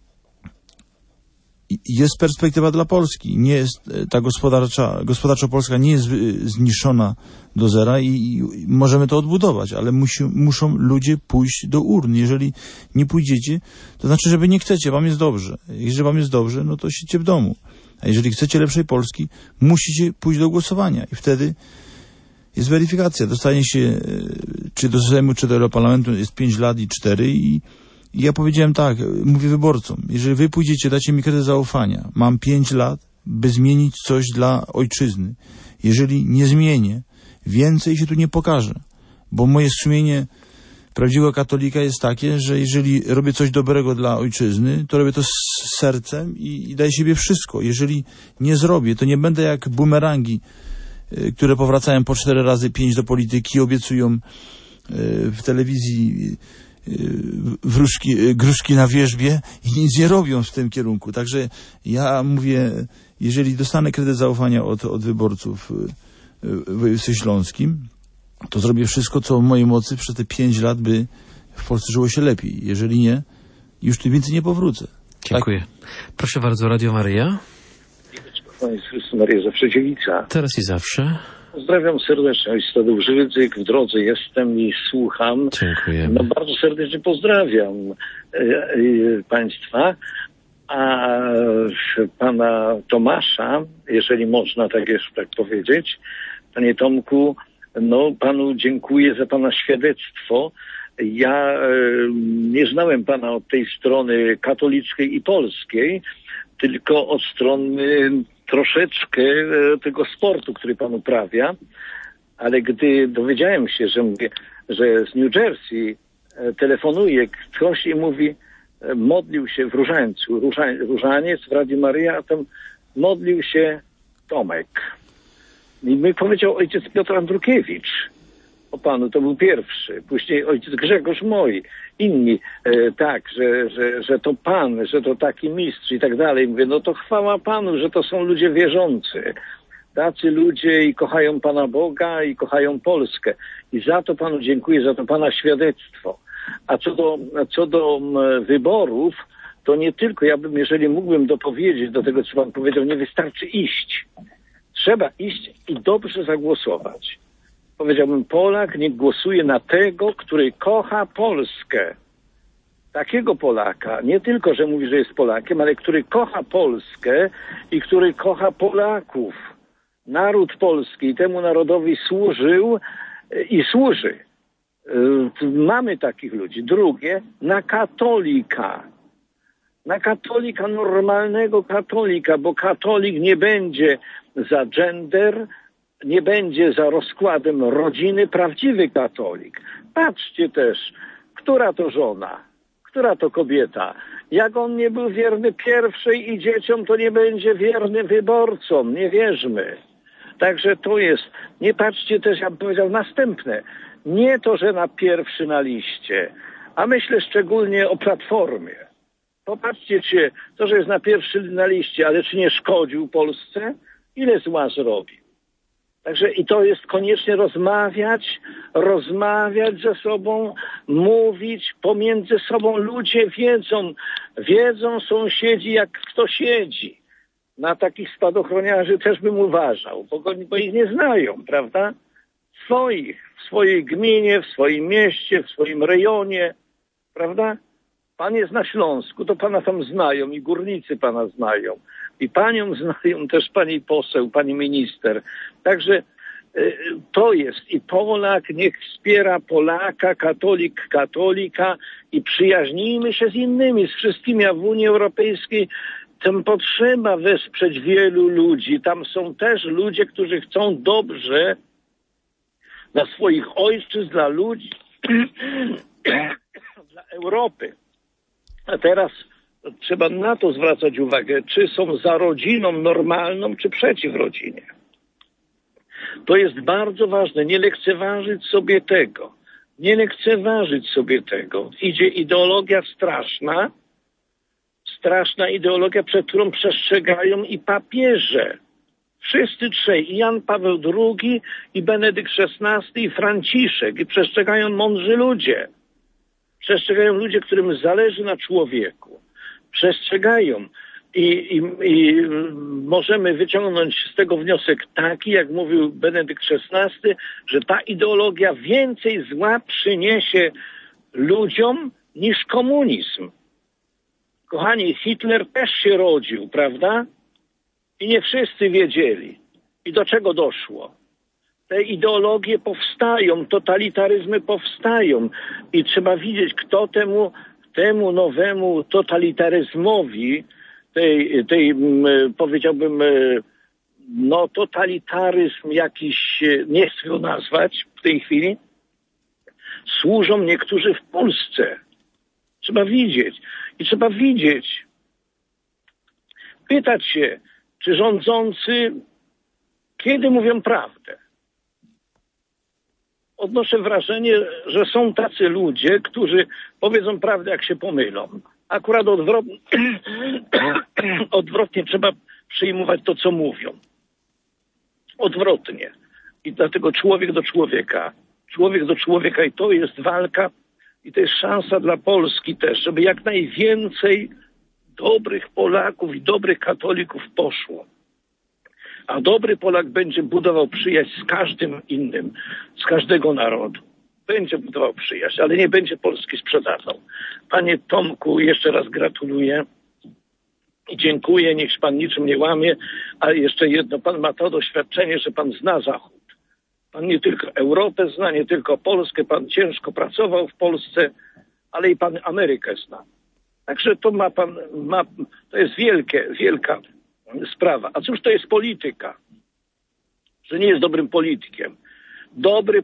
Speaker 3: Jest perspektywa dla Polski. Nie jest ta gospodarczo Polska nie jest zniszczona do zera i możemy to odbudować, ale muszą ludzie pójść do urn. Jeżeli nie pójdziecie, to znaczy, że wy nie chcecie, wam jest dobrze. Jeżeli wam jest dobrze, no to siedźcie w domu. A jeżeli chcecie lepszej Polski, musicie pójść do głosowania i wtedy jest weryfikacja. Dostanie się czy do Sejmu, czy do Europarlamentu jest 5 lat i 4 i ja powiedziałem tak, mówię wyborcom, jeżeli wy pójdziecie, dacie mi kredyt zaufania, mam 5 lat, by zmienić coś dla ojczyzny. Jeżeli nie zmienię, więcej się tu nie pokaże, bo moje sumienie prawdziwego katolika jest takie, że jeżeli robię coś dobrego dla ojczyzny, to robię to z sercem i daję siebie wszystko. Jeżeli nie zrobię, to nie będę jak bumerangi, które powracają po 4 razy 5 do polityki, obiecują w telewizji gruszki na wierzbie i nic nie robią w tym kierunku. Także ja mówię, jeżeli dostanę kredyt zaufania od wyborców w województwie śląskim, to zrobię wszystko, co w mojej mocy przez te 5 lat, by w Polsce żyło się lepiej. Jeżeli nie, już tu więcej nie powrócę.
Speaker 1: Dziękuję. Tak? Proszę bardzo, Radio Maryja.
Speaker 11: Panie Chrystus, Maria zawsze dziewica.
Speaker 1: Teraz i zawsze.
Speaker 11: Pozdrawiam serdecznie, ojciec Tadeusz Rydzyk, w drodze jestem i słucham.
Speaker 1: Dziękujemy.
Speaker 11: No bardzo serdecznie pozdrawiam Państwa, a Pana Tomasza, jeżeli można tak powiedzieć. Panie Tomku, no Panu dziękuję za Pana świadectwo. Ja nie znałem Pana od tej strony katolickiej i polskiej, tylko od strony troszeczkę tego sportu, który Pan uprawia, ale gdy dowiedziałem się, że z New Jersey telefonuje ktoś i mówi, modlił się w Różańcu, Różaniec w Radiu Maryja, a tam modlił się Tomek. I mi powiedział ojciec Piotr Andrukiewicz o Panu, to był pierwszy, później ojciec Grzegorz Moi, inni, tak, że to Pan, że to taki mistrz i tak dalej. Mówię, no to chwała Panu, że to są ludzie wierzący. Tacy ludzie i kochają Pana Boga i kochają Polskę. I za to Panu dziękuję, za to Pana świadectwo. A co do wyborów, to nie tylko, jeżeli mógłbym dopowiedzieć do tego, co Pan powiedział, nie wystarczy iść. Trzeba iść i dobrze zagłosować. powiedziałbym, Polak niech głosuje na tego, który kocha Polskę. Takiego Polaka, nie tylko, że mówi, że jest Polakiem, ale który kocha Polskę i który kocha Polaków. Naród polski i temu narodowi służył i służy. Mamy takich ludzi. Drugie, na katolika. Na katolika, normalnego katolika, bo katolik nie będzie za gender, nie będzie za rozkładem rodziny, prawdziwy katolik. Patrzcie też, która to żona, która to kobieta. Jak on nie był wierny pierwszej i dzieciom, to nie będzie wierny wyborcom. Nie wierzmy. Także to jest, nie patrzcie też, ja bym powiedział następne, nie to, że na pierwszy na liście, a myślę szczególnie o Platformie. Popatrzcie, czy to, że jest na pierwszy na liście, ale czy nie szkodził Polsce? Ile zła zrobił? Także i to jest koniecznie rozmawiać ze sobą, mówić pomiędzy sobą. Ludzie wiedzą sąsiedzi, jak kto siedzi. Na takich spadochroniarzy też bym uważał, bo ich nie znają, prawda? W swojej gminie, w swoim mieście, w swoim rejonie, prawda? Pan jest na Śląsku, to pana tam znają i górnicy pana znają. I panią znają też pani poseł, pani minister. Także to jest. I Polak niech wspiera Polaka, katolik katolika i przyjaźnijmy się z innymi, z wszystkimi. A w Unii Europejskiej tam potrzeba wesprzeć wielu ludzi. Tam są też ludzie, którzy chcą dobrze dla swoich ojczyzn, dla ludzi, dla Europy. A teraz trzeba na to zwracać uwagę, czy są za rodziną normalną, czy przeciw rodzinie. To jest bardzo ważne. Nie lekceważyć sobie tego. Nie lekceważyć sobie tego. Idzie ideologia straszna ideologia, przed którą przestrzegają i papieże. Wszyscy trzej, i Jan Paweł II, i Benedykt XVI, i Franciszek. I przestrzegają mądrzy ludzie. Przestrzegają ludzie, którym zależy na człowieku. Przestrzegają. I możemy wyciągnąć z tego wniosek taki, jak mówił Benedykt XVI, że ta ideologia więcej zła przyniesie ludziom niż komunizm. Kochani, Hitler też się rodził, prawda? I nie wszyscy wiedzieli. I do czego doszło? Te ideologie powstają, totalitaryzmy powstają. I trzeba widzieć, kto temu nowemu totalitaryzmowi, tej powiedziałbym, no totalitaryzm jakiś, nie chcę go nazwać w tej chwili, służą niektórzy w Polsce. Trzeba widzieć. I trzeba widzieć, pytać się, czy rządzący kiedy mówią prawdę. Odnoszę wrażenie, że są tacy ludzie, którzy powiedzą prawdę, jak się pomylą. Akurat odwrotnie trzeba przyjmować to, co mówią. Odwrotnie. I dlatego człowiek do człowieka. Człowiek do człowieka i to jest walka i to jest szansa dla Polski też, żeby jak najwięcej dobrych Polaków i dobrych katolików poszło. A dobry Polak będzie budował przyjaźń z każdym innym, z każdego narodu. Będzie budował przyjaźń, ale nie będzie Polski sprzedadzał. Panie Tomku, jeszcze raz gratuluję i dziękuję, niech pan niczym nie łamie, ale jeszcze jedno, pan ma to doświadczenie, że pan zna Zachód. Pan nie tylko Europę zna, nie tylko Polskę, pan ciężko pracował w Polsce, ale i pan Amerykę zna. Także to to jest wielka sprawa. A cóż to jest polityka? Że nie jest dobrym politykiem. Dobry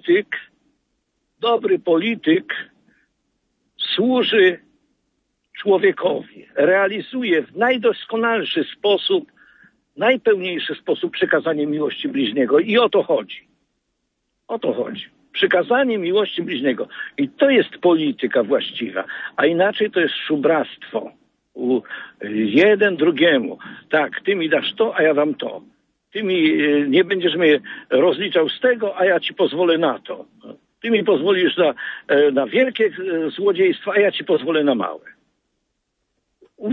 Speaker 11: polityk służy człowiekowi. Realizuje w najdoskonalszy sposób, najpełniejszy sposób przekazanie miłości bliźniego. I o to chodzi. O to chodzi. Przykazanie miłości bliźniego. I to jest polityka właściwa. A inaczej to jest szubractwo. Jeden drugiemu. Tak, ty mi dasz to, a ja dam to. Ty mi nie będziesz mnie rozliczał z tego, a ja ci pozwolę na to. Ty mi pozwolisz na wielkie złodziejstwa, a ja ci pozwolę na małe.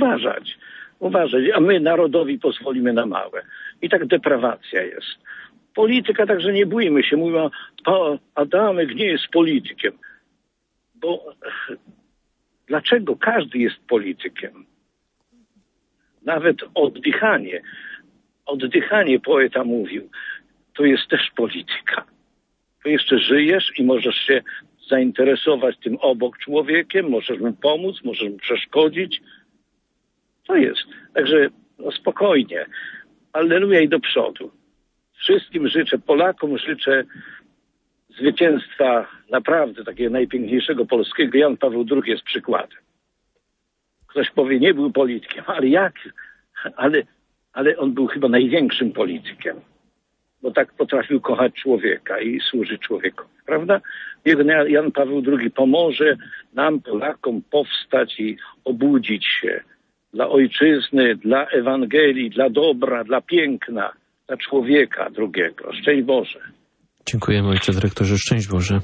Speaker 11: Uważać. A my narodowi pozwolimy na małe. I tak deprawacja jest. Polityka, także nie bójmy się. Mówią, Adamek nie jest politykiem. Bo dlaczego każdy jest politykiem? Nawet oddychanie. Oddychanie, poeta mówił, to jest też polityka. To jeszcze żyjesz i możesz się zainteresować tym obok człowiekiem, możesz mu pomóc, możesz mu przeszkodzić. To jest. Także spokojnie. Alleluja i do przodu. Wszystkim życzę, Polakom życzę zwycięstwa naprawdę takiego najpiękniejszego polskiego. Jan Paweł II jest przykładem. Ktoś powie, nie był politykiem, ale jak? Ale on był chyba największym politykiem, bo tak potrafił kochać człowieka i służyć człowiekowi, prawda? Jan Paweł II pomoże nam, Polakom, powstać i obudzić się dla ojczyzny, dla Ewangelii, dla dobra, dla piękna, dla człowieka drugiego. Szczęść Boże.
Speaker 1: Dziękujemy, ojcze dyrektorze. Szczęść Boże.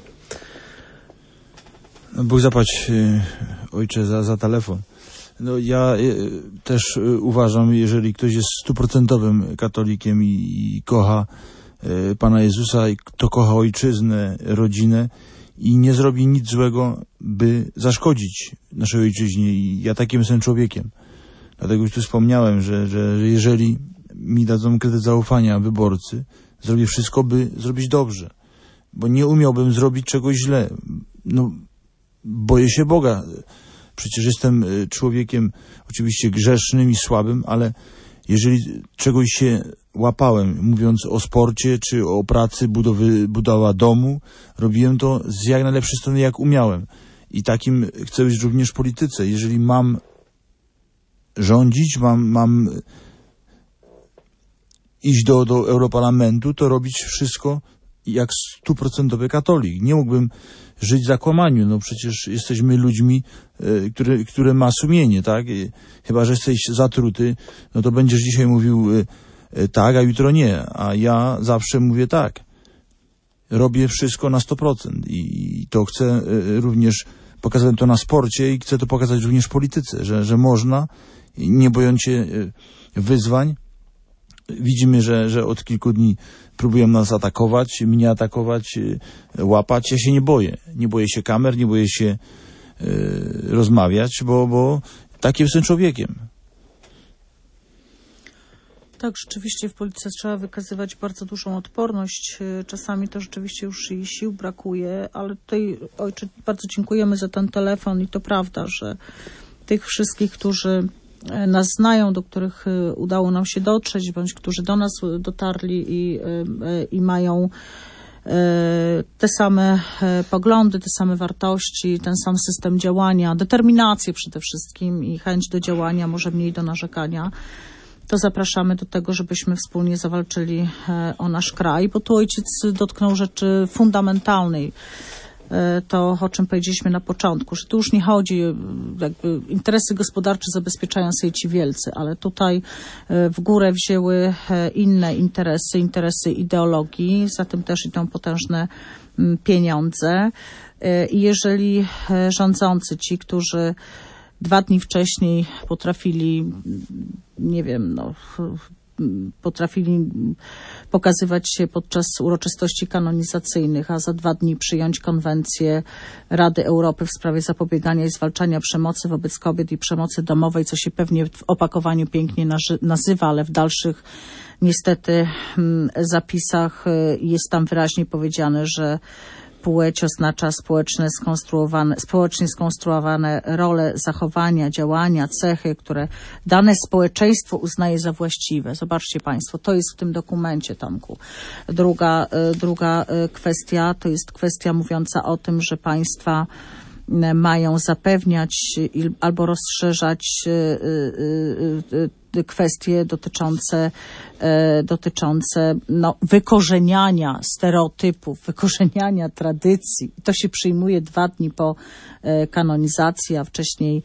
Speaker 3: Bóg zapłać, ojcze, za telefon. No ja też uważam, jeżeli ktoś jest 100% katolikiem i kocha Pana Jezusa, to kocha ojczyznę, rodzinę i nie zrobi nic złego, by zaszkodzić naszej ojczyźnie. I ja takim jestem człowiekiem. Dlatego już tu wspomniałem, że jeżeli mi dadzą kredyt zaufania wyborcy, zrobię wszystko, by zrobić dobrze. Bo nie umiałbym zrobić czegoś źle. No, boję się Boga. Przecież jestem człowiekiem oczywiście grzesznym i słabym, ale jeżeli czegoś się łapałem, mówiąc o sporcie czy o pracy, budowa domu, robiłem to z jak najlepszej strony, jak umiałem. I takim chcę być również w polityce. Jeżeli mam rządzić, mam iść do Europarlamentu, to robić wszystko jak 100% katolik. Nie mógłbym żyć w zakłamaniu. No przecież jesteśmy ludźmi, które ma sumienie, tak? Chyba że jesteś zatruty, no to będziesz dzisiaj mówił tak, a jutro nie. A ja zawsze mówię tak. Robię wszystko na 100%. I to chcę również, pokazałem to na sporcie i chcę to pokazać również w polityce, że można, nie bojąc się wyzwań. Widzimy, że od kilku dni próbują nas atakować, mnie atakować, łapać. Ja się nie boję. Nie boję się kamer, nie boję się rozmawiać, bo takim jestem człowiekiem.
Speaker 2: Tak, rzeczywiście w polityce trzeba wykazywać bardzo dużą odporność. Czasami to rzeczywiście już i sił brakuje, ale tutaj, ojcze, bardzo dziękujemy za ten telefon i to prawda, że tych wszystkich, którzy nas znają, do których udało nam się dotrzeć, bądź którzy do nas dotarli i mają te same poglądy, te same wartości, ten sam system działania, determinację przede wszystkim i chęć do działania, może mniej do narzekania, to zapraszamy do tego, żebyśmy wspólnie zawalczyli o nasz kraj, bo tu ojciec dotknął rzeczy fundamentalnej. To, o czym powiedzieliśmy na początku, że tu już nie chodzi, jakby interesy gospodarcze zabezpieczają sobie ci wielcy, ale tutaj w górę wzięły inne interesy ideologii, za tym też idą potężne pieniądze. I jeżeli rządzący, ci, którzy 2 dni wcześniej potrafili, nie wiem, potrafili pokazywać się podczas uroczystości kanonizacyjnych, a za 2 dni przyjąć konwencję Rady Europy w sprawie zapobiegania i zwalczania przemocy wobec kobiet i przemocy domowej, co się pewnie w opakowaniu pięknie nazywa, ale w dalszych niestety zapisach jest tam wyraźnie powiedziane, że płeć oznacza społecznie skonstruowane role, zachowania, działania, cechy, które dane społeczeństwo uznaje za właściwe. Zobaczcie Państwo, to jest w tym dokumencie, Tomku. Druga kwestia to jest kwestia mówiąca o tym, że państwa mają zapewniać albo rozszerzać kwestie dotyczące wykorzeniania stereotypów, wykorzeniania tradycji. To się przyjmuje 2 dni po kanonizacji, a wcześniej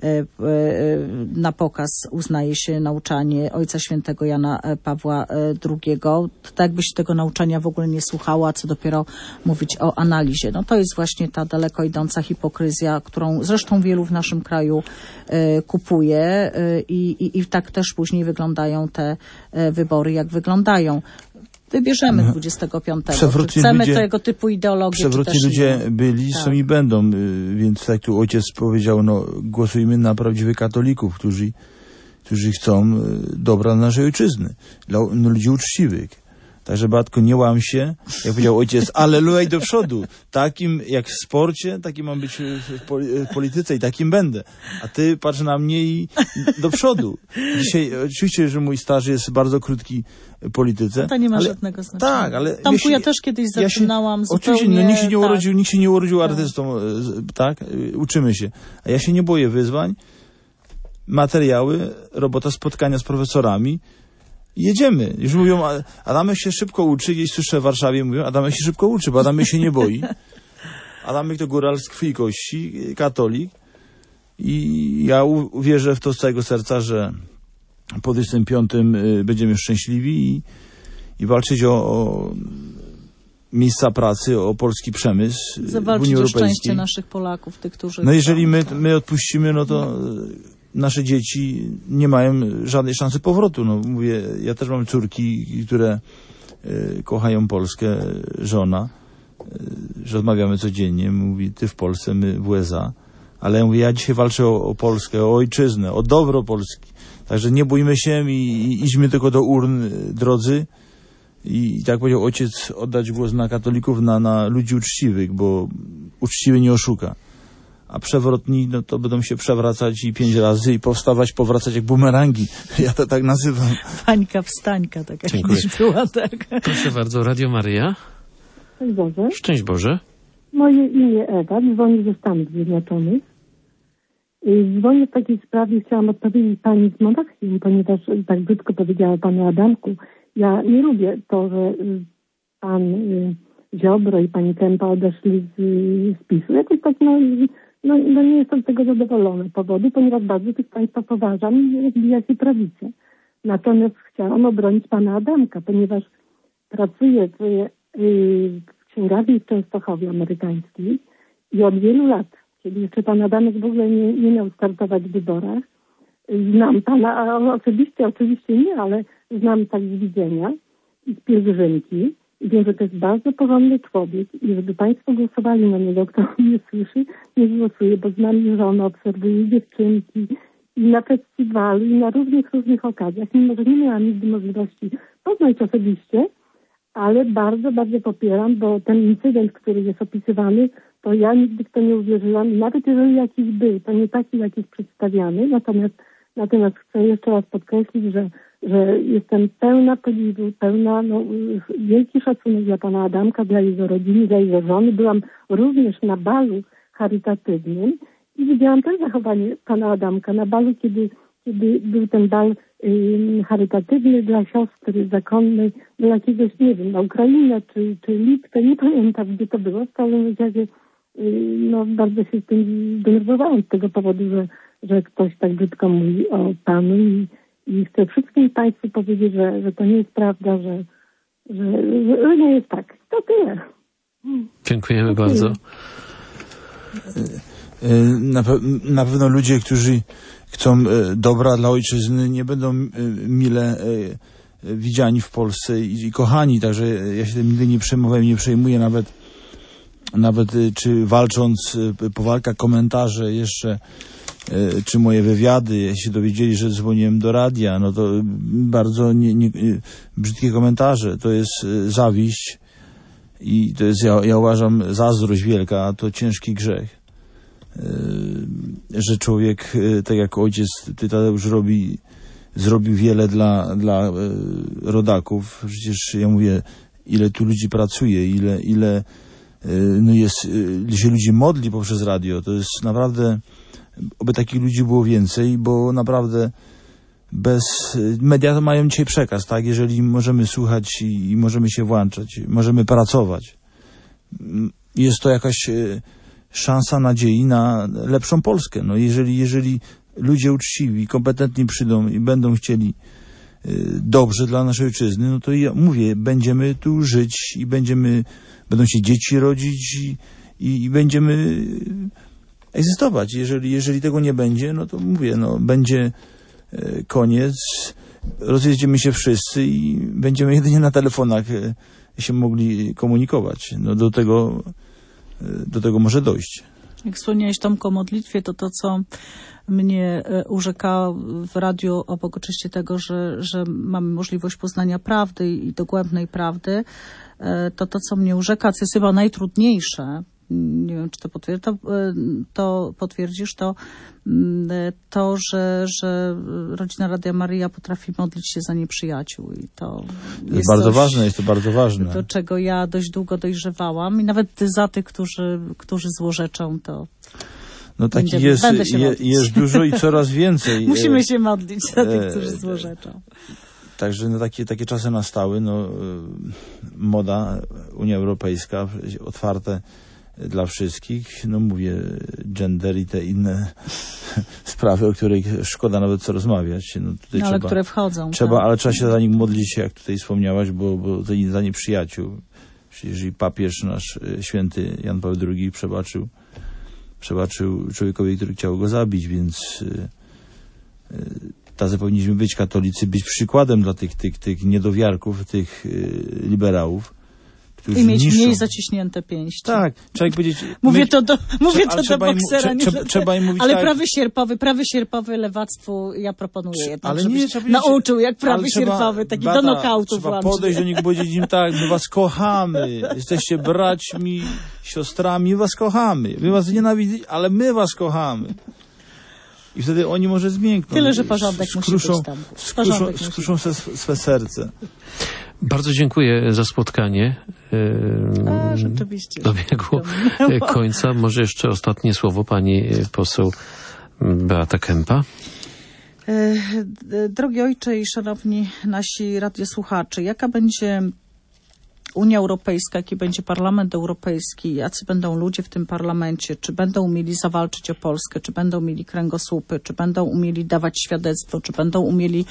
Speaker 2: na pokaz uznaje się nauczanie Ojca Świętego Jana Pawła II. Tak jakby się tego nauczania w ogóle nie słuchało, a co dopiero mówić o analizie. No to jest właśnie ta daleko idąca hipokryzja, którą zresztą wielu w naszym kraju kupuje i tak też później wyglądają te wybory, jak wyglądają. wybierzemy 25. Chcemy tego typu ideologię.
Speaker 3: Przewrotni ludzie byli, są i będą, więc tak tu ojciec powiedział, no głosujmy na prawdziwych katolików, którzy chcą dobra naszej ojczyzny, dla ludzi uczciwych. Także Beatko, nie łam się, jak powiedział ojciec, alleluja i do przodu. Takim jak w sporcie, takim mam być w polityce i takim będę. A ty patrz na mnie i do przodu. Dzisiaj, oczywiście, że mój staż jest bardzo krótki w polityce.
Speaker 2: To nie ma żadnego znaczenia.
Speaker 3: Tak, ale...
Speaker 2: Tomku, ja też kiedyś zaczynałam zupełnie...
Speaker 3: Oczywiście, nikt się nie urodził artystą, tak? Uczymy się. A ja się nie boję wyzwań. Materiały, robota, spotkania z profesorami. Jedziemy. Już mówią, Adamek się szybko uczy, gdzieś słyszę w Warszawie, mówią, Adamek się szybko uczy, bo Adamek się nie boi. Adamek to góral z krwi i kości, katolik. I ja wierzę w to z całego serca, że po 25 będziemy szczęśliwi i walczyć o miejsca pracy, o polski przemysł w Unii Europejskiej.
Speaker 2: Zawalczyć o szczęście naszych Polaków, tych, którzy...
Speaker 3: No jeżeli my odpuścimy, no to... Nasze dzieci nie mają żadnej szansy powrotu. No mówię, ja też mam córki, które kochają Polskę, żona, że rozmawiamy codziennie. Mówi, ty w Polsce, my w USA. Ale ja mówię, ja dzisiaj walczę o Polskę, o ojczyznę, o dobro Polski. Także nie bójmy się i idźmy tylko do urn, drodzy. I tak powiedział ojciec, oddać głos na katolików, na ludzi uczciwych, bo uczciwy nie oszuka. A przewrotni, no to będą się przewracać i 5 razy i powracać jak bumerangi. Ja to tak nazywam.
Speaker 2: Pańka wstańka, taka kiedyś była, tak.
Speaker 1: Proszę bardzo, Radio Maryja.
Speaker 12: Szczęść Boże.
Speaker 1: Szczęść Boże.
Speaker 12: Moje imię Ewa, dzwonię ze Stanów Zjednoczonych. Dzwonię w takiej sprawie, chciałam odpowiedzieć pani z Monachium, ponieważ tak brzydko powiedziała panu Adamku. Ja nie lubię to, że pan Ziobro i pani Kempa odeszli z PiS-u. Jakoś tak, no nie jestem z tego zadowolona powodu, ponieważ bardzo tych państwa poważam i rozbija się prawicę. Natomiast chciałam obronić pana Adamka, ponieważ pracuję w księgarni w Częstochowie amerykańskiej i od wielu lat, kiedy jeszcze pan Adamek w ogóle nie miał startować w wyborach, znam pana, a oczywiście nie, ale znam tak z widzenia i z pielgrzymki. I wiem, że to jest bardzo porządny człowiek i żeby państwo głosowali na niego, kto mnie słyszy, nie głosuje, bo znam żonę, obserwuję dziewczynki i na festiwalu i na różnych okazjach, mimo że nie miałam nigdy możliwości poznać osobiście, ale bardzo, bardzo popieram, bo ten incydent, który jest opisywany, to ja nigdy w to nie uwierzyłam. Nawet jeżeli jakiś był, to nie taki, jak jest przedstawiany. Natomiast chcę jeszcze raz podkreślić, że jestem pełna podziwu, wielki szacunek dla pana Adamka, dla jego rodziny, dla jego żony. Byłam również na balu charytatywnym i widziałam też zachowanie pana Adamka na balu, kiedy był ten bal charytatywny dla siostry zakonnej, do jakiegoś, nie wiem, na Ukrainę czy Litwę, nie pamiętam, gdzie to było. W każdym razie bardzo się z tym zdenerwowałam z tego powodu, że ktoś tak brzydko mówi o panu i chcę wszystkim państwu powiedzieć, że to nie jest prawda, że nie jest tak. To tyle.
Speaker 1: Dziękujemy bardzo.
Speaker 3: Na pewno ludzie, którzy chcą dobra dla ojczyzny, nie będą mile widziani w Polsce i kochani, także ja się tym nigdy nie przejmowałem, nie przejmuję nawet czy walcząc po walkach komentarze jeszcze, czy moje wywiady, jeśli się dowiedzieli, że dzwoniłem do radia, no to bardzo brzydkie komentarze, to jest zawiść i to jest, ja uważam, zazdrość wielka, a to ciężki grzech, że człowiek, tak jak ojciec Tadeusz zrobił wiele dla rodaków. Przecież ja mówię, ile tu ludzi pracuje, ile się ludzi modli poprzez radio. To jest naprawdę, oby takich ludzi było więcej, bo naprawdę media mają dzisiaj przekaz, tak? Jeżeli możemy słuchać i możemy się włączać, możemy pracować. Jest to jakaś szansa nadziei na lepszą Polskę. No jeżeli ludzie uczciwi, kompetentni przyjdą i będą chcieli dobrze dla naszej ojczyzny, no to ja mówię, będziemy tu żyć i będą się dzieci rodzić i będziemy egzystować. Jeżeli tego nie będzie, no to mówię, no będzie koniec. rozjedziemy się wszyscy i będziemy jedynie na telefonach się mogli komunikować. No do tego może dojść.
Speaker 2: Jak wspomniałeś, Tomku, o modlitwie, to co mnie urzeka w radiu, obok oczywiście tego, że mamy możliwość poznania prawdy i dogłębnej prawdy, to co mnie urzeka, co jest chyba najtrudniejsze, nie wiem, czy to potwierdzisz, to, że rodzina Radia Maryja potrafi modlić się za nieprzyjaciół. I to jest
Speaker 3: bardzo ważne, jest to bardzo ważne.
Speaker 2: Do czego ja dość długo dojrzewałam i nawet za tych, którzy złorzeczą, to
Speaker 3: no taki jest dużo i coraz więcej.
Speaker 2: Musimy się modlić za tych, którzy złorzeczą.
Speaker 3: Także no, takie czasy nastały. No, moda, Unia Europejska, otwarte dla wszystkich. No mówię, gender i te inne sprawy, o których szkoda nawet co rozmawiać. No, tutaj
Speaker 2: ale które wchodzą.
Speaker 3: Ale trzeba się za nich modlić, jak tutaj wspomniałaś, bo to za nieprzyjaciół. Jeżeli papież nasz święty Jan Paweł II przebaczył człowiekowi, który chciał go zabić, więc tacy powinniśmy być katolicy, być przykładem dla tych niedowiarków, tych liberałów, którzy
Speaker 2: i mieć
Speaker 3: niszczą.
Speaker 2: mniej zaciśnięte pięści.
Speaker 3: Tak, trzeba powiedzieć...
Speaker 2: Mówię to do boksera,
Speaker 3: trzeba im mówić
Speaker 2: ale
Speaker 3: tak.
Speaker 2: prawy sierpowy lewactwu ja proponuję jednak,
Speaker 3: ale
Speaker 2: żebyś nauczył jak prawy sierpowy, taki do nokautu
Speaker 3: trzeba podejść do nich i powiedzieć im tak, my was kochamy, jesteście braćmi, siostrami, my was kochamy, my was nienawidzimy, ale my was kochamy. I wtedy oni może zmiękną.
Speaker 2: Tyle, że porządek musi być tam.
Speaker 3: Skruszą swe serce.
Speaker 1: Bardzo dziękuję za spotkanie.
Speaker 2: Rzeczywiście.
Speaker 1: Dobiegło końca. Może jeszcze ostatnie słowo pani poseł Beata Kempa.
Speaker 2: Drogi ojcze i szanowni nasi radiosłuchacze, jaka będzie Unia Europejska, jaki będzie Parlament Europejski, jacy będą ludzie w tym parlamencie, czy będą umieli zawalczyć o Polskę, czy będą mieli kręgosłupy, czy będą umieli dawać świadectwo, czy będą umieli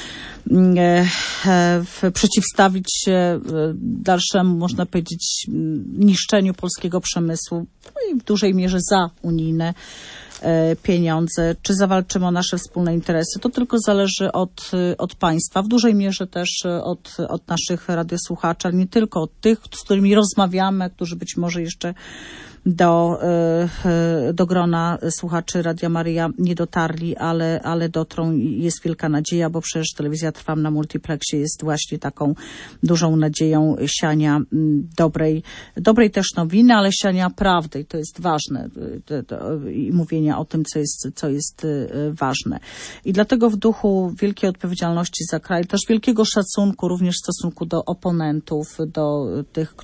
Speaker 2: przeciwstawić się dalszemu, można powiedzieć, niszczeniu polskiego przemysłu i w dużej mierze za unijne pieniądze, czy zawalczymy o nasze wspólne interesy. To tylko zależy od państwa, w dużej mierze też od naszych radiosłuchaczy, ale nie tylko od tych, z którymi rozmawiamy, którzy być może jeszcze do grona słuchaczy Radia Maryja nie dotarli, ale dotrą i jest wielka nadzieja, bo przecież Telewizja Trwam na Multiplexie jest właśnie taką dużą nadzieją siania dobrej też nowiny, ale siania prawdy i to jest ważne i mówienia o tym, co jest ważne. I dlatego w duchu wielkiej odpowiedzialności za kraj, też wielkiego szacunku również w stosunku do oponentów, do tych,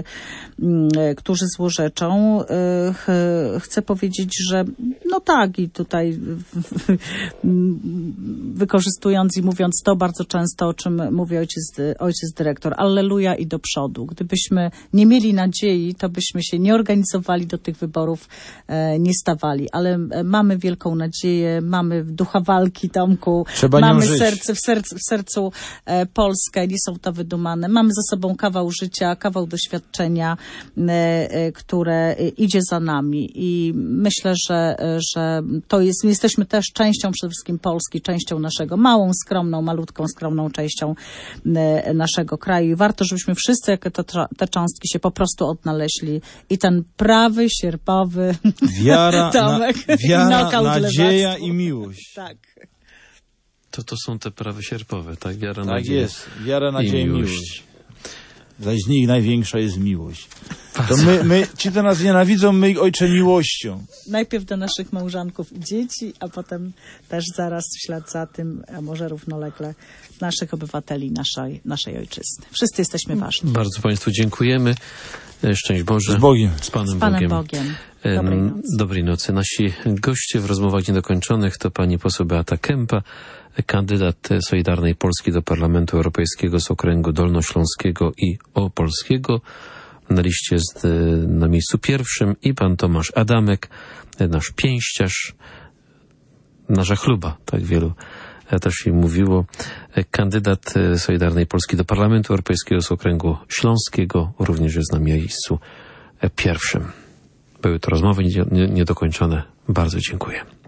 Speaker 2: którzy złorzeczą, chcę powiedzieć, że no tak i tutaj wykorzystując i mówiąc to bardzo często, o czym mówi ojciec dyrektor, alleluja i do przodu. Gdybyśmy nie mieli nadziei, to byśmy się nie organizowali do tych wyborów, nie stawali, ale mamy wielką nadzieję, mamy ducha walki, Tomku, mamy w sercu Polskę, nie są to wydumane, mamy za sobą kawał życia, kawał doświadczenia, które idzie za nami i myślę, że to jest, my jesteśmy też częścią przede wszystkim Polski, częścią naszego malutką, skromną częścią naszego kraju i warto, żebyśmy wszyscy, jak te cząstki się po prostu odnaleźli i ten prawy, sierpowy
Speaker 3: wiara,
Speaker 2: knockout
Speaker 3: nadzieja
Speaker 2: lewactwu.
Speaker 3: I miłość.
Speaker 2: Tak.
Speaker 1: To są te prawy sierpowe, tak? Wiara,
Speaker 3: tak
Speaker 1: nadzieja
Speaker 3: jest. Wiara, nadzieja i miłość. Zaś z nich największa jest miłość. To my, ci, co nas nienawidzą, my ich, Ojcze, miłością.
Speaker 2: Najpierw do naszych małżonków i dzieci, a potem też zaraz w ślad za tym, a może równolegle naszych obywateli naszej ojczyzny. Wszyscy jesteśmy ważni.
Speaker 1: Bardzo Państwu dziękujemy. Szczęść Boże.
Speaker 3: Z Bogiem.
Speaker 1: Z Panem
Speaker 2: Bogiem.
Speaker 1: Dobrej nocy. Nasi goście w rozmowach niedokończonych to pani poseł Beata Kempa, kandydat Solidarnej Polski do Parlamentu Europejskiego z okręgu dolnośląskiego i opolskiego. Na liście jest na miejscu pierwszym i pan Tomasz Adamek, nasz pięściarz, nasza chluba, tak wielu też im mówiło, kandydat Solidarnej Polski do Parlamentu Europejskiego z okręgu śląskiego, również jest na miejscu pierwszym. Były to rozmowy niedokończone. Bardzo dziękuję.